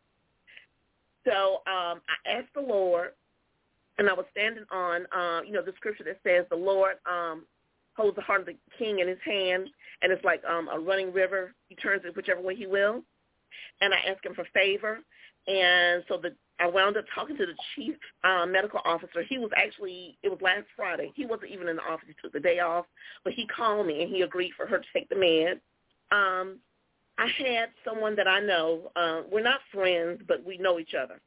So um, I asked the Lord, and I was standing on, uh, you know, the scripture that says the Lord um, holds the heart of the king in his hand, and it's like um, a running river. He turns it whichever way he will. And I asked him for favor. And so the, I wound up talking to the chief uh, medical officer. He was actually, it was last Friday. He wasn't even in the office. He took the day off. But he called me, and he agreed for her to take the med. Um, I had someone that I know. Uh, we're not friends, but we know each other,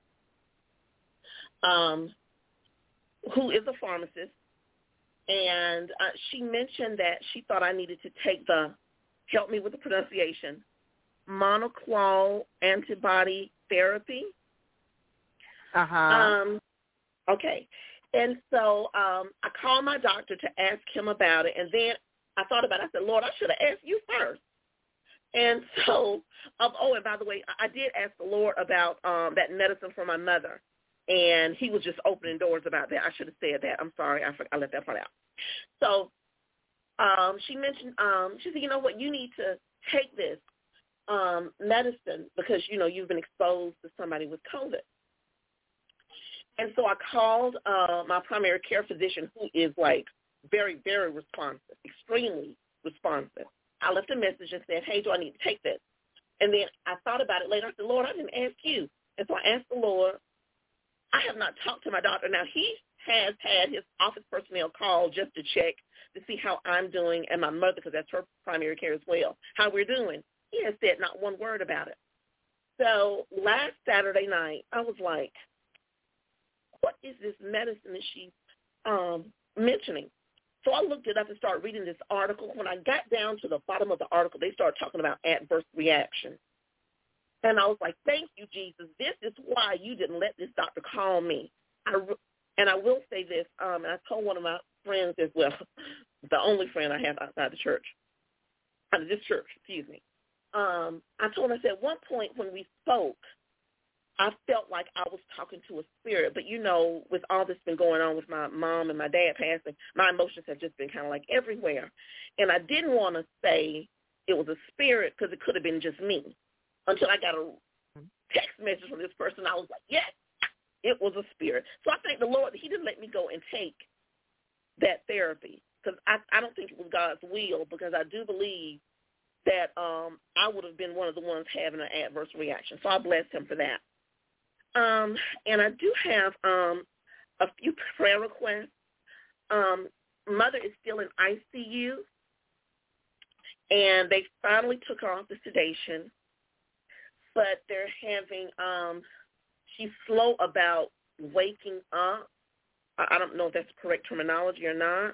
um, who is a pharmacist. And uh, she mentioned that she thought I needed to take the, help me with the pronunciation, monoclonal antibody therapy. Uh-huh. Um, okay. And so um, I called my doctor to ask him about it, and then I thought about it. I said, Lord, I should have asked you first. And so, um, oh, and by the way, I did ask the Lord about um, that medicine for my mother, and he was just opening doors about that. I should have said that. I'm sorry. I, I left that part out. So um, she mentioned, um, she said, you know what, you need to take this um, medicine because, you know, you've been exposed to somebody with COVID. And so I called uh, my primary care physician, who is like very, very responsive, extremely responsive. I left a message and said, hey, do I need to take this? And then I thought about it later. I said, Lord, I didn't ask you. And so I asked the Lord. I have not talked to my doctor. Now, he has had his office personnel call just to check to see how I'm doing and my mother, because that's her primary care as well, how we're doing. He has said not one word about it. So last Saturday night, I was like, what is this medicine that she's um, mentioning? So I looked it up and started reading this article. When I got down to the bottom of the article, they started talking about adverse reaction. And I was like, thank you, Jesus. This is why you didn't let this doctor call me. I, and I will say this, um, and I told one of my friends as well, the only friend I have outside the church, out of this church, excuse me. Um, I told him, I said, at one point when we spoke, I felt like I was talking to a spirit. But, you know, with all this been going on with my mom and my dad passing, my emotions have just been kind of like everywhere. And I didn't want to say it was a spirit because it could have been just me until I got a text message from this person. I was like, yes, it was a spirit. So I thank the Lord that he didn't let me go and take that therapy because I, I don't think it was God's will, because I do believe that um, I would have been one of the ones having an adverse reaction. So I bless him for that. Um, and I do have um, a few prayer requests. Um, mother is still in I C U, and they finally took her off the sedation, but they're having, um, she's slow about waking up. I, I don't know if that's correct terminology or not.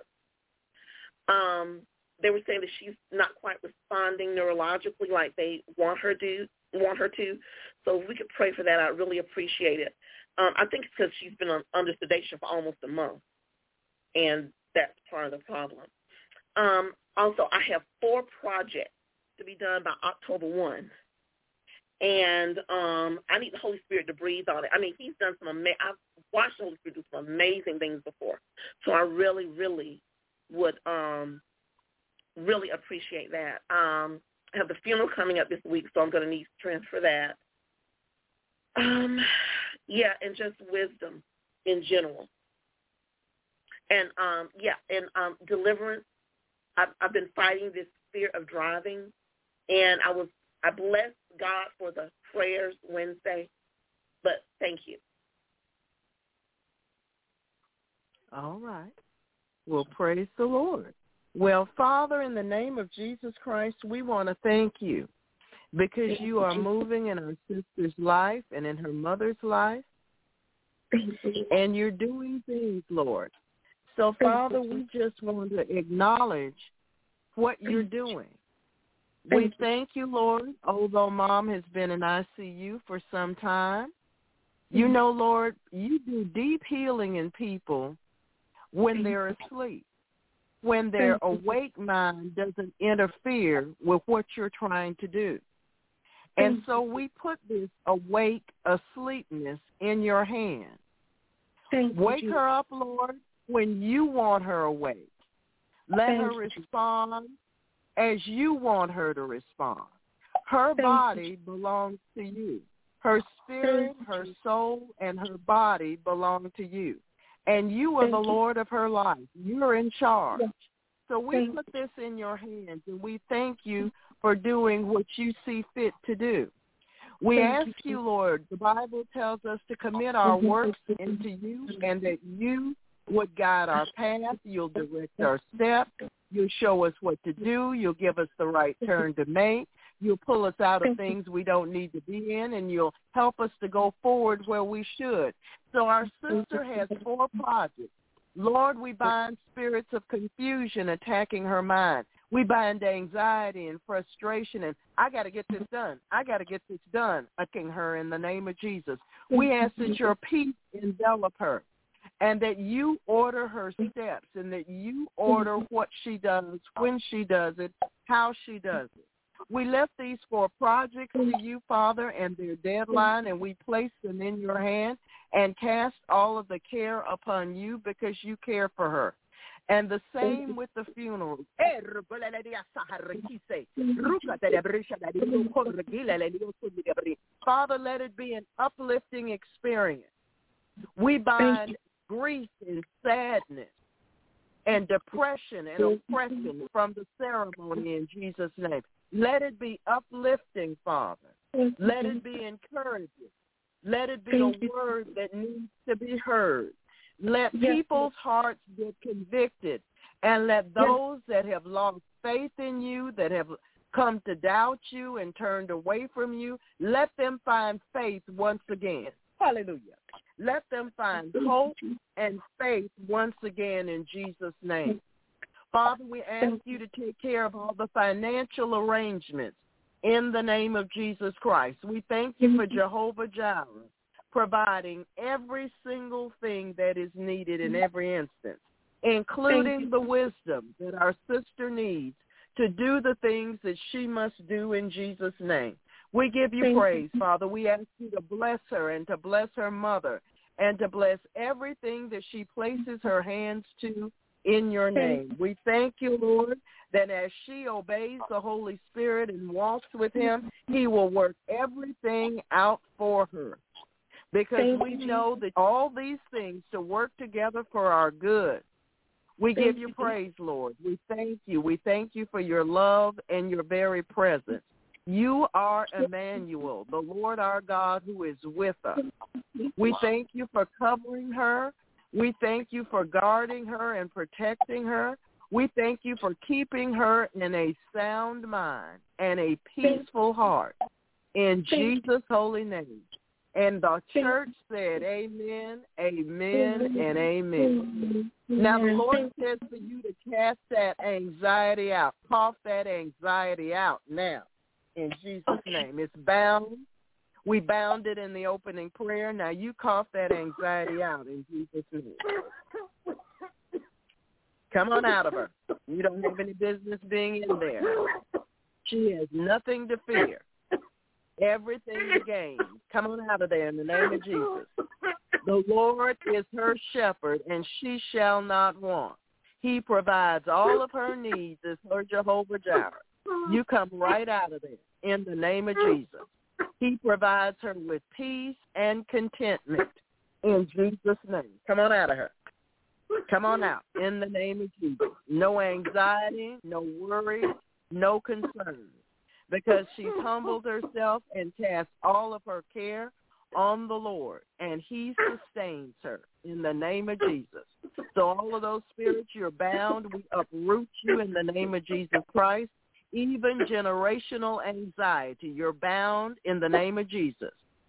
Um, they were saying that she's not quite responding neurologically like they want her to. want her to. So if we could pray for that, I'd really appreciate it. Um, I think it's because she's been on, under sedation for almost a month, and that's part of the problem. Um, also, I have four projects to be done by October first, and um, I need the Holy Spirit to breathe on it. I mean, he's done some ama- I've watched the Holy Spirit do some amazing things before, so I really, really would um, really appreciate that. Um, I have the funeral coming up this week, so I'm going to need strength for that. Um, yeah, and just wisdom in general. And, um, yeah, and um, deliverance. I've, I've been fighting this fear of driving, and I was I blessed God for the prayers Wednesday, but thank you. All right. Well, praise the Lord. Well, Father, in the name of Jesus Christ, we want to thank you because you are moving in our sister's life and in her mother's life, and you're doing things, Lord. So, Father, we just want to acknowledge what you're doing. We thank you, Lord, although Mom has been in I C U for some time. You know, Lord, you do deep healing in people when they're asleep. When their awake mind doesn't interfere with what you're trying to do. And so we put this awake asleepness in your hand. Wake her up, Lord, when you want her awake. Let her respond as you want her to respond. Her body belongs to you. Her spirit, her soul, and her body belong to you. And you are the Lord of her life. You're in charge. So we put this in your hands, and we thank you for doing what you see fit to do. We ask you, Lord, the Bible tells us to commit our works into you, and that you would guide our path. You'll direct our steps. You'll show us what to do. You'll give us the right turn to make. You'll pull us out of things we don't need to be in, and you'll help us to go forward where we should. So our sister has four projects. Lord, we bind spirits of confusion attacking her mind. We bind anxiety and frustration, and I got to get this done. I got to get this done, attacking her in the name of Jesus. We ask that your peace envelop her, and that you order her steps, and that you order what she does, when she does it, how she does it. We left these four projects to you, Father, and their deadline, and we place them in your hand and cast all of the care upon you because you care for her. And the same with the funeral. Father, let it be an uplifting experience. We bind grief and sadness and depression and oppression from the ceremony in Jesus' name. Let it be uplifting, Father. Let it be encouraging. Let it be a word that needs to be heard. Let people's hearts get convicted, and let those that have lost faith in you, that have come to doubt you and turned away from you, let them find faith once again. Hallelujah. Let them find hope and faith once again in Jesus' name. Father, we ask you to take care of all the financial arrangements in the name of Jesus Christ. We thank you for Jehovah Jireh, providing every single thing that is needed in every instance, including the wisdom that our sister needs to do the things that she must do in Jesus' name. We give you Thank praise, you. Father. We ask you to bless her and to bless her mother and to bless everything that she places her hands to in your name. We thank you, Lord, that as she obeys the Holy Spirit and walks with him, he will work everything out for her. Because Thank we you. know that all these things to work together for our good. We thank give you, you praise, Lord. We thank you. We thank you for your love and your very presence. You are Emmanuel, the Lord our God who is with us. We thank you for covering her. We thank you for guarding her and protecting her. We thank you for keeping her in a sound mind and a peaceful heart. In Jesus' holy name. And the church said, amen, amen, and amen. Now, the Lord says for you to cast that anxiety out. Cough that anxiety out now in Jesus' name. It's bound. We bound it in the opening prayer. Now, you cough that anxiety out in Jesus' name. Come on out of her. You don't have any business being in there. She has nothing to fear. Everything to gain. Come on out of there in the name of Jesus. The Lord is her shepherd, and she shall not want. He provides all of her needs as her Jehovah Jireh. You come right out of there in the name of Jesus. He provides her with peace and contentment in Jesus' name. Come on out of her. Come on out in the name of Jesus. No anxiety, no worry, no concern. Because she's humbled herself and cast all of her care on the Lord, and he sustains her in the name of Jesus. So all of those spirits, you're bound. We uproot you in the name of Jesus Christ. Even generational anxiety, you're bound in the name of Jesus.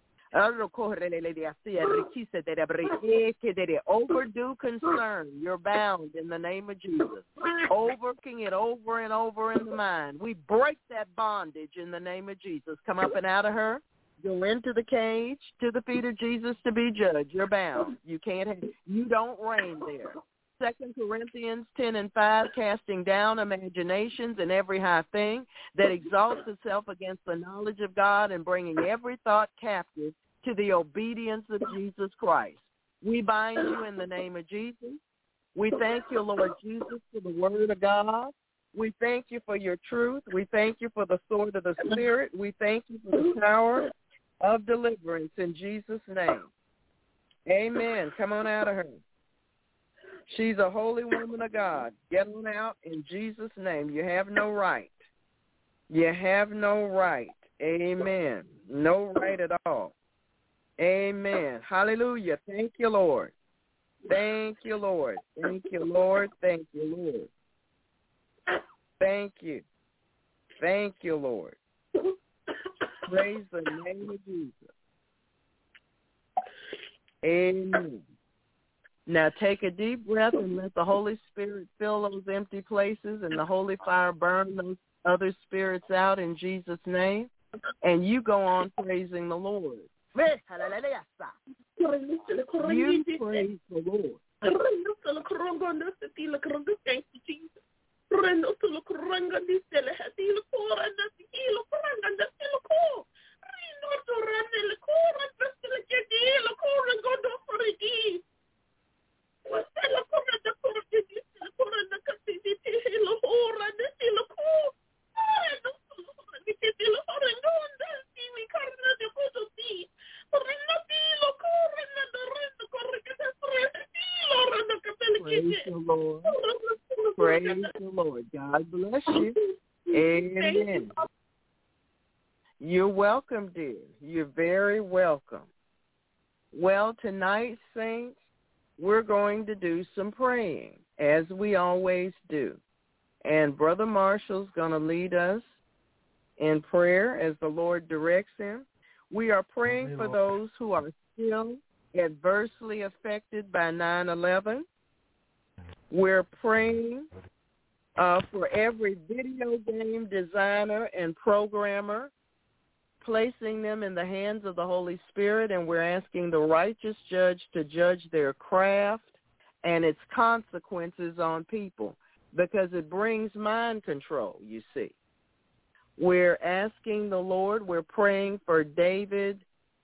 Overdue concern, you're bound in the name of Jesus. Overking it over and over in the mind. We break that bondage in the name of Jesus. Come up and out of her. Go into the cage to the feet of Jesus to be judged. You're bound. You can't have, you don't reign there. Second Corinthians ten and five, casting down imaginations and every high thing that exalts itself against the knowledge of God, and bringing every thought captive to the obedience of Jesus Christ. We bind you in the name of Jesus. We thank you, Lord Jesus, for the word of God. We thank you for your truth. We thank you for the sword of the Spirit. We thank you for the power of deliverance in Jesus' name. Amen. Come on out of her. She's a holy woman of God. Get on out in Jesus' name. You have no right. You have no right. Amen. No right at all. Amen. Hallelujah. Thank you, Lord. Thank you, Lord. Thank you, Lord. Thank you, Lord. Thank you. Thank you, Lord. Praise the name of Jesus. Amen. Now take a deep breath and let the Holy Spirit fill those empty places and the holy fire burn those other spirits out in Jesus' name. And you go on praising the Lord. You praise the Lord. Praise the Lord. Praise the Lord. God bless you. Amen. You're welcome, dear. You're very welcome. Well, tonight, saints, we're going to do some praying, as we always do. And Brother Marshall's going to lead us in prayer as the Lord directs him. We are praying for those who are still adversely affected by nine eleven. We're praying uh, for every video game designer and programmer, placing them in the hands of the Holy Spirit, and we're asking the righteous judge to judge their craft and its consequences on people, because it brings mind control, you see. We're asking the Lord, we're praying for David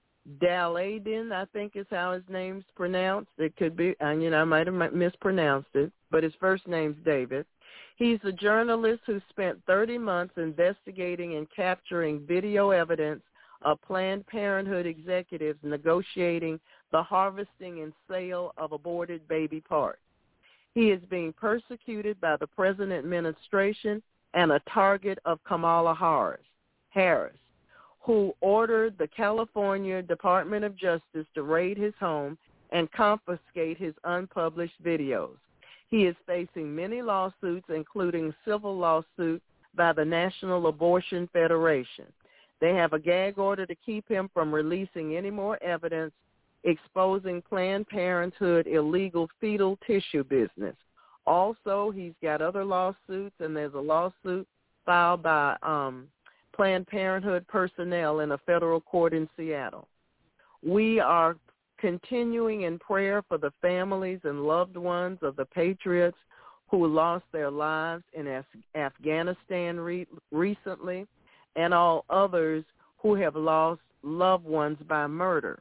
Daleiden, I think is how his name's pronounced. It could be, and you know, I might have mispronounced it, but his first name's David. He's a journalist who spent thirty months investigating and capturing video evidence of Planned Parenthood executives negotiating the harvesting and sale of aborted baby parts. He is being persecuted by the present administration and a target of Kamala Harris, Harris, who ordered the California Department of Justice to raid his home and confiscate his unpublished videos. He is facing many lawsuits, including civil lawsuits by the National Abortion Federation. They have a gag order to keep him from releasing any more evidence exposing Planned Parenthood illegal fetal tissue business. Also, he's got other lawsuits, and there's a lawsuit filed by um, Planned Parenthood personnel in a federal court in Seattle. We are continuing in prayer for the families and loved ones of the patriots who lost their lives in Af- Afghanistan re- recently, and all others who have lost loved ones by murder.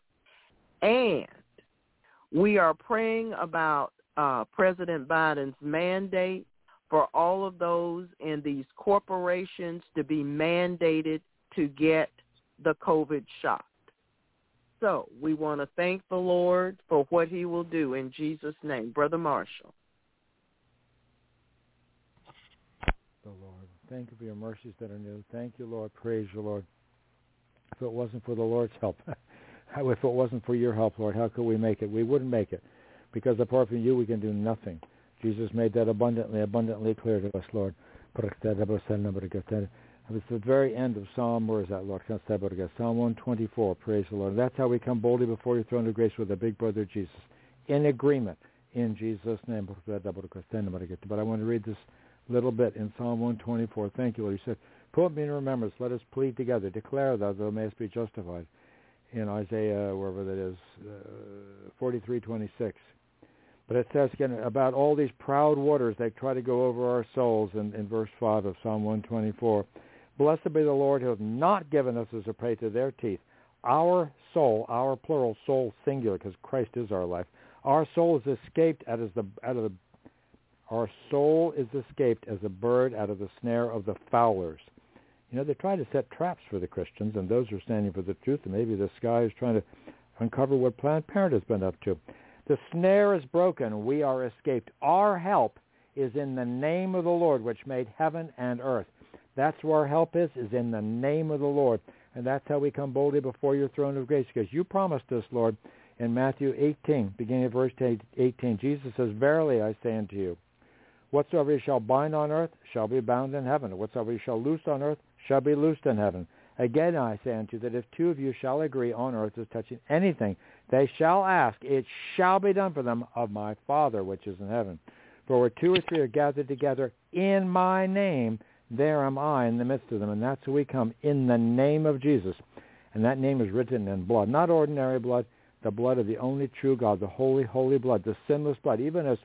And we are praying about uh, President Biden's mandate for all of those in these corporations to be mandated to get the COVID shot. So we want to thank the Lord for what he will do in Jesus' name. Brother Marshall. The Lord. Thank you for your mercies that are new. Thank you, Lord. Praise you, Lord. If it wasn't for the Lord's help, if it wasn't for your help, Lord, how could we make it? We wouldn't make it, because apart from you, we can do nothing. Jesus made that abundantly, abundantly clear to us, Lord. It's the very end of Psalm, where is that, Lord? Psalm one twenty-four, praise the Lord. That's how we come boldly before your throne of grace with the big brother Jesus, in agreement, in Jesus' name. But I want to read this little bit in Psalm one twenty-four. Thank you, Lord. He said, put me in remembrance, let us plead together, declare thou, thou mayest be justified. In Isaiah, wherever that is, uh, forty-three twenty-six. But it says again about all these proud waters that try to go over our souls in, in verse five of Psalm one twenty-four. Blessed be the Lord who has not given us as a prey to their teeth. Our soul, our plural soul singular, because Christ is our life. Our soul is escaped out of the out of the. Our soul is escaped as a bird out of the snare of the fowlers. You know, they try to set traps for the Christians, and those who are standing for the truth, and maybe the sky is trying to uncover what Planned Parenthood has been up to. The snare is broken. We are escaped. Our help is in the name of the Lord, which made heaven and earth. That's where our help is, is in the name of the Lord. And that's how we come boldly before your throne of grace, because you promised us, Lord, in Matthew eighteen, beginning of verse eighteen. Jesus says, verily I say unto you, whatsoever you shall bind on earth shall be bound in heaven. And whatsoever you shall loose on earth shall be loosed in heaven. Again I say unto you that if two of you shall agree on earth as touching anything they shall ask, it shall be done for them of my Father which is in heaven. For where two or three are gathered together in my name, there am I in the midst of them. And that's who we come, in the name of Jesus. And that name is written in blood, not ordinary blood, the blood of the only true God, the holy, holy blood, the sinless blood. Even as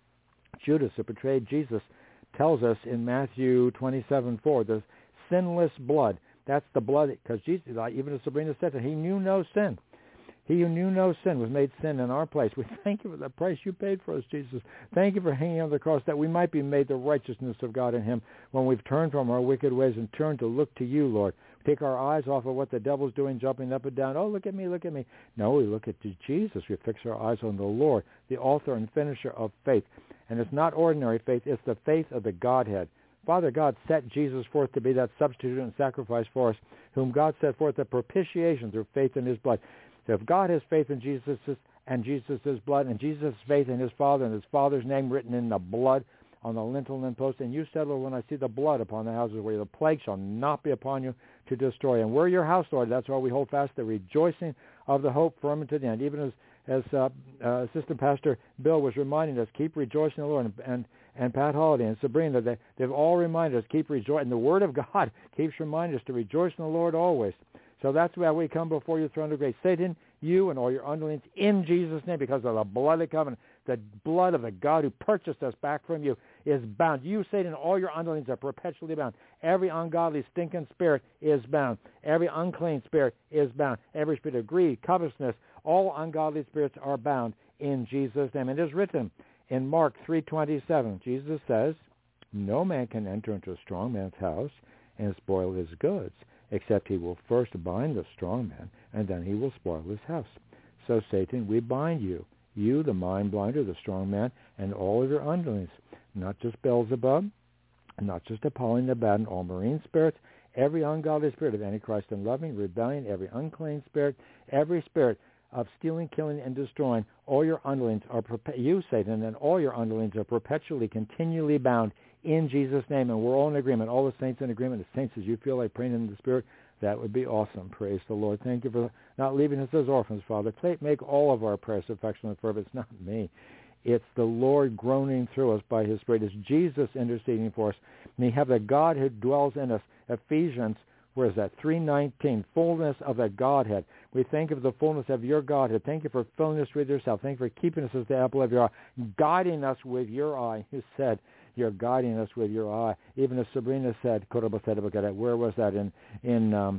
Judas, who betrayed Jesus, tells us in Matthew twenty-seven four, the sinless blood. That's the blood, because Jesus, even as Sabrina said, he knew no sin. He who knew no sin was made sin in our place. We thank you for the price you paid for us, Jesus. Thank you for hanging on the cross that we might be made the righteousness of God in him when we've turned from our wicked ways and turned to look to you, Lord. Take our eyes off of what the devil's doing, jumping up and down. Oh, look at me, look at me. No, we look at Jesus. We fix our eyes on the Lord, the author and finisher of faith. And it's not ordinary faith. It's the faith of the Godhead. Father God set Jesus forth to be that substitute and sacrifice for us, whom God set forth a propitiation through faith in his blood. So if God has faith in Jesus and Jesus' blood, and Jesus' faith in his Father and his Father's name written in the blood on the lintel and post, and you said, Lord, when I see the blood upon the houses where the plague shall not be upon you to destroy. And we're your house, Lord. That's why we hold fast the rejoicing of the hope firm to the end. Even as, as uh, uh, Assistant Pastor Bill was reminding us, keep rejoicing in the Lord, and, and, and Pat Holliday and Sabrina, they, they've all reminded us, keep rejoicing. The Word of God keeps reminding us to rejoice in the Lord always. So that's why we come before your throne of grace. Satan, you and all your underlings, in Jesus' name, because of the blood of the covenant, the blood of the God who purchased us back from you is bound. You, Satan, all your underlings are perpetually bound. Every ungodly, stinking spirit is bound. Every unclean spirit is bound. Every spirit of greed, covetousness, all ungodly spirits are bound in Jesus' name. And it is written in Mark three twenty-seven, Jesus says, no man can enter into a strong man's house and spoil his goods, except he will first bind the strong man, and then he will spoil his house. So, Satan, we bind you, you, the mind blinder, the strong man, and all of your underlings, not just Beelzebub, not just Apollyon the bad, and all marine spirits, every ungodly spirit of Antichrist and loving, rebellion, every unclean spirit, every spirit of stealing, killing, and destroying, all your underlings are, you, Satan, and all your underlings are perpetually, continually bound in Jesus' name, and we're all in agreement, all the saints in agreement. The saints, as you feel like praying in the Spirit, that would be awesome. Praise the Lord. Thank you for not leaving us as orphans, Father. Make all of our prayers effectual and fervent. It's not me. It's the Lord groaning through us by his Spirit. It's Jesus interceding for us. And you have the God who dwells in us. Ephesians, where is that? three nineteen, fullness of the Godhead. We think of the fullness of your Godhead. Thank you for filling us with yourself. Thank you for keeping us as the apple of your eye, guiding us with your eye. You said, you're guiding us with your eye. Even as Sabrina said, where was that in in um,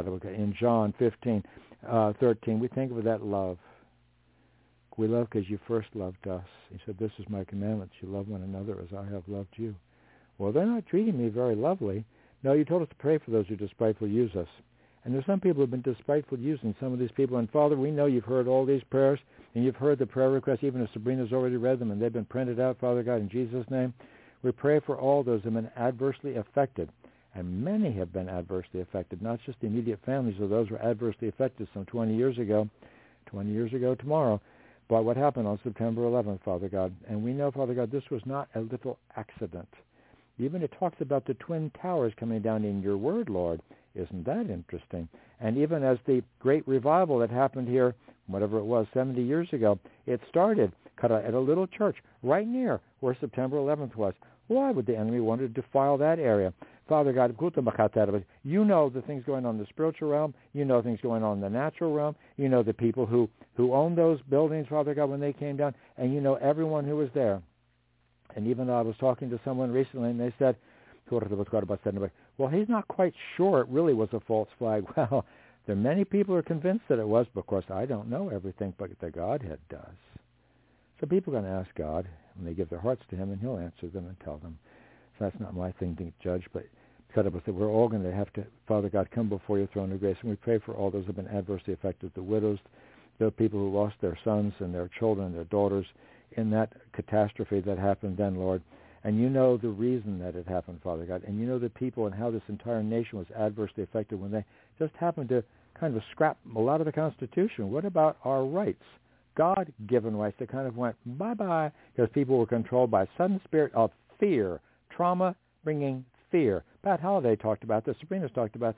in John fifteen, uh, thirteen? We think of that love. We love because you first loved us. He said, this is my commandment. You love one another as I have loved you. Well, they're not treating me very lovely. No, you told us to pray for those who despitefully use us. And there's some people who have been despiteful using some of these people. And, Father, we know you've heard all these prayers, and you've heard the prayer requests, even as Sabrina's already read them, and they've been printed out, Father God, in Jesus' name. We pray for all those who have been adversely affected. And many have been adversely affected, not just the immediate families of those who were adversely affected some twenty years ago, twenty years ago tomorrow. But what happened on September eleventh, Father God? And we know, Father God, this was not a little accident. Even it talks about the Twin Towers coming down in your word, Lord. Isn't that interesting? And even as the great revival that happened here, whatever it was, seventy years ago, it started at a little church right near where September eleventh was. Why would the enemy want to defile that area? Father God, you know the things going on in the spiritual realm. You know things going on in the natural realm. You know the people who, who owned those buildings, Father God, when they came down. And you know everyone who was there. And even though I was talking to someone recently, and they said, well, he's not quite sure it really was a false flag. Well, there are many people who are convinced that it was, but of course I don't know everything, but the Godhead does. So people are going to ask God, and they give their hearts to him, and he'll answer them and tell them. So that's not my thing to judge, but we're all going to have to, Father God, come before your throne of grace, and we pray for all those who have been adversely affected, the widows, the people who lost their sons and their children, their daughters, in that catastrophe that happened then, Lord. And you know the reason that it happened, Father God, and you know the people and how this entire nation was adversely affected when they just happened to kind of scrap a lot of the Constitution. What about our rights? God-given rights that kind of went bye-bye because people were controlled by a sudden spirit of fear, trauma bringing fear. Pat Holliday talked about this. Sabrina's talked about that.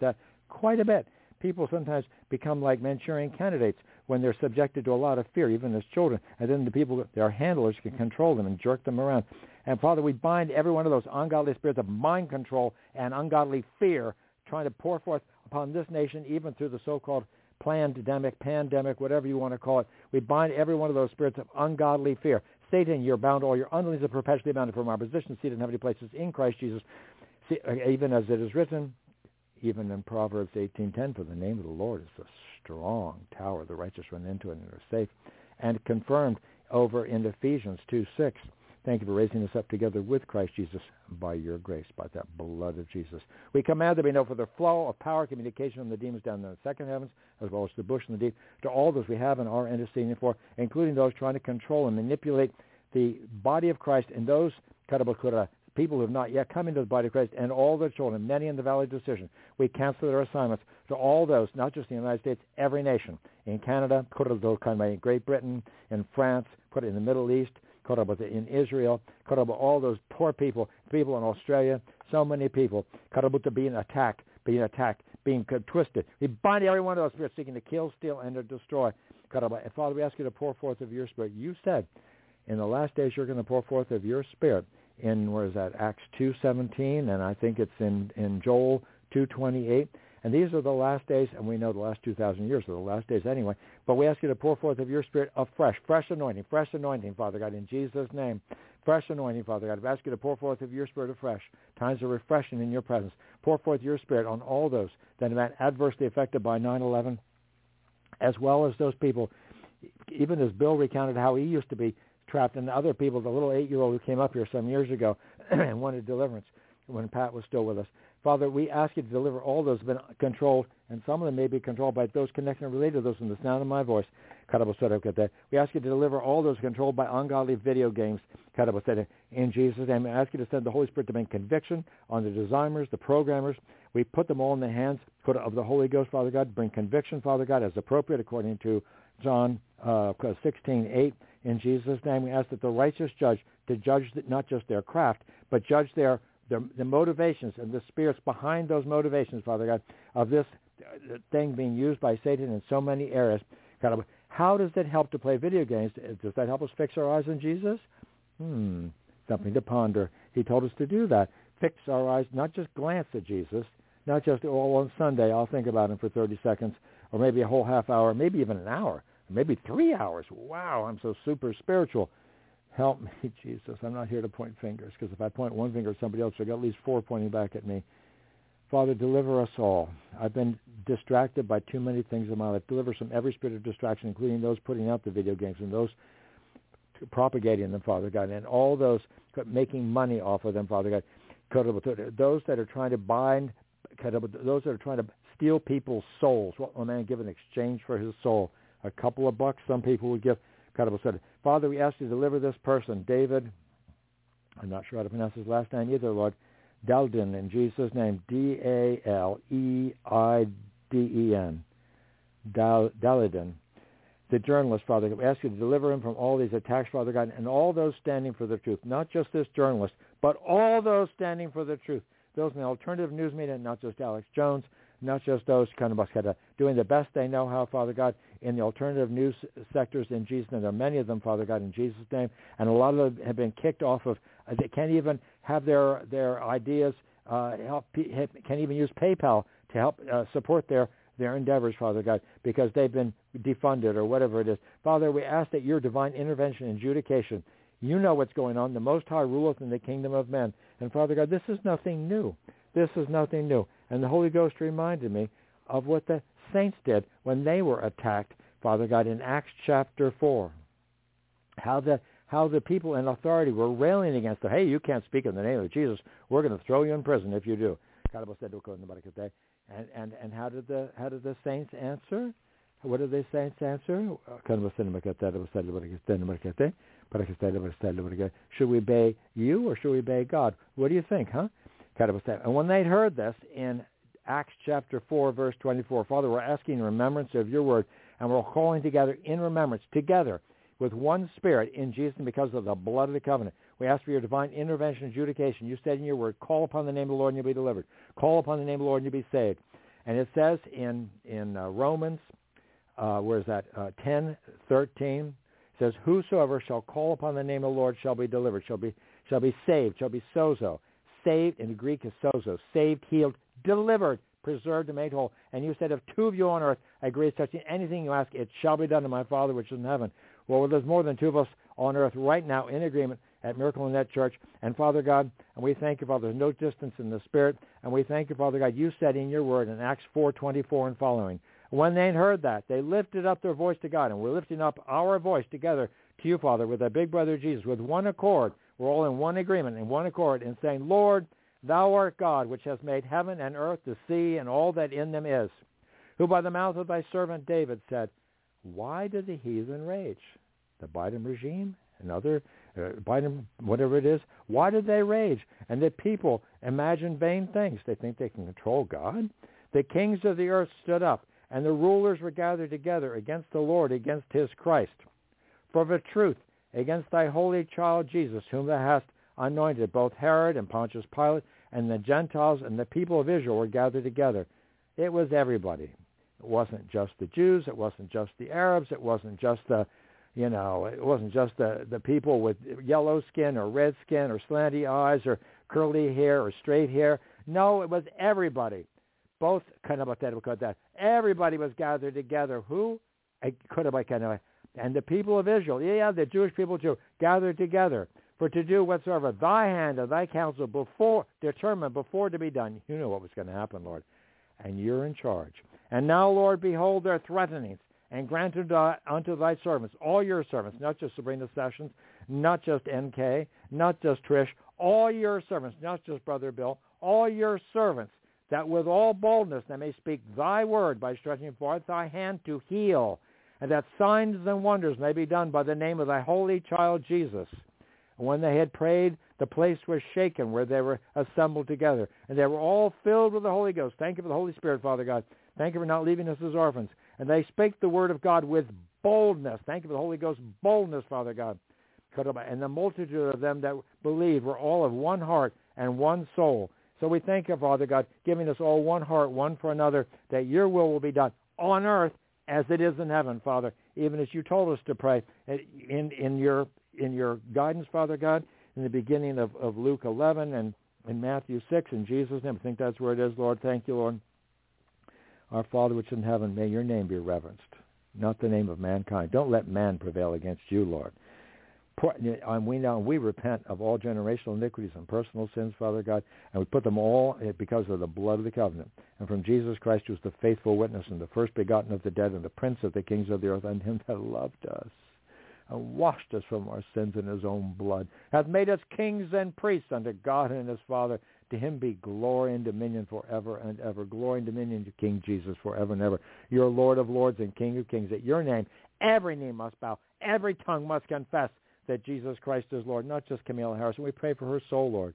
quite a bit. People sometimes become like Manchurian candidates when they're subjected to a lot of fear, even as children. And then the people, their handlers, can control them and jerk them around. And, Father, we bind every one of those ungodly spirits of mind control and ungodly fear trying to pour forth upon this nation, even through the so-called pandemic, pandemic, whatever you want to call it. We bind every one of those spirits of ungodly fear. Satan, you're bound. All your underlings are perpetually bound from our position, seated in heavenly places in Christ Jesus. See, even as it is written, even in Proverbs eighteen ten, for the name of the Lord is a strong tower. The righteous run into it and are safe. And confirmed over in Ephesians two six. Thank you for raising us up together with Christ Jesus by your grace, by that blood of Jesus. We command that we know for the flow of power, communication from the demons down in the second heavens, as well as the bush and the deep, to all those we have and are interceding for, including those trying to control and manipulate the body of Christ and those people who have not yet come into the body of Christ and all their children, many in the valley of decision. We cancel their assignments to all those, not just in the United States, every nation. In Canada, Great Britain, in France, put it in the Middle East, in Israel, all those poor people, people in Australia, so many people, being attacked, being attacked, being twisted. We bind every one of those spirits seeking to kill, steal, and to destroy. And Father, we ask you to pour forth of your Spirit. You said in the last days you're going to pour forth of your Spirit in, where is that, Acts two seventeen, and I think it's in, in Joel two twenty-eight. And these are the last days, and we know the last two thousand years are the last days anyway. But we ask you to pour forth of your Spirit afresh, fresh anointing, fresh anointing, Father God, in Jesus' name. Fresh anointing, Father God. I ask you to pour forth of your Spirit afresh. Times of refreshing in your presence. Pour forth your Spirit on all those that have been adversely affected by nine eleven, as well as those people, even as Bill recounted how he used to be trapped, and the other people, the little eight-year-old who came up here some years ago and wanted deliverance when Pat was still with us. Father, we ask you to deliver all those who have been controlled, and some of them may be controlled by those connected and related to those in the sound of my voice. We ask you to deliver all those controlled by ungodly video games. In Jesus' name, I ask you to send the Holy Spirit to bring conviction on the designers, the programmers. We put them all in the hands of the Holy Ghost, Father God. Bring conviction, Father God, as appropriate according to John uh, sixteen eight. In Jesus' name, we ask that the righteous judge to judge not just their craft, but judge their The, the motivations and the spirits behind those motivations, Father God, of this thing being used by Satan in so many areas. God, how does it help to play video games? Does that help us fix our eyes on Jesus? Hmm, something to ponder. He told us to do that. Fix our eyes, not just glance at Jesus, not just, oh, on Sunday I'll think about him for thirty seconds, or maybe a whole half hour, maybe even an hour, or maybe three hours. Wow, I'm so super spiritual. Help me, Jesus. I'm not here to point fingers, because if I point one finger at somebody else, I've got at least four pointing back at me. Father, deliver us all. I've been distracted by too many things in my life. Deliver us from every spirit of distraction, including those putting out the video games and those propagating them, Father God, and all those making money off of them, Father God. Those that are trying to bind, those that are trying to steal people's souls. What will a man give in exchange for his soul? A couple of bucks, some people would give. Father, we ask you to deliver this person, David, I'm not sure how to pronounce his last name either, Lord, Daleiden, in Jesus' name, D A L E I D E N, Daleiden, the journalist, Father. We ask you to deliver him from all these attacks, Father God, and all those standing for the truth, not just this journalist, but all those standing for the truth, those in the alternative news media, not just Alex Jones, not just those kind of kind of doing the best they know how, Father God, in the alternative news sectors in Jesus' name. There are many of them, Father God, in Jesus' name, and a lot of them have been kicked off of, they can't even have their their ideas, uh, help, can't even use PayPal to help uh, support their, their endeavors, Father God, because they've been defunded or whatever it is. Father, we ask that your divine intervention and adjudication, you know what's going on. The Most High ruleth in the kingdom of men. And Father God, this is nothing new. This is nothing new. And the Holy Ghost reminded me of what the saints did when they were attacked, Father God, in Acts chapter four. How the how the people in authority were railing against them. Hey, you can't speak in the name of Jesus. We're going to throw you in prison if you do. And and and how did the how did the saints answer? What did the saints answer? Should we obey you or should we obey God? What do you think, huh? And when they'd heard this in Acts chapter four, verse twenty-four, Father, we're asking in remembrance of your word, and we're calling together in remembrance, together, with one spirit in Jesus because of the blood of the covenant. We ask for your divine intervention and adjudication. You said in your word, call upon the name of the Lord and you'll be delivered. Call upon the name of the Lord and you'll be saved. And it says in, in uh, Romans, uh, where is that, uh, ten thirteen, it says, whosoever shall call upon the name of the Lord shall be delivered, shall be shall be saved, shall be sozo. Saved, in the Greek is sozo. Saved, healed, delivered, preserved, and made whole. And you said, if two of you on earth agree touching anything you ask, it shall be done to my Father which is in heaven. Well, there's more than two of us on earth right now in agreement at Miracle in Net Church. And Father God, and we thank you, Father, there's no distance in the Spirit. And we thank you, Father God, you said in your word in Acts four twenty-four and following, when they heard that, they lifted up their voice to God. And we're lifting up our voice together to you, Father, with our big brother Jesus, with one accord. We're all in one agreement, in one accord, and saying, Lord, thou art God, which has made heaven and earth, the sea, and all that in them is, who by the mouth of thy servant David said, why do the heathen rage? The Biden regime, another, uh, Biden, whatever it is, why did they rage? And the people imagine vain things. They think they can control God. The kings of the earth stood up, and the rulers were gathered together against the Lord, against his Christ. For the truth, against thy holy child Jesus, whom thou hast anointed, both Herod and Pontius Pilate and the Gentiles and the people of Israel were gathered together. It was everybody. It wasn't just the Jews. It wasn't just the Arabs. It wasn't just the, you know, it wasn't just the, the people with yellow skin or red skin or slanty eyes or curly hair or straight hair. No, it was everybody. Both kind of about that, about that. Everybody was gathered together. Who? I could have kind of. And the people of Israel, yeah, the Jewish people too, gathered together for to do whatsoever thy hand and thy counsel before determined before to be done. You knew what was going to happen, Lord, and you're in charge. And now, Lord, behold their threatenings, and grant unto thy servants, all your servants, not just Sabrina Sessions, not just N K, not just Trish, all your servants, not just Brother Bill, all your servants, that with all boldness they may speak thy word by stretching forth thy hand to heal, and that signs and wonders may be done by the name of thy holy child Jesus. And when they had prayed, the place was shaken where they were assembled together, and they were all filled with the Holy Ghost. Thank you for the Holy Spirit, Father God. Thank you for not leaving us as orphans. And they spake the word of God with boldness. Thank you for the Holy Ghost boldness, Father God. And the multitude of them that believed were all of one heart and one soul. So we thank you, Father God, giving us all one heart, one for another, that your will will be done on earth as it is in heaven, Father, even as you told us to pray in, in your in your guidance, Father God, in the beginning of, of Luke eleven and in Matthew six, in Jesus' name. I think that's where it is, Lord. Thank you, Lord. Our Father which is in heaven, may your name be reverenced, not the name of mankind. Don't let man prevail against you, Lord. And we know we repent of all generational iniquities and personal sins, Father God, and we put them all because of the blood of the covenant. And from Jesus Christ, who is the faithful witness and the first begotten of the dead and the prince of the kings of the earth, and him that loved us and washed us from our sins in his own blood, hath made us kings and priests unto God and his Father. To him be glory and dominion forever and ever. Glory and dominion to King Jesus forever and ever. You're Lord of lords and King of kings. At your name, every knee must bow. Every tongue must confess that Jesus Christ is Lord, not just Camille Harrison. We pray for her soul, Lord.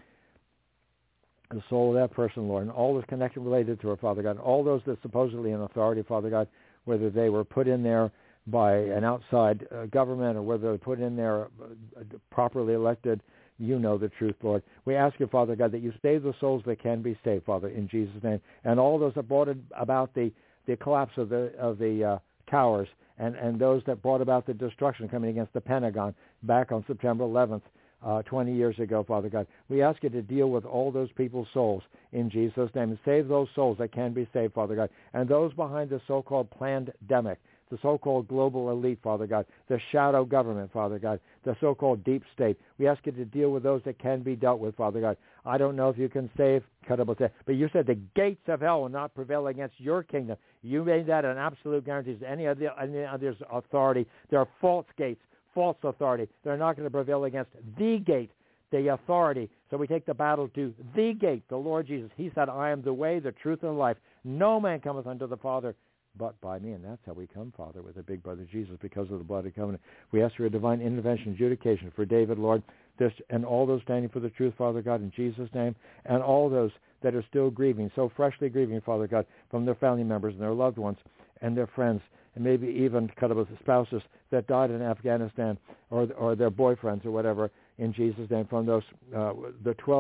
The soul of that person, Lord, and all those connected, related to her, Father God, and all those that supposedly in authority, Father God, whether they were put in there by an outside uh, government or whether they put in there uh, properly elected, you know the truth, Lord. We ask you, Father God, that you save the souls that can be saved, Father, in Jesus' name, and all those that brought about the, the collapse of the of the uh, towers, and, and those that brought about the destruction coming against the Pentagon back on September eleventh, uh, twenty years ago, Father God. We ask you to deal with all those people's souls in Jesus' name and save those souls that can be saved, Father God, and those behind the so-called pandemic, the so-called global elite, Father God, the shadow government, Father God, the so-called deep state. We ask you to deal with those that can be dealt with, Father God. I don't know if you can save, but you said the gates of hell will not prevail against your kingdom. You made that an absolute guarantee to any other, any other authority. There are false gates, false authority. They're not going to prevail against the gate, the authority. So we take the battle to the gate, the Lord Jesus. He said, I am the way, the truth, and the life. No man cometh unto the Father but by me. And that's how we come, Father, with the big brother Jesus, because of the blood of covenant. We ask for a divine intervention, adjudication for David, Lord, this and all those standing for the truth, Father God, in Jesus' name, and all those that are still grieving, so freshly grieving, Father God, from their family members and their loved ones and their friends, and maybe even cut up with spouses that died in Afghanistan, or or their boyfriends or whatever, in Jesus' name, from those uh, the twelve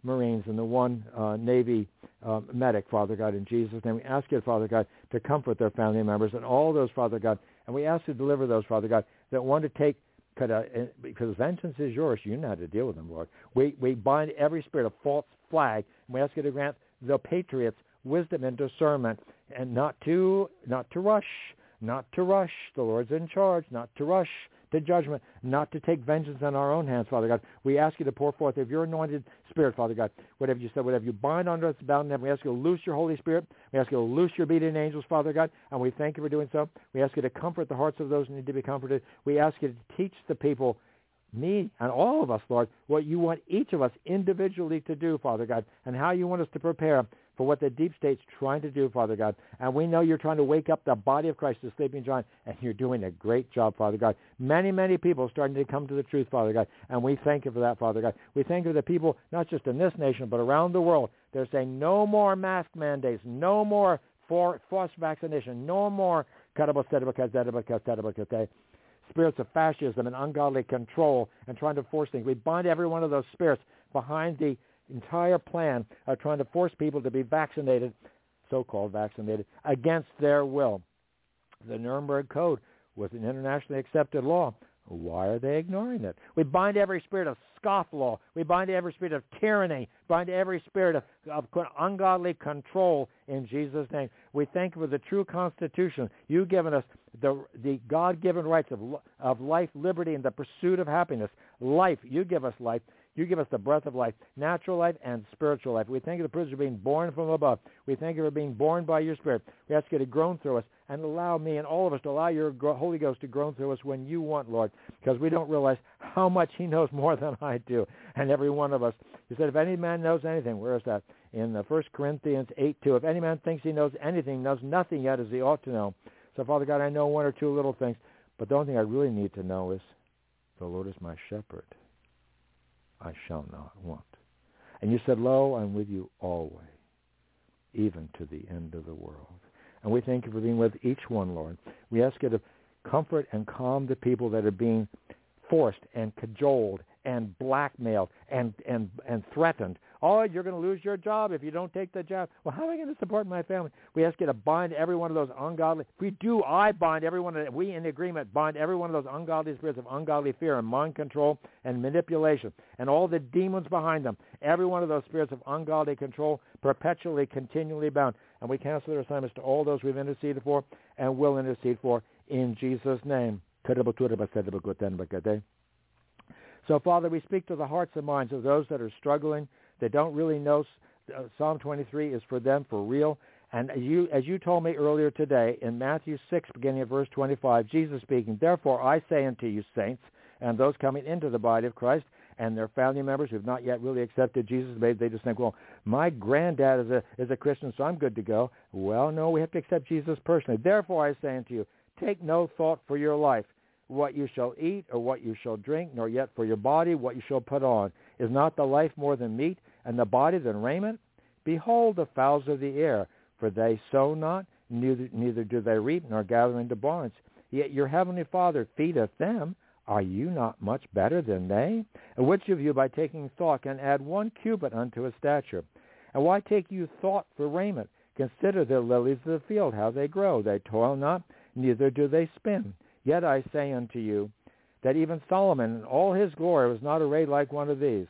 Marines and the one uh, Navy uh, medic, Father God, in Jesus' name. We ask you, Father God, to comfort their family members and all those, Father God, and we ask you to deliver those, Father God, that want to take, because vengeance is yours. You know how to deal with them, Lord. We, we bind every spirit of false flag, and we ask you to grant the patriots wisdom and discernment, and not to not to rush, not to rush. The Lord's in charge, not to rush to judgment, not to take vengeance on our own hands, Father God. We ask you to pour forth of your anointed Spirit, Father God. Whatever you said, whatever you bind under us, bound in heaven. We ask you to loose your Holy Spirit. We ask you to loose your beating angels, Father God, and we thank you for doing so. We ask you to comfort the hearts of those who need to be comforted. We ask you to teach the people, me and all of us, Lord, what you want each of us individually to do, Father God, and how you want us to prepare for what the deep state's trying to do, Father God. And we know you're trying to wake up the body of Christ, the sleeping giant, and you're doing a great job, Father God. Many, many people are starting to come to the truth, Father God, and we thank you for that, Father God. We thank you for the people, not just in this nation, but around the world. They're saying no more mask mandates, no more for, forced vaccination, no more spirits of fascism and ungodly control and trying to force things. We bind every one of those spirits behind the entire plan of trying to force people to be vaccinated, so-called vaccinated, against their will. The Nuremberg Code was an internationally accepted law. Why are they ignoring it? We bind every spirit of scofflaw. We bind every spirit of tyranny. Bind every spirit of, of ungodly control in Jesus' name. We thank you for the true Constitution. You've given us the, the God-given rights of, of life, liberty, and the pursuit of happiness. Life, you give us life. You give us the breath of life, natural life and spiritual life. We thank you for the privilege of being born from above. We thank you for being born by your Spirit. We ask you to groan through us and allow me and all of us to allow your Holy Ghost to groan through us when you want, Lord, because we don't realize how much he knows more than I do, and every one of us. You said, if any man knows anything, where is that? In First Corinthians eight two, if any man thinks he knows anything, knows nothing yet as he ought to know. So, Father God, I know one or two little things, but the only thing I really need to know is the Lord is my shepherd. I shall not want. And you said, lo, I'm with you always, even to the end of the world. And we thank you for being with each one, Lord. We ask you to comfort and calm the people that are being forced and cajoled and blackmailed and, and, and threatened. Oh, you're going to lose your job if you don't take the job. Well, how am I going to support my family? We ask you to bind every one of those ungodly. If we do, I bind every one of them. We in agreement bind every one of those ungodly spirits of ungodly fear and mind control and manipulation and all the demons behind them. Every one of those spirits of ungodly control perpetually, continually bound. And we cancel their assignments to all those we've interceded for and will intercede for in Jesus' name. So, Father, we speak to the hearts and minds of those that are struggling. They don't really know. Uh, Psalm twenty-three is for them for real. And as you, as you told me earlier today in Matthew six, beginning at verse twenty-five, Jesus speaking, therefore I say unto you, saints, and those coming into the body of Christ, and their family members who have not yet really accepted Jesus, maybe they just think, well, my granddad is a, is a Christian, so I'm good to go. Well, no, we have to accept Jesus personally. Therefore I say unto you, take no thought for your life, what you shall eat or what you shall drink, nor yet for your body what you shall put on. Is not the life more than meat, and the body than raiment? Behold the fowls of the air, for they sow not, neither, neither do they reap, nor gather into barns. Yet your heavenly Father feedeth them. Are you not much better than they? And which of you by taking thought can add one cubit unto his stature? And why take you thought for raiment? Consider the lilies of the field, how they grow. They toil not, neither do they spin. Yet I say unto you, that even Solomon in all his glory was not arrayed like one of these.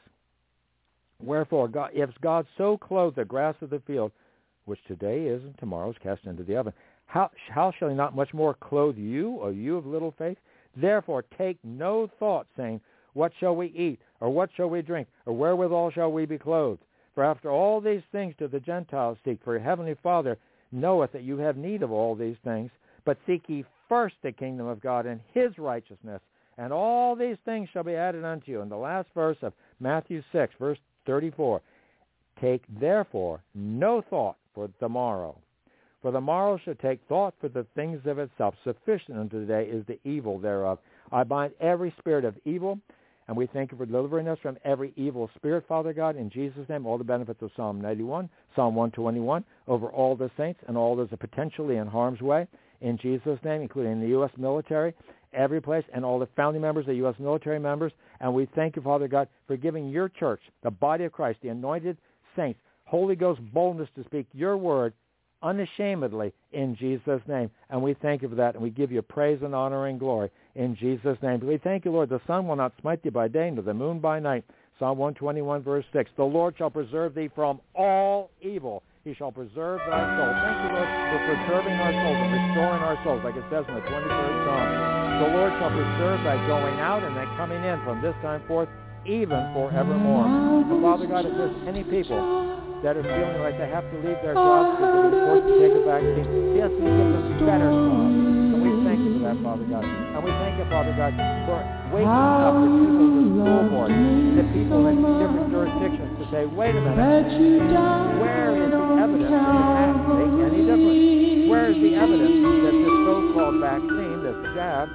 Wherefore, God, if God so clothe the grass of the field, which today is and tomorrow is cast into the oven, how, how shall he not much more clothe you, O you of little faith? Therefore take no thought, saying, what shall we eat, or what shall we drink, or wherewithal shall we be clothed? For after all these things do the Gentiles seek, for your heavenly Father knoweth that you have need of all these things. But seek ye first the kingdom of God and his righteousness, and all these things shall be added unto you. In the last verse of Matthew six, verse thirty-four, take therefore no thought for the morrow. For the morrow shall take thought for the things of itself. Sufficient unto the day is the evil thereof. I bind every spirit of evil, and we thank you for delivering us from every evil spirit, Father God, in Jesus' name. All the benefits of Psalm ninety-one, Psalm one twenty-one, over all the saints and all those are potentially in harm's way, in Jesus' name, including the U S military every place, and all the family members, the U S military members. And we thank you, Father God, for giving your church, the body of Christ, the anointed saints, Holy Ghost boldness to speak your word unashamedly in Jesus' name. And we thank you for that, and we give you praise and honor and glory in Jesus' name. We thank you, Lord, the sun will not smite thee by day, nor the moon by night. Psalm one twenty-one, verse six. The Lord shall preserve thee from all evil. He shall preserve thy soul. Thank you, Lord, for preserving our souls and restoring our souls, like it says in the twenty-third Psalm. The Lord shall preserve thy going out and thy coming in from this time forth, even forevermore. And Father God, if there's any people that are feeling like they have to leave their jobs because they've been forced to take a vaccine, yes, we give them better jobs. And we thank you for that, Father God. And we thank you, Father God, for waking up the people in the school board, the people in different jurisdictions to say, wait a minute, where is the evidence that it has make any difference? Where is the evidence that this so-called vaccine, this jab,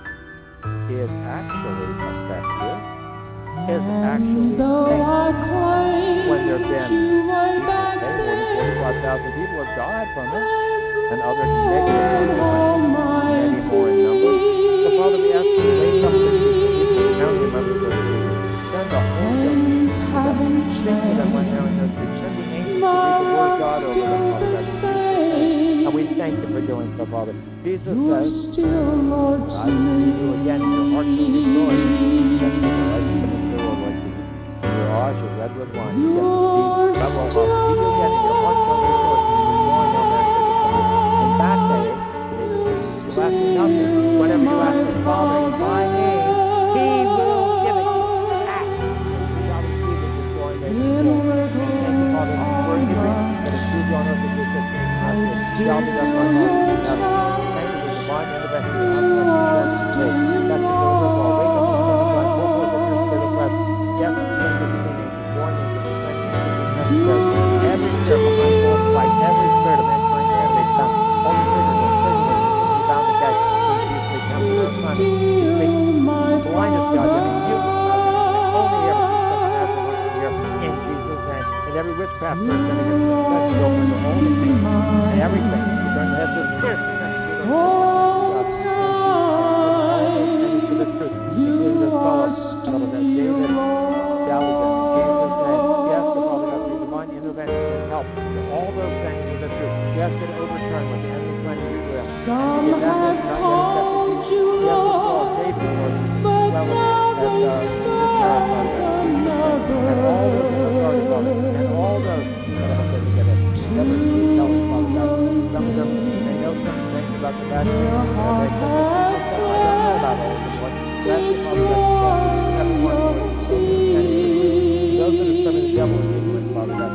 is actually effective, is actually safe, when there have been people say more than forty-five thousand people have died from it, and other negative consequences, many more in number. So, Father, we ask you to wake up the people, even the family members of the people. Send the Holy Ghost to them, speak to them when they're in their sleep. Send the angels to read the word of God over them, Father God, in Jesus' name. And we thank you for doing so, Father. Jesus says, I will see you again, and your heart shall rejoice. That's the light coming through, O Lord Jesus. And your eyes are red with wine. You get to see, I will see you again, and your heart shall rejoice. You're going on that to the Father. In that day, you ask me nothing. Whatever you ask the Father in my name, He will give it to you. Ask, and you shall receive it with joy and full. And thank you, Father, for your dream that is true on earth as it is in heaven. Shall be done by God in heaven. Thank you for divine intervention. I'm going to share this today. That's the deliver us all. Wake up the sin of God. Pour forth the new spirit of rest. Yes, send the healing angels. Join angels. And send angels as necessary. Every spirit behind false light. Every spirit of mankind candidates bound. All the triggers and triggers continue bound to catch. In Jesus' name. Come to their assignment. You speak blindness, God. I mean, you. Only ever here in Jesus' name. And every witchcraft person against the confession is open to all the things and everything. You turn the heads of the spirit. All those things with the truth. Yes, it overturn what the enemy is trying to do to us. And again, that is not yet accepted to you. Yes, it's all David, Lord, well as uh, this marathon, and all those authority, Father, and all those that have been together. Never keep telling, Father God. Some of them, they know some things about the vaccine, and they come to people stuff. I don't know about all of them, Lord. So ask you, Father God, to bless each and every one, Lord. And those that are serving the devil is ignorant, Father God.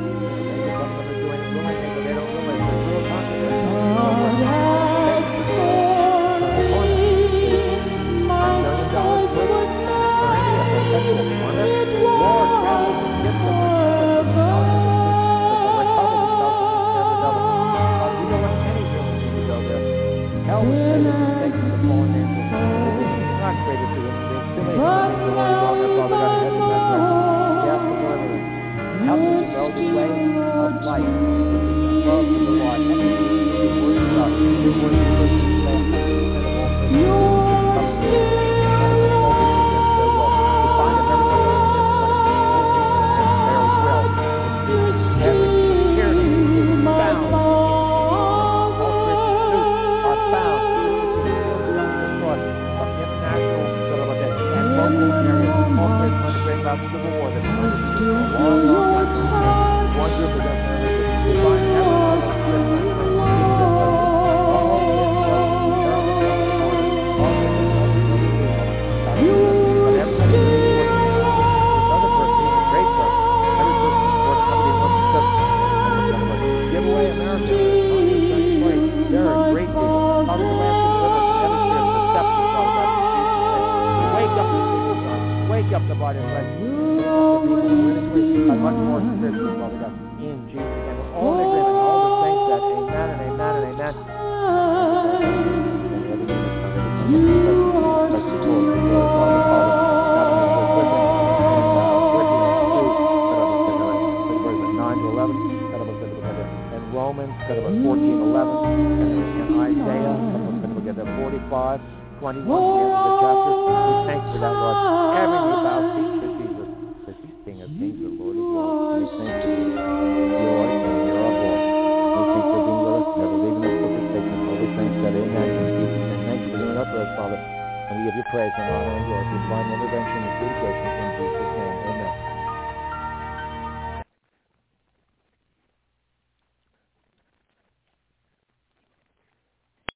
twenty-one, the end of the chapter. We thank you for that, Lord. Every knee bows to Jesus, because he's King of Kings and Lord of Lords. We thank you, you're our King, you're our Lord. We thank you for being with us, never leaving us or forsaking us. All the saints said amen in Jesus' name. Thank you for doing that for us, Father. And we give you praise and honor and glory for divine intervention and communication in Jesus' name.